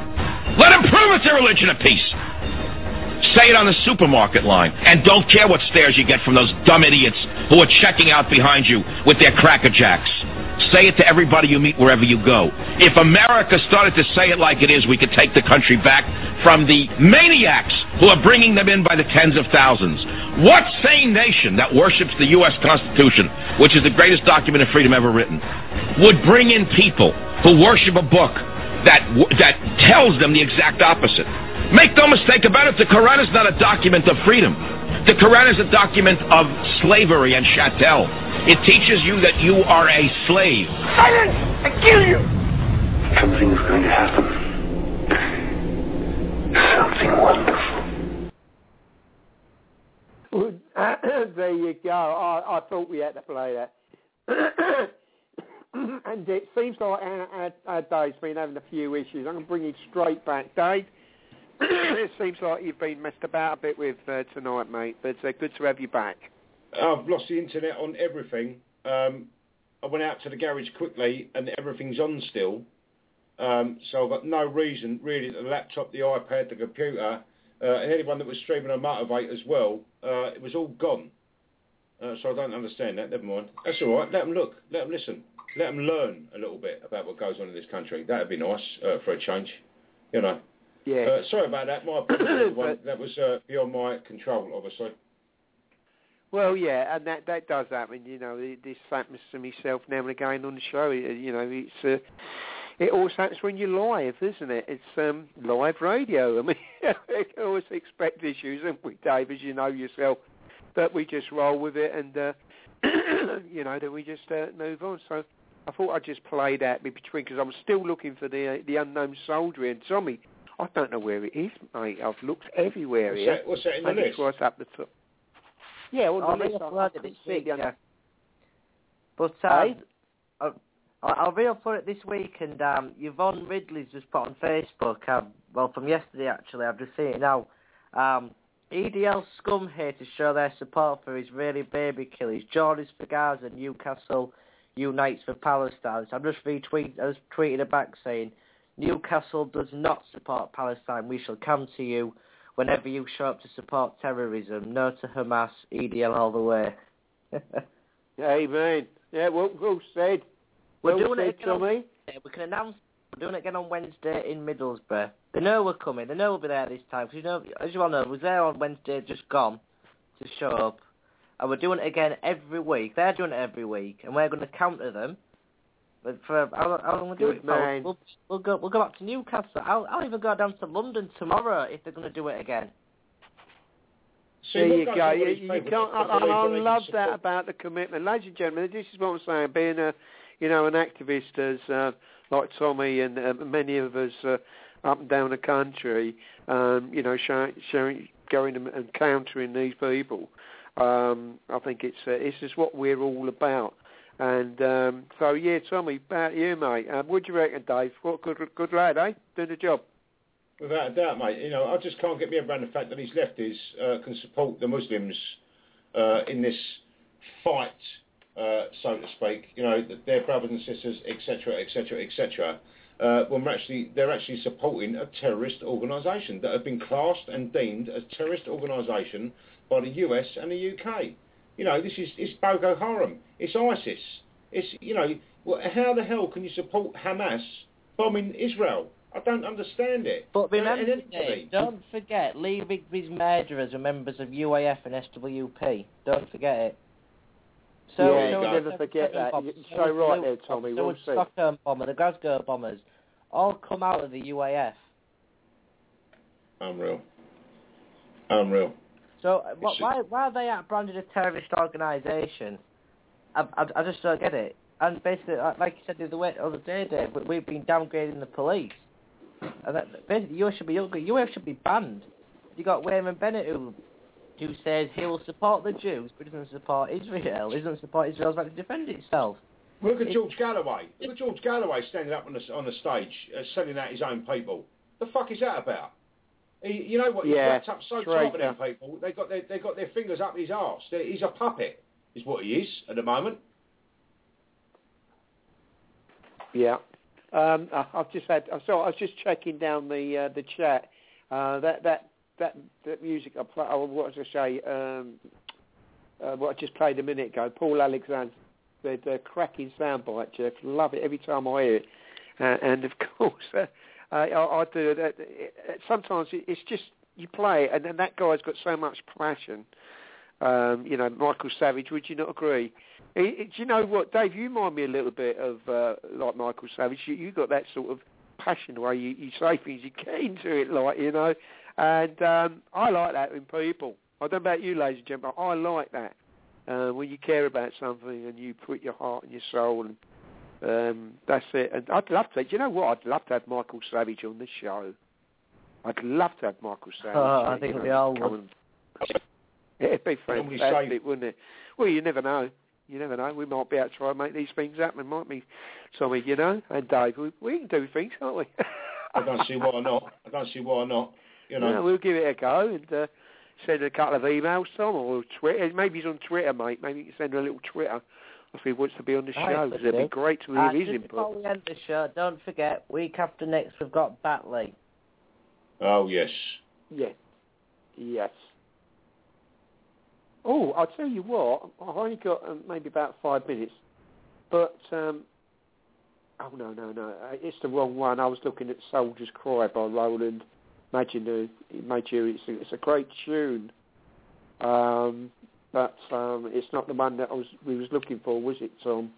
Let them prove it's a religion of peace. Say it on the supermarket line. And don't care what stares you get from those dumb idiots who are checking out behind you with their Cracker Jacks. Say it to everybody you meet wherever you go. If America started to say it like it is, we could take the country back from the maniacs who are bringing them in by the tens of thousands. What sane nation that worships the U S Constitution, which is the greatest document of freedom ever written, would bring in people who worship a book that that tells them the exact opposite? Make no mistake about it, the Quran is not a document of freedom. The Quran is a document of slavery and chattel. It teaches you that you are a slave. Silence! I kill you! Something's going to happen. Something wonderful. Well, uh, there you go. I, I thought we had to play that. And it seems like our, our, our Dave's been having a few issues. I'm going to bring you straight back, Dave. It seems like you've been messed about a bit with uh, tonight, mate, but it's uh, good to have you back. I've lost the internet on everything. Um, I went out to the garage quickly and everything's on still. Um, so I've got no reason, really, the laptop, the iPad, the computer, uh, and anyone that was streaming on Motivate as well, uh, it was all gone. Uh, so I don't understand that. Never mind. That's all right. Let them look. Let them listen. Let them learn a little bit about what goes on in this country. That would be nice uh, for a change, you know. Yeah. Uh, sorry about that. My apologies. That was uh, beyond my control, obviously. Well, yeah, and that that does happen. You know, this happens to myself now and again on the show. You know, it's uh, it always happens when you're live, isn't it? It's um, live radio. I mean, we can always expect issues, and we, Dave, as you know yourself, that we just roll with it, and uh, you know, that we just uh, move on. So I thought I'd just play that between, because I'm still looking for the uh, the unknown soldier. And Tommy, I don't know where it is, mate. I've looked everywhere what's here. That, what's that in the Maybe list? it's right up the top. Yeah, well, I'll the list I, I it can this see week, the yeah. But um, Hey? I'll, I'll be up for it this week, and um, Yvonne Ridley's just put on Facebook, um, well, from yesterday actually, I've just seen it now, um, E D L scum here to show their support for Israeli baby killers, Jordans for Gaza, Newcastle unites for Palestine. So I'm just retweet, I just tweeted it back saying, Newcastle does not support Palestine. We shall come to you whenever you show up to support terrorism. No to Hamas, E D L all the way. Amen. Yeah, well, well said. We're well doing said, it again on Tommy. Wednesday. We can announce we're doing it again on Wednesday in Middlesbrough. They know we're coming. They know we'll be there this time. Cause you know, as you all know, I was there on Wednesday, just gone to show up. And we're doing it again every week. They're doing it every week, and we're going to counter them. But for how, how long we do it for? We'll, we'll go. We'll go up to Newcastle. I'll, I'll even go down to London tomorrow if they're going to do it again. There you go. You, you can't. I, I, I love that about the commitment, ladies and gentlemen. This is what I'm saying. Being a, you know, an activist as uh, like Tommy and uh, many of us uh, up and down the country, um, you know, showing, showing, going and, and countering these people. Um, I think it's uh, this is what we're all about. And um, so, yeah, Tommy, about you, mate. Um, what do you reckon, Dave? What good, good lad, eh? Doing the job. Without a doubt, mate. You know, I just can't get me around the fact that these lefties uh, can support the Muslims uh, in this fight, uh, so to speak. You know, their brothers and sisters, et cetera, et cetera, et cetera. Uh, when we're actually, they're actually supporting a terrorist organisation that have been classed and deemed as terrorist organisation by the U S and the U K. You know, this is it's Boko Haram, it's ISIS. It's you know, well, how the hell can you support Hamas bombing Israel? I don't understand it. But remember, and, and Dave, don't forget, Lee Rigby's murderers are members of U A F and S W P. Don't forget it. So, yeah, so never forget that. You're so right there, Tommy. So Well the said. Stockholm bomber, the Glasgow bombers, all come out of the U A F. Unreal. Unreal. So wh- why why are they branded a terrorist organisation? I, I, I just don't get it. And basically, like you said the other, way, the other day, Dave, we've been downgrading the police. And that, basically, U S should be U S should be banned. You got Wayman Bennett who who says he will support the Jews, but doesn't support Israel. He doesn't support Israel's right to defend itself. Look at It- George Galloway. Look at George Galloway standing up on the on the stage, uh, selling out his own people. The fuck is that about? He, you know what? He's Yeah, wrapped up so traitor. tight with them people. They got their they got their fingers up his arse. They're, he's a puppet, is what he is at the moment. Yeah. Um, I, I've just had. I'm sorry. I was just checking down the uh, the chat. Uh, that that that that music I play. Oh, what was I say? Um, uh, what I just played a minute ago. Paul Alexander. The, the cracking soundbite, Jeff. Love it every time I hear it. Uh, and of course, uh, I, I do. Uh, sometimes it's just you play it, and then that guy's got so much passion. Um, you know, Michael Savage. Would you not agree? He, he, do you know what, Dave? You remind me a little bit of uh, like Michael Savage. You, you got that sort of passion the way you, you say things. You're keen to it, like you know. And um, I like that in people. I don't know about you, ladies and gentlemen. I like that uh, when you care about something and you put your heart and your soul. And um, that's it. And I'd love to. Do you know what? I'd love to have Michael Savage on this show. I'd love to have Michael Savage. Oh, I think we all would. It'd be Normally fantastic, wouldn't it? Well, you never know. You never know. We might be able to try and make these things happen, might we, Tommy, you know? And Dave, we, we can do things, can't we? I don't see why not. I don't see why not. You know. Yeah, we'll give it a go and uh, send a couple of emails, Tom, or Twitter. Maybe he's on Twitter, mate. Maybe you can send a little Twitter if he wants to be on the Right, show, because it'd be great to uh, hear his just input. Before we end the show, don't forget, week after next we've got Batley. Oh, yes. Yeah. Yes. Oh, I'll tell you what, I've only got um, maybe about five minutes, but, um, oh, no, no, no, uh, it's the wrong one. I was looking at Soldier's Cry by Roland Maginot. It's a, it's a great tune. Um, but um, it's not the one that I was we was looking for, was it, Tom?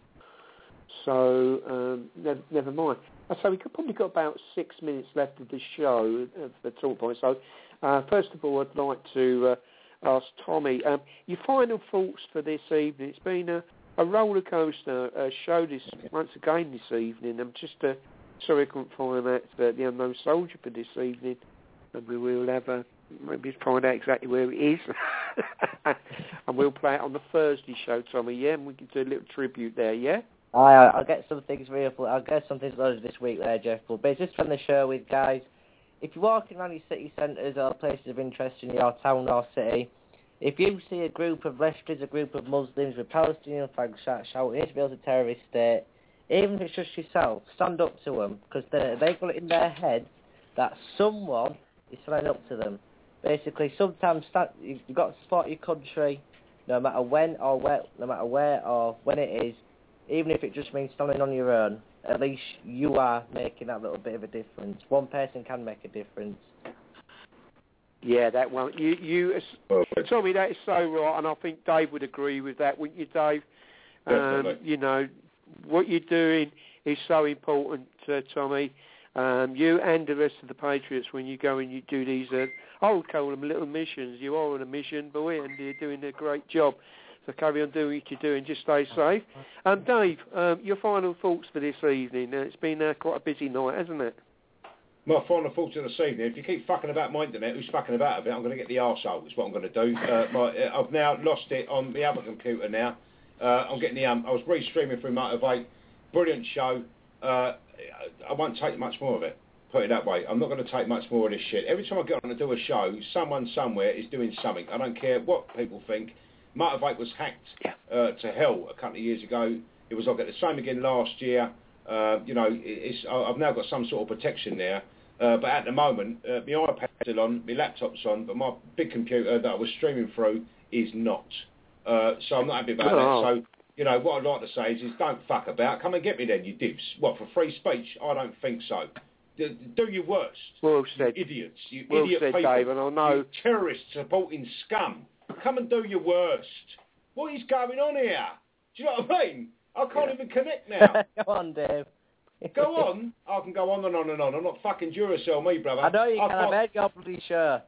So um, never, never mind. So we could probably got about six minutes left of the show, of the talk point. So uh, first of all, I'd like to uh, ask Tommy um, your final thoughts for this evening. It's been a, a roller coaster uh, show this once again this evening. I'm just uh, sorry I couldn't find out uh, the Unknown Soldier for this evening, and we will have a maybe find out exactly where it is, and we'll play it on the Thursday show, Tommy. Yeah, and we can do a little tribute there. Yeah. Aye, I'll get some things real. I'll get some things loaded this week there, Jeff. But just from the show with guys, if you're walking around your city centres or places of interest in your town or city, if you see a group of Rashtrids, a group of Muslims with Palestinian flags shouting Israel's a terrorist state, even if it's just yourself, stand up to them, because they've got it in their head that someone is standing up to them. Basically, sometimes stand, you've got to support your country, no matter when or where, no matter where or when it is. Even if it just means standing on your own, at least you are making that little bit of a difference. One person can make a difference. Yeah, that one. You, you, uh, Tommy, that is so right, and I think Dave would agree with that, wouldn't you, Dave? Um, you know, what you're doing is so important, uh, Tommy. Um, you and the rest of the Patriots, when you go and you do these, uh, I would call them little missions. You are on a mission, boy, and you're doing a great job. So carry on doing what you're doing, just stay safe. Um, Dave, um, your final thoughts for this evening. Uh, it's been uh, quite a busy night, hasn't it? My final thoughts of this evening, if you keep fucking about my internet, who's fucking about a bit, I'm going to get the arsehole, is what I'm going to do. Uh, my, uh, I've now lost it on the other computer now. Uh, I'm getting the, um, I was re-streaming through Motivate. Brilliant show. Uh, I won't take much more of it. Put it that way. I'm not going to take much more of this shit. Every time I get on to do a show, someone somewhere is doing something. I don't care what people think. Motivate was hacked uh, to hell a couple of years ago. It was like the same again last year. Uh, you know, it's, I've now got some sort of protection there. Uh, but at the moment, uh, my iPad's still on, my laptop's on, but my big computer that I was streaming through is not. Uh, so I'm not happy about oh. that. So, you know, what I'd like to say is, is don't fuck about. Come and get me then, you dibs. What, for free speech? I don't think so. Do, do your worst. Well said. You idiots. You well idiot said, people. Dave, and I know. You terrorist supporting scum. Come and do your worst. What is going on here? Do you know what I mean? I can't yeah. even connect now. Go on, Dave. Go on. I can go on and on and on. I'm not fucking Duracell, me, brother. I know you I can. I made your bloody sure.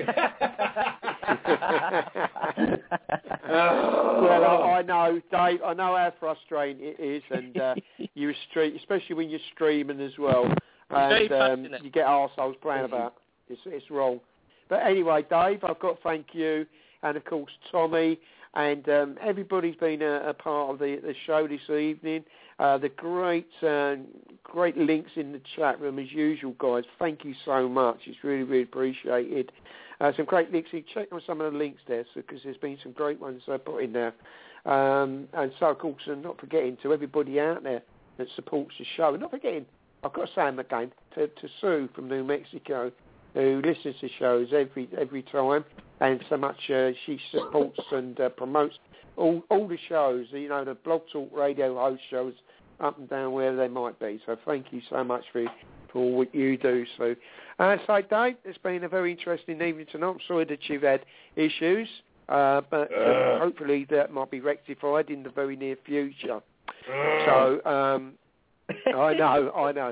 Well, I, I know, Dave. I know how frustrating it is, and uh, you stream, especially when you're streaming as well, and um, you get arseholes playing about. It's, it's wrong. But anyway, Dave, I've got to thank you, and of course Tommy, and um, everybody's been a, a part of the, the show this evening. Uh, the great, uh, great links in the chat room as usual, guys. Thank you so much. It's really, really appreciated. Uh, some great links. You check on some of the links there, because so, there's been some great ones uh, put in there. Um, and so, of course, uh, not forgetting to everybody out there that supports the show, and not forgetting, I've got to say them again, to, to Sue from New Mexico, who listens to shows every every time, and so much uh, she supports and uh, promotes all all the shows, you know, the Blog Talk Radio host shows up and down wherever they might be. So thank you so much for for what you do. So, uh, so Dave, it's been a very interesting evening tonight. I'm sorry that you've had issues, uh, but uh, uh. hopefully that might be rectified in the very near future. Uh. So. Um, I know, I know,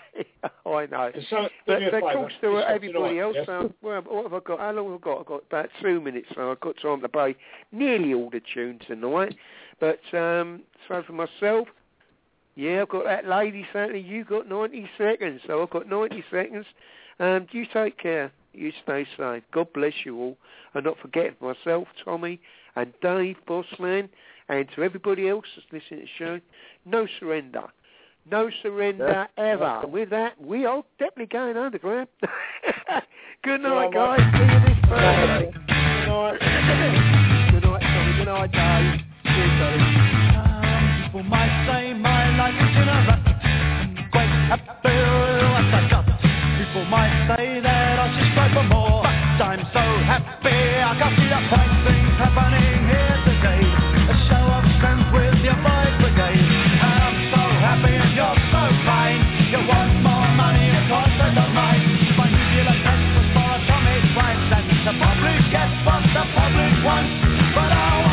I know. So, but of course, to everybody else, yes. um, well, what have I got? How long have I got? I've got about two minutes, so I've got time to play nearly all the tunes tonight. But, um, so for myself, yeah, I've got that lady, certainly you got ninety seconds, so I've got ninety seconds. Um, you take care, you stay safe. God bless you all. And not forgetting myself, Tommy, and Dave, Bossman, and to everybody else that's listening to the show, no surrender. No surrender yeah. ever. With that, we are definitely going underground. Good night, Good guys. See you this Friday. Good night. Good night, Tommy. Good night, Dave. Cheers, Dave. People might say my life is in a rut. Quite happy as I got. People might say that I should strive for more. But I'm so happy I can see the fine things happening here today. A show of strength with your boys brigade. Happy and you're so fine. You want more money, of course I don't mind. My nuclear test was for atomic crimes, and the public gets what the public wants. But I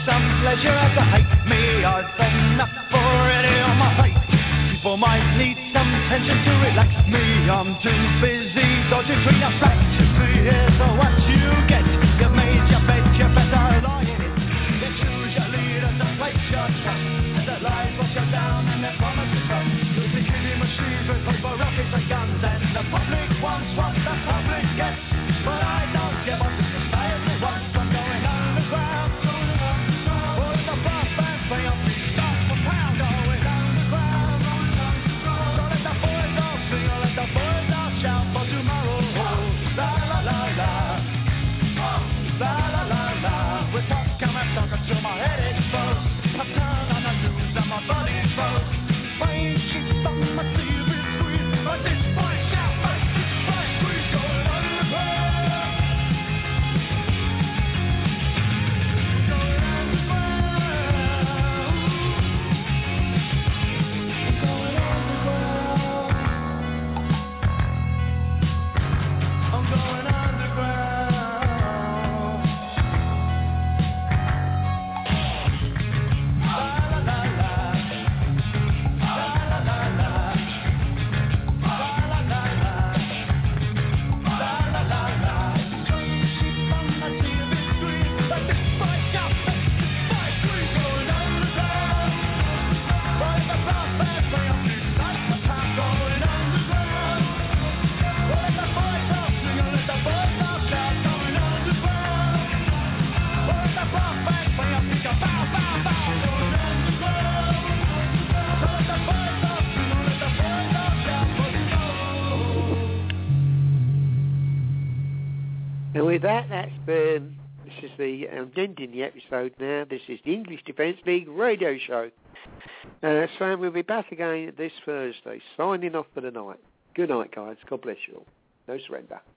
some pleasure as I hate me. I've enough already on my plate. People might need some tension to relax me. I'm too busy dodging between the facts. Here's what you get. You made your bed, you better lie in it. You choose your leader to place your trust. The lies wash you down and the promises run. You'll be killing machines with paper, rockets and guns. And the public wants what the public gets. But I don't give up. Society wants. I'm going underground. All of the brass bands play on me. Start for pound. Going underground. So let the boys all sing. Or let the boys all shout for tomorrow. La la la la. La la la la. With what's coming stuck until my head explodes. I turn on the news and my body froze. Brain sheets on my T V screen. But this boy shout. But this boy scream. Going underground. And with that, that's been, this is the, I'm ending the episode now. This is the English Defence League radio show. Uh, so we'll be back again this Thursday, signing off for the night. Good night, guys. God bless you all. No surrender.